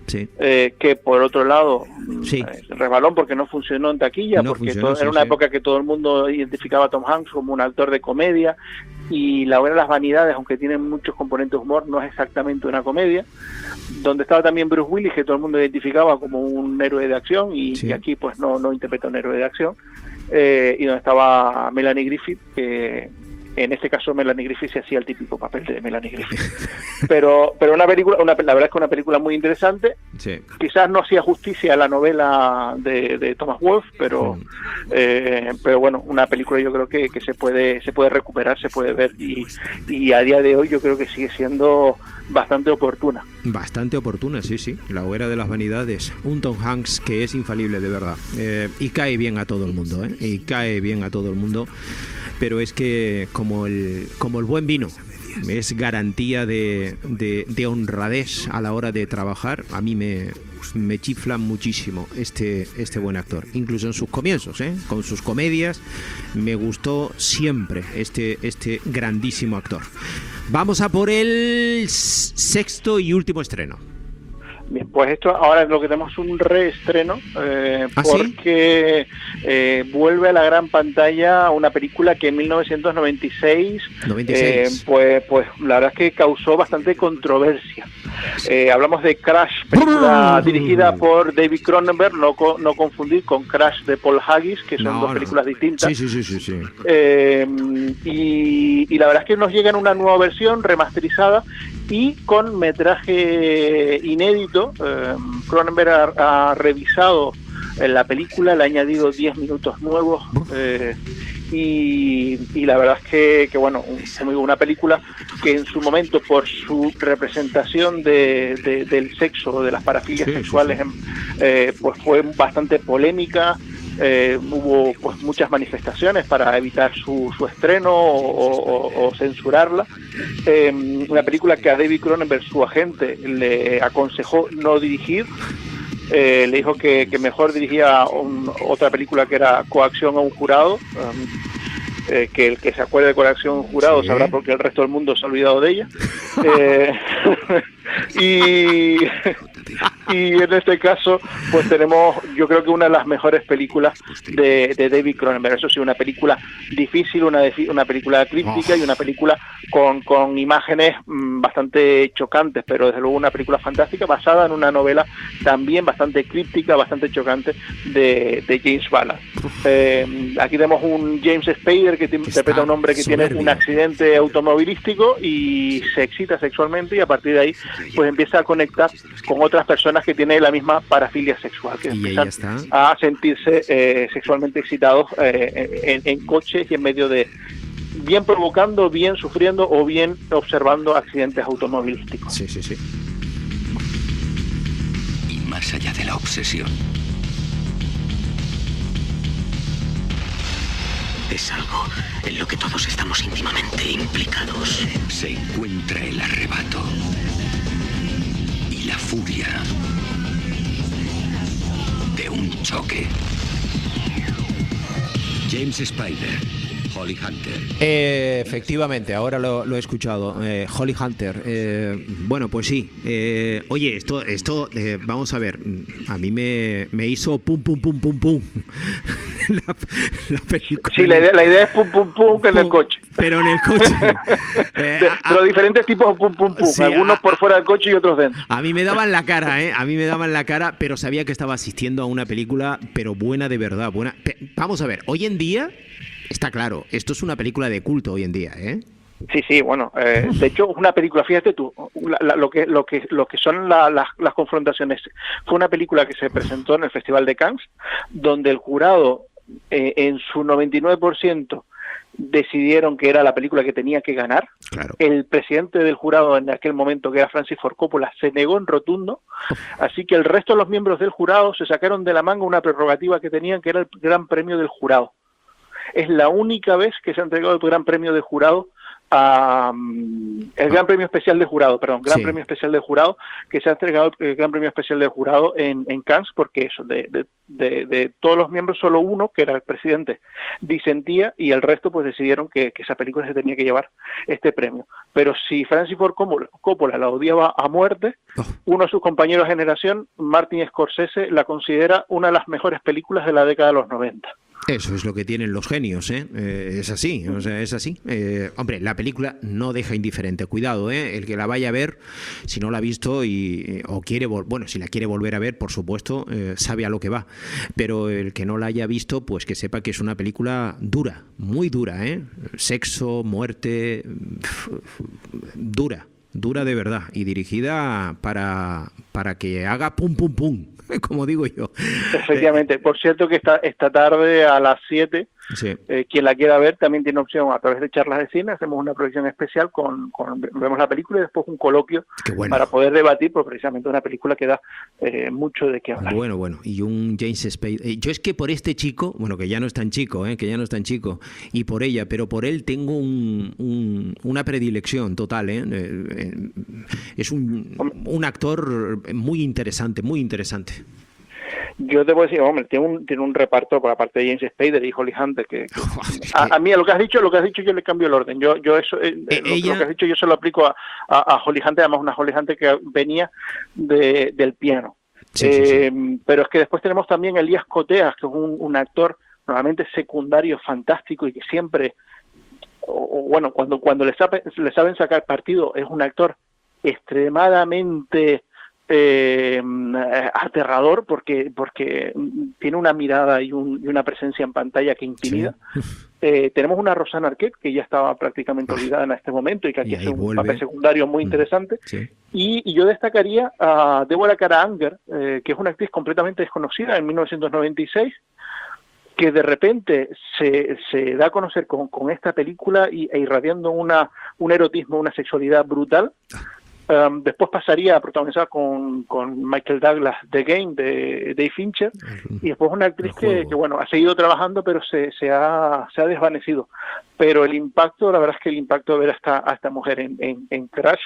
C: sí.
J: eh, que por otro lado
C: sí.
J: eh, resbaló porque no funcionó en taquilla,
C: no
J: porque
C: funcionó,
J: todo,
C: sí,
J: era una
C: sí.
J: época que todo el mundo identificaba a Tom Hanks como un actor de comedia, y La Hora de las Vanidades, aunque tiene muchos componentes de humor, no es exactamente una comedia, donde estaba también Bruce Willis, que todo el mundo identificaba como un héroe de acción, y,
C: Sí.
J: y aquí pues no, no interpreta un héroe de acción, eh, y donde estaba Melanie Griffith, que en este caso Melanie Griffith se hacía el típico papel de Melanie Griffith. Pero pero una película, una, la verdad es que una película muy interesante.
C: Sí.
J: Quizás no hacía justicia a la novela de, de Thomas Wolfe, pero
C: Mm.
J: eh, pero bueno, una película yo creo que, que se puede se puede recuperar, se puede ver, y, y a día de hoy yo creo que sigue siendo bastante oportuna.
C: Bastante oportuna, sí, sí. La Hoguera de las Vanidades. Un Tom Hanks que es infalible, de verdad. Eh, y cae bien a todo el mundo, ¿eh? Y cae bien a todo el mundo. Pero es que como el, como el buen vino es garantía de, de, de honradez a la hora de trabajar, a mí me, me chifla muchísimo este, este buen actor. Incluso en sus comienzos, ¿eh? Con sus comedias, me gustó siempre este, este grandísimo actor. Vamos a por el sexto y último estreno.
J: Bien, pues esto ahora lo que tenemos es un reestreno, eh,
C: ¿Ah, sí?
J: porque eh, vuelve a la gran pantalla una película que en mil novecientos noventa y seis,
C: noventa y seis.
J: Eh, pues, pues la verdad es que causó bastante controversia. Eh, hablamos de Crash, película dirigida por David Cronenberg, no, co- no confundir con Crash de Paul Haggis, que son
C: No,
J: dos
C: no.
J: películas distintas.
C: Sí, sí, sí, sí, sí.
J: Eh, y, y la verdad es que nos llega en una nueva versión remasterizada y con metraje inédito. eh, Cronenberg ha, ha revisado eh, la película, le ha añadido diez minutos nuevos, eh, y, y la verdad es que, que bueno, un- como digo, una película que en su momento, por su representación de, de- del sexo, de las parafilias
C: Sí, sí,
J: sexuales,
C: sí.
J: eh, pues fue bastante polémica. Eh, hubo pues muchas manifestaciones para evitar su, su estreno o, o- o censurarla. Eh, una película que a David Cronenberg, su agente, le aconsejó no dirigir. Eh, le dijo que, que mejor dirigía un- otra película que era Coacción a un jurado. um, eh, que el que se acuerde de Coacción a un jurado
C: Sí.
J: sabrá porque el resto del mundo se ha olvidado de ella. Eh, y y en este caso pues tenemos, yo creo que una de las mejores películas de, de David Cronenberg. Eso sí, una película difícil, una, defi- una película críptica
C: Oh.
J: y una película con, con imágenes mm, bastante chocantes, pero desde luego una película fantástica basada en una novela también bastante críptica, bastante chocante de, de James Ballard. Eh, aquí tenemos un James Spader que te- interpreta a un hombre que tiene
C: soberbio.
J: un accidente automovilístico y se excita sexualmente, y a partir de ahí pues empieza a conectar con otras personas que tienen la misma parafilia sexual, que
C: Y ahí
J: empiezan
C: está.
J: a sentirse eh, sexualmente excitados eh, en, en coches y en medio de, bien provocando, bien sufriendo o bien observando accidentes automovilísticos.
C: Sí, sí, sí.
S: Y más allá de la obsesión, es algo en lo que todos estamos íntimamente implicados. Se encuentra el arrebato y la furia de un choque. James Spader, Holly Hunter.
C: Eh, efectivamente, ahora lo, lo he escuchado. Eh, Holly Hunter. Eh, bueno, pues sí. Eh, oye, esto, esto eh, vamos a ver. A mí me, me hizo pum, pum, pum, pum, pum. la, la película.
J: Sí, la idea, la idea es pum, pum, pum, que en el coche.
C: Pero en el coche. Eh,
J: De, de los diferentes tipos de pum, pum, pum.
C: Sí,
J: Algunos
C: a-
J: por fuera del coche y otros dentro.
C: A mí me daban la cara, ¿eh? A mí me daban la cara, pero sabía que estaba asistiendo a una película, pero buena de verdad, buena. Pe- Vamos a ver, hoy en día, está claro, esto es una película de culto hoy en día, ¿eh?
J: Sí, sí, bueno, eh, de hecho es una película, fíjate tú, la- la- lo que lo que lo que son la- la- las confrontaciones. Fue una película que se presentó en el Festival de Cannes, donde el jurado eh, en su noventa y nueve por ciento decidieron que era la película que tenía que ganar.
C: Claro.
J: El presidente del jurado en aquel momento, que era Francis Ford Coppola, se negó en rotundo, así que el resto de los miembros del jurado se sacaron de la manga una prerrogativa que tenían, que era el Gran Premio del Jurado. Es la única vez que se ha entregado el Gran Premio del Jurado Um, el Gran Premio Especial de Jurado, perdón, Gran
C: Sí.
J: Premio Especial de Jurado, que se ha entregado el Gran Premio Especial de Jurado en, en Cannes, porque eso, de, de, de, de todos los miembros, solo uno, que era el presidente, disentía, y el resto pues decidieron que, que esa película se tenía que llevar este premio. Pero si Francis Ford Coppola la odiaba a muerte, uno de sus compañeros de generación, Martin Scorsese, la considera una de las mejores películas de la década de los noventa.
C: Eso es lo que tienen los genios, ¿eh? Eh, es así, o sea, es así. Eh, hombre, la película no deja indiferente. Cuidado, ¿eh? El que la vaya a ver, si no la ha visto y o quiere, vol- bueno, si la quiere volver a ver, por supuesto, eh, sabe a lo que va. Pero el que no la haya visto, pues que sepa que es una película dura, muy dura, ¿eh? Sexo, muerte, dura, dura de verdad y dirigida para para que haga pum pum pum. Como digo yo.
J: Efectivamente. Por cierto que esta, esta tarde a las siete,
C: Sí.
J: eh, quien la quiera ver también tiene opción a través de charlas de cine, hacemos una proyección especial, con, con vemos la película y después un coloquio
C: bueno.
J: para poder debatir, porque precisamente es una película que da eh, mucho de qué hablar.
C: Bueno, bueno, y un James Spade. Eh, Yo es que por este chico, bueno, que ya no es tan chico, eh, que ya no es tan chico, y por ella, pero por él tengo un, un- una predilección total. Eh. Eh, eh, es un, un actor muy interesante, muy interesante.
J: Yo te puedo decir, hombre, tiene un, tiene un reparto por la parte de James Spader y Holly Hunter que, que a, a mí a lo que has dicho, lo que has dicho yo le cambio el orden. Yo, yo eso, eh, lo,
C: ella-
J: lo que has dicho yo se lo aplico a, a, a Holly Hunter, además una Holly Hunter que venía de, del piano.
C: Sí, sí,
J: Eh, pero es que después tenemos también a Elías Coteas, que es un, un actor normalmente secundario fantástico y que siempre, o, o bueno, cuando cuando le, sabe- le saben sacar partido, es un actor extremadamente eh, aterrador porque porque tiene una mirada y, un, y una presencia en pantalla que intimida. Eh, tenemos una Rosanna Arquette que ya estaba prácticamente olvidada en este momento y que aquí
C: Y
J: hace
C: ahí
J: un
C: vuelve.
J: papel secundario muy interesante.
C: Sí.
J: Y, y yo destacaría a Deborah Kara Unger, eh, que es una actriz completamente desconocida en mil novecientos noventa y seis, que de repente se, se da a conocer con, con esta película y, e irradiando una, un erotismo, una sexualidad brutal. Um, después pasaría a protagonizar con, con Michael Douglas The Game de Dave Fincher, y después una actriz que, que bueno, ha seguido trabajando pero se, se, ha, se ha desvanecido. Pero el impacto, la verdad es que el impacto de ver a esta, a esta mujer en, en, en Crash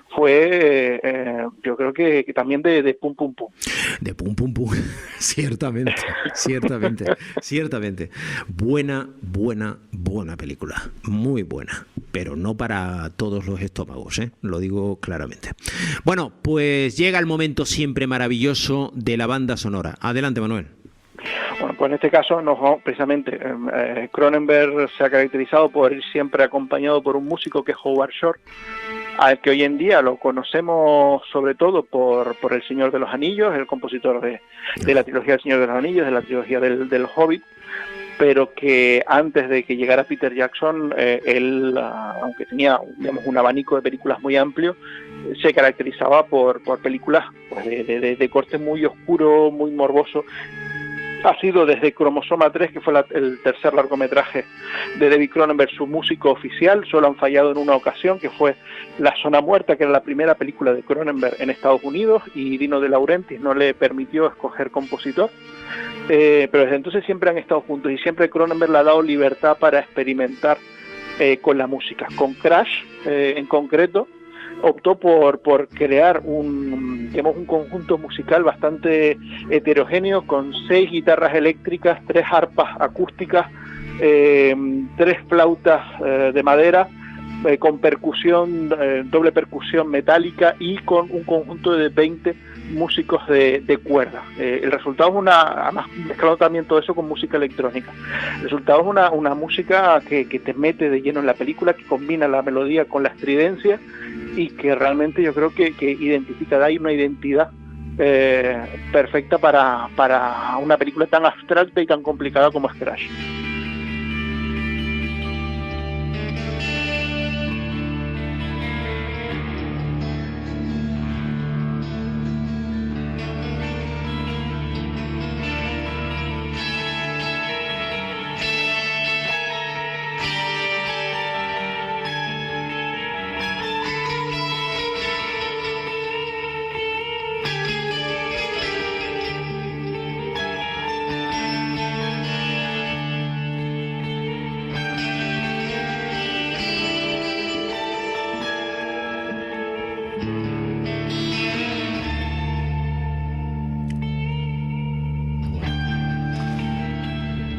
J: fue, eh, yo creo que, que también de, de pum pum pum.
C: De pum pum pum, ciertamente, ciertamente, ciertamente. Buena, buena, buena película, muy buena, pero no para todos los estómagos, ¿eh? Lo digo claramente. Bueno, pues llega el momento siempre maravilloso de la banda sonora. Adelante, Manuel.
J: Bueno, pues en este caso nos vamos precisamente, eh, Cronenberg se ha caracterizado por ir siempre acompañado por un músico que es Howard Shore, al que hoy en día lo conocemos sobre todo por, por El Señor de los Anillos, el compositor de, de la trilogía del Señor de los Anillos, de la trilogía del, del Hobbit, pero que antes de que llegara Peter Jackson, eh, él, aunque tenía, digamos, un abanico de películas muy amplio, se caracterizaba por, por películas pues, de, de, de corte muy oscuro, muy morboso. Ha sido desde Cromosoma tres, que fue la, el tercer largometraje de David Cronenberg, su músico oficial. Solo han fallado en una ocasión, que fue La Zona Muerta, que era la primera película de Cronenberg en Estados Unidos, y Dino De Laurentiis no le permitió escoger compositor. Eh, pero desde entonces siempre han estado juntos y siempre Cronenberg le ha dado libertad para experimentar eh, con la música. Con Crash, eh, en concreto, optó por, por crear un, digamos, un conjunto musical bastante heterogéneo, con seis guitarras eléctricas, tres arpas acústicas, eh, tres flautas eh, de madera, eh, con percusión, eh, doble percusión metálica, y con un conjunto de veinte músicos de, de cuerda. Eh, el resultado es una, además mezclando también todo eso con música electrónica, el resultado es una, una música que, que te mete de lleno en la película, que combina la melodía con la estridencia y que realmente yo creo que, que identifica, da ahí una identidad eh, perfecta para, para una película tan abstracta y tan complicada como es Crash.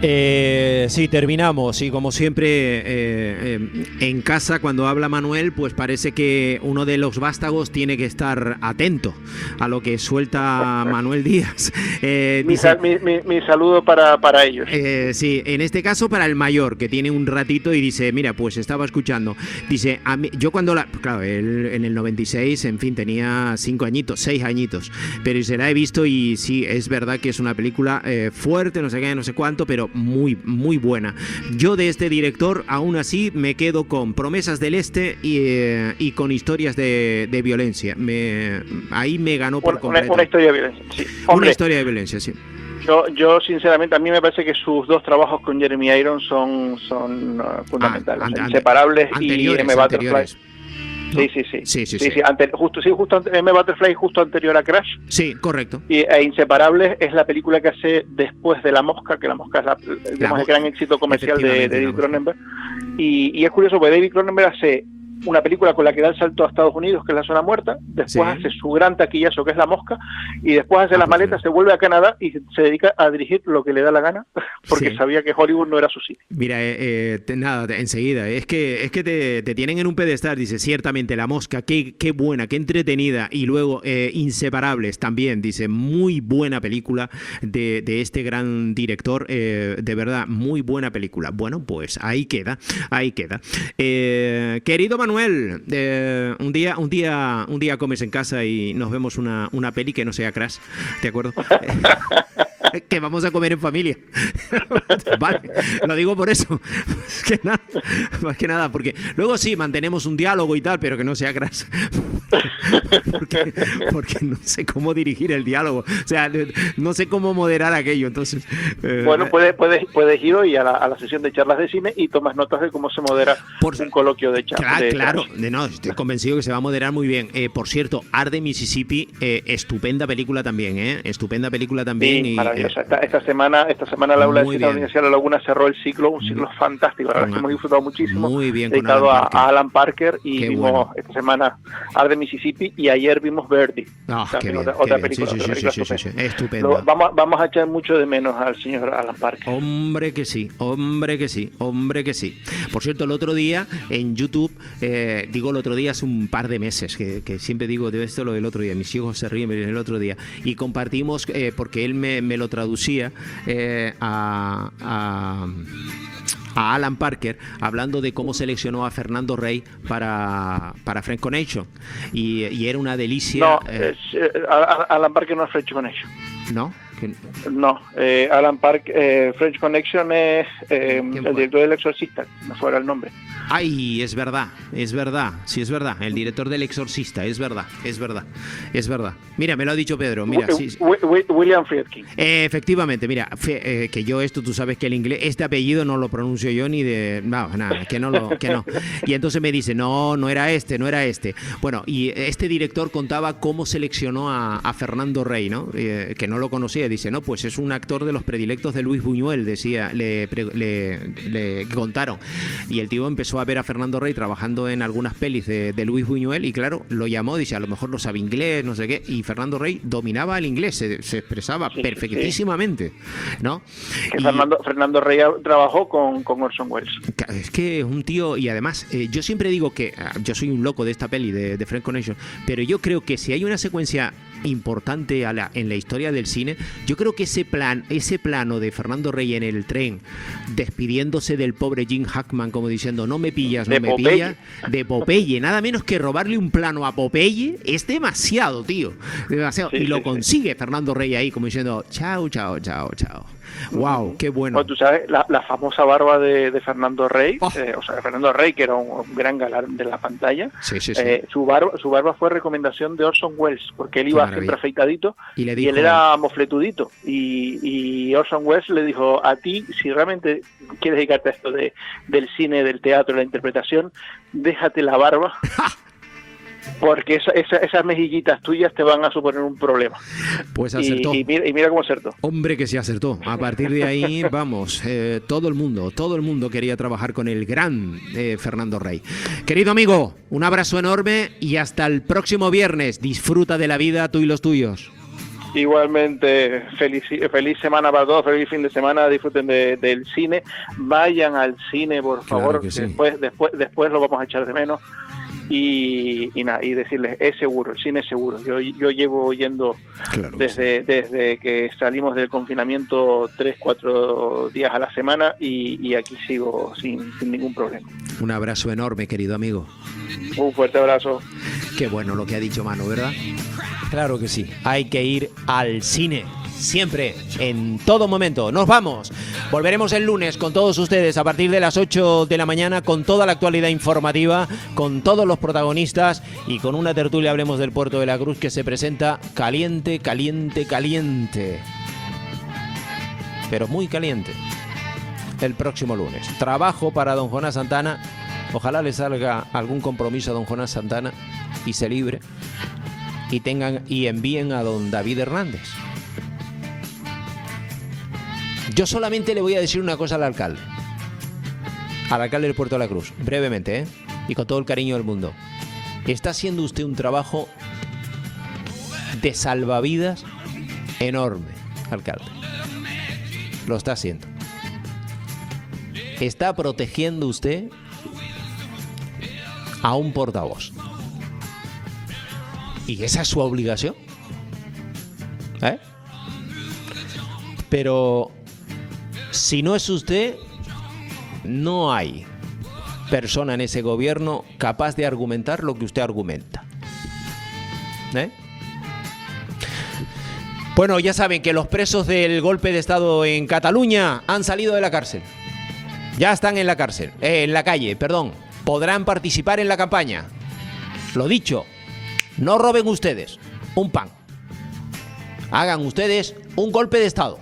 C: Eh, sí, terminamos y como siempre eh, eh, en casa cuando habla Manuel pues parece que uno de los vástagos tiene que estar atento a lo que suelta Manuel Díaz. Eh,
J: mi,
C: dice,
J: mi, mi, mi saludo para, para ellos.
C: Eh, sí, en este caso para el mayor que tiene un ratito y dice, mira, pues estaba escuchando, dice, a mí, yo cuando la, claro, él en el noventa y seis, en fin, tenía cinco añitos, seis añitos, pero se la he visto y sí, es verdad que es una película eh, fuerte, no sé qué, no sé cuánto, pero muy, muy buena. Yo de este director, aún así, me quedo con Promesas del Este y, eh, y con historias de, de violencia. Me, ahí me ganó por
J: una,
C: completo.
J: Una historia de violencia, sí.
C: Hombre, una
J: Hombre,
C: historia de violencia, sí.
J: Yo, yo sinceramente, a mí me parece que sus dos trabajos con Jeremy Irons son, son uh, fundamentales,
C: Ah, ante,
J: inseparables,
C: anteriores,
J: y M. Butterfly.
C: Anteriores. ¿No?
J: Sí, sí, sí.
C: Sí, sí,
J: sí,
C: sí.
J: sí, ante, justo, sí, justo ante, M. Butterfly justo anterior a Crash.
C: Sí, correcto.
J: Y e Inseparables es la película que hace después de La Mosca, que La Mosca es la, digamos, el gran éxito comercial de, de David Cronenberg. Y, y es curioso, porque David Cronenberg hace una película con la que da el salto a Estados Unidos, que es La Zona Muerta, después
C: Sí.
J: hace su gran taquillazo, que es La Mosca, y después hace
C: Ah,
J: las
C: pues
J: maletas, se vuelve a Canadá y se dedica a dirigir lo que le da la gana, porque
C: Sí.
J: sabía que Hollywood no era su sitio.
C: Mira, eh, eh, te- nada, te- enseguida, es que es que te, te tienen en un pedestal, dice, ciertamente La Mosca, qué, qué buena, qué entretenida, y luego eh, Inseparables también, dice, muy buena película de, de este gran director, eh, de verdad, muy buena película. Bueno, pues ahí queda, ahí queda. Eh, querido Manuel, eh, un día, un día, un día comes en casa y nos vemos una, una peli que no sea Crash, ¿de acuerdo? Que vamos a comer en familia. Vale, lo digo por eso. Más que nada, más que nada, porque luego sí mantenemos un diálogo y tal, pero que no sea Crash. Porque, porque no sé cómo dirigir el diálogo. O sea, no sé cómo moderar aquello. Entonces, eh,
J: Bueno, puedes, puedes, puedes ir hoy a la, a la sesión de charlas de cine y tomas notas de cómo se modera
C: Por-
J: un coloquio de charlas.
C: Claro, claro. De, no, estoy convencido que se va a moderar muy bien. Eh, por cierto, Arde Mississippi, eh, estupenda película también, ¿eh? Estupenda película también.
J: Sí,
C: y,
J: maravillosa.
C: eh,
J: Esta, esta semana, esta semana la aula de
C: Muy
J: cine de la
C: bien.
J: Universidad de La Laguna cerró el ciclo, un ciclo fantástico. La verdad es que hemos disfrutado muchísimo.
C: Muy bien con
J: dedicado
C: Alan
J: a,
C: Parker.
J: a Alan Parker y
C: Qué
J: vimos
C: bueno.
J: esta semana Arde Mississippi y ayer vimos Birdie.
C: Ah, qué
J: También
C: bien,
J: otra,
C: qué
J: otra
C: bien.
J: película,
C: Sí, sí,
J: otra
C: sí,
J: película
C: sí, sí, sí.
J: estupenda.
C: Estupenda.
J: Lo- vamos, a- vamos a echar mucho de menos al señor Alan Parker.
C: Hombre que sí, hombre que sí, hombre que sí. Por cierto, el otro día en YouTube, eh, digo el otro día hace un par de meses, que, que siempre digo de esto lo del otro día, mis hijos se ríen pero el otro día, y compartimos, eh, porque él me, me lo traducía eh, a, a a Alan Parker, hablando de cómo seleccionó a Fernando Rey para, para French Connection, y, y era una delicia.
J: No,
C: eh,
J: es, eh, A- A- Alan Parker no es French Connection.
C: ¿no? Que-
J: No, eh, Alan Parker, eh, French Connection es eh, el
C: fue?
J: director del Exorcista, no fuera el nombre.
C: Ay, es verdad, es verdad, sí es verdad, el director del Exorcista, es verdad, es verdad, es verdad. Mira, me lo ha dicho Pedro, mira, sí, sí.
J: Wi- Wi- William Friedkin.
C: Eh, efectivamente, mira, fe- eh, que yo esto, tú sabes que el inglés, este apellido no lo pronuncio yo ni de, no, nada, que no lo, que no. Y entonces me dice, no, no era este, no era este. Bueno, y este director contaba cómo seleccionó a, a Fernando Rey, ¿no? Eh, que no lo conocía, dice, no, pues es un actor de los predilectos de Luis Buñuel, decía, le, pre- le, le contaron. Y el tío empezó a ver a Fernando Rey trabajando en algunas pelis de, de Luis Buñuel y claro, lo llamó, dice, a lo mejor no sabe inglés, no sé qué, y Fernando Rey dominaba el inglés, se, se expresaba
J: Sí,
C: perfectísimamente, ¿no?
J: Que
C: Y-
J: Fernando, Fernando Rey trabajó con, con Orson Welles.
C: es que es un tío, y además, eh, yo siempre digo que ah, yo soy un loco de esta peli de, de French Connection, pero yo creo que si hay una secuencia importante a la, en la historia del cine, yo creo que ese plan, ese plano de Fernando Rey en el tren, despidiéndose del pobre Jim Hackman, como diciendo, no me pillas, no
J: De
C: me
J: Popeye.
C: pillas, de Popeye, nada menos que robarle un plano a Popeye, es demasiado, tío, demasiado,
J: Sí,
C: y lo
J: sí, sí.
C: consigue Fernando Rey ahí, como diciendo, chao, chao, chao, chao. Wow, qué bueno.
J: Bueno, tú sabes, la, la famosa barba de, de Fernando Rey,
C: Oh.
J: eh, o sea, Fernando Rey, que era un, un gran galán de la pantalla,
C: Sí, sí, sí.
J: eh, su, barba, su barba fue recomendación de Orson Welles, porque él
C: Qué
J: iba
C: maravilla.
J: siempre afeitadito
C: Y le
J: y
C: dijo,
J: él era mofletudito. Y, y Orson Welles le dijo, a ti, si realmente quieres dedicarte a esto de, del cine, del teatro, la interpretación, déjate la barba. Porque esa, esa- esas mejillitas tuyas te van a suponer un problema.
C: pues
J: Y,
C: acertó.
J: y mira, y mira cómo acertó.
C: Hombre que se acertó. A partir de ahí, vamos, eh, todo el mundo, todo el mundo quería trabajar con el gran eh, Fernando Rey. Querido amigo, un abrazo enorme y hasta el próximo viernes. Disfruta de la vida, tú y los tuyos.
J: Igualmente, feliz, feliz semana para todos, feliz fin de semana, disfruten de, del cine, vayan al cine, por favor,
C: Claro que sí.
J: después, después, después lo vamos a echar de menos. Y, y nada, y decirles, es seguro, el cine es seguro. Yo, yo llevo yendo
H: Claro,
J: desde, desde que salimos del confinamiento tres, cuatro días a la semana y, y aquí sigo sin, sin ningún problema.
C: Un abrazo enorme, querido amigo.
J: Un fuerte abrazo.
C: Qué bueno lo que ha dicho Manu, ¿verdad? Claro que sí. Hay que ir al cine. Siempre, en todo momento. Nos vamos. Volveremos el lunes con todos ustedes a partir de las ocho de la mañana con toda la actualidad informativa, con todos los protagonistas y con una tertulia Hablemos del Puerto de la Cruz que se presenta caliente, caliente, caliente. Pero muy caliente. El próximo lunes. Trabajo para don Jonás Santana. Ojalá le salga algún compromiso a don Jonás Santana y se libre. Y tengan y envíen a don David Hernández. Yo solamente le voy a decir una cosa al alcalde. Al alcalde del Puerto de la Cruz, brevemente, ¿eh? Y con todo el cariño del mundo. Está haciendo usted un trabajo de salvavidas enorme, alcalde. Lo está haciendo. Está protegiendo usted a un portavoz. Y esa es su obligación. ¿Eh? Pero si no es usted, no hay persona en ese gobierno capaz de argumentar lo que usted argumenta. ¿Eh? Bueno, ya saben que los presos del golpe de Estado en Cataluña han salido de la cárcel. Ya están en la cárcel, eh, en la calle, perdón. Podrán participar en la campaña. Lo dicho, no roben ustedes un pan. Hagan ustedes un golpe de Estado.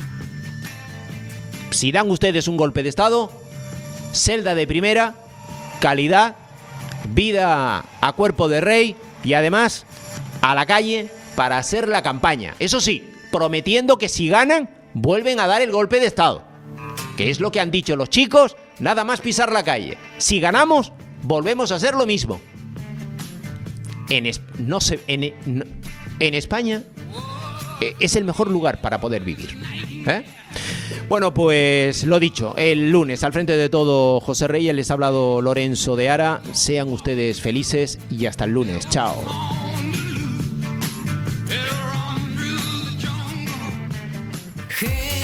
C: Si dan ustedes un golpe de Estado, celda de primera, calidad, vida a cuerpo de rey y además a la calle para hacer la campaña. Eso sí, prometiendo que si ganan, vuelven a dar el golpe de Estado. Que es lo que han dicho los chicos, nada más pisar la calle. Si ganamos, volvemos a hacer lo mismo. En, es, no sé, en, en España eh, es el mejor lugar para poder vivir. ¿Eh? Bueno, pues lo dicho, el lunes al frente de todo José Reyes, les ha hablado Lorenzo de Ara. Sean ustedes felices y hasta el lunes. Chao.
U: Hey.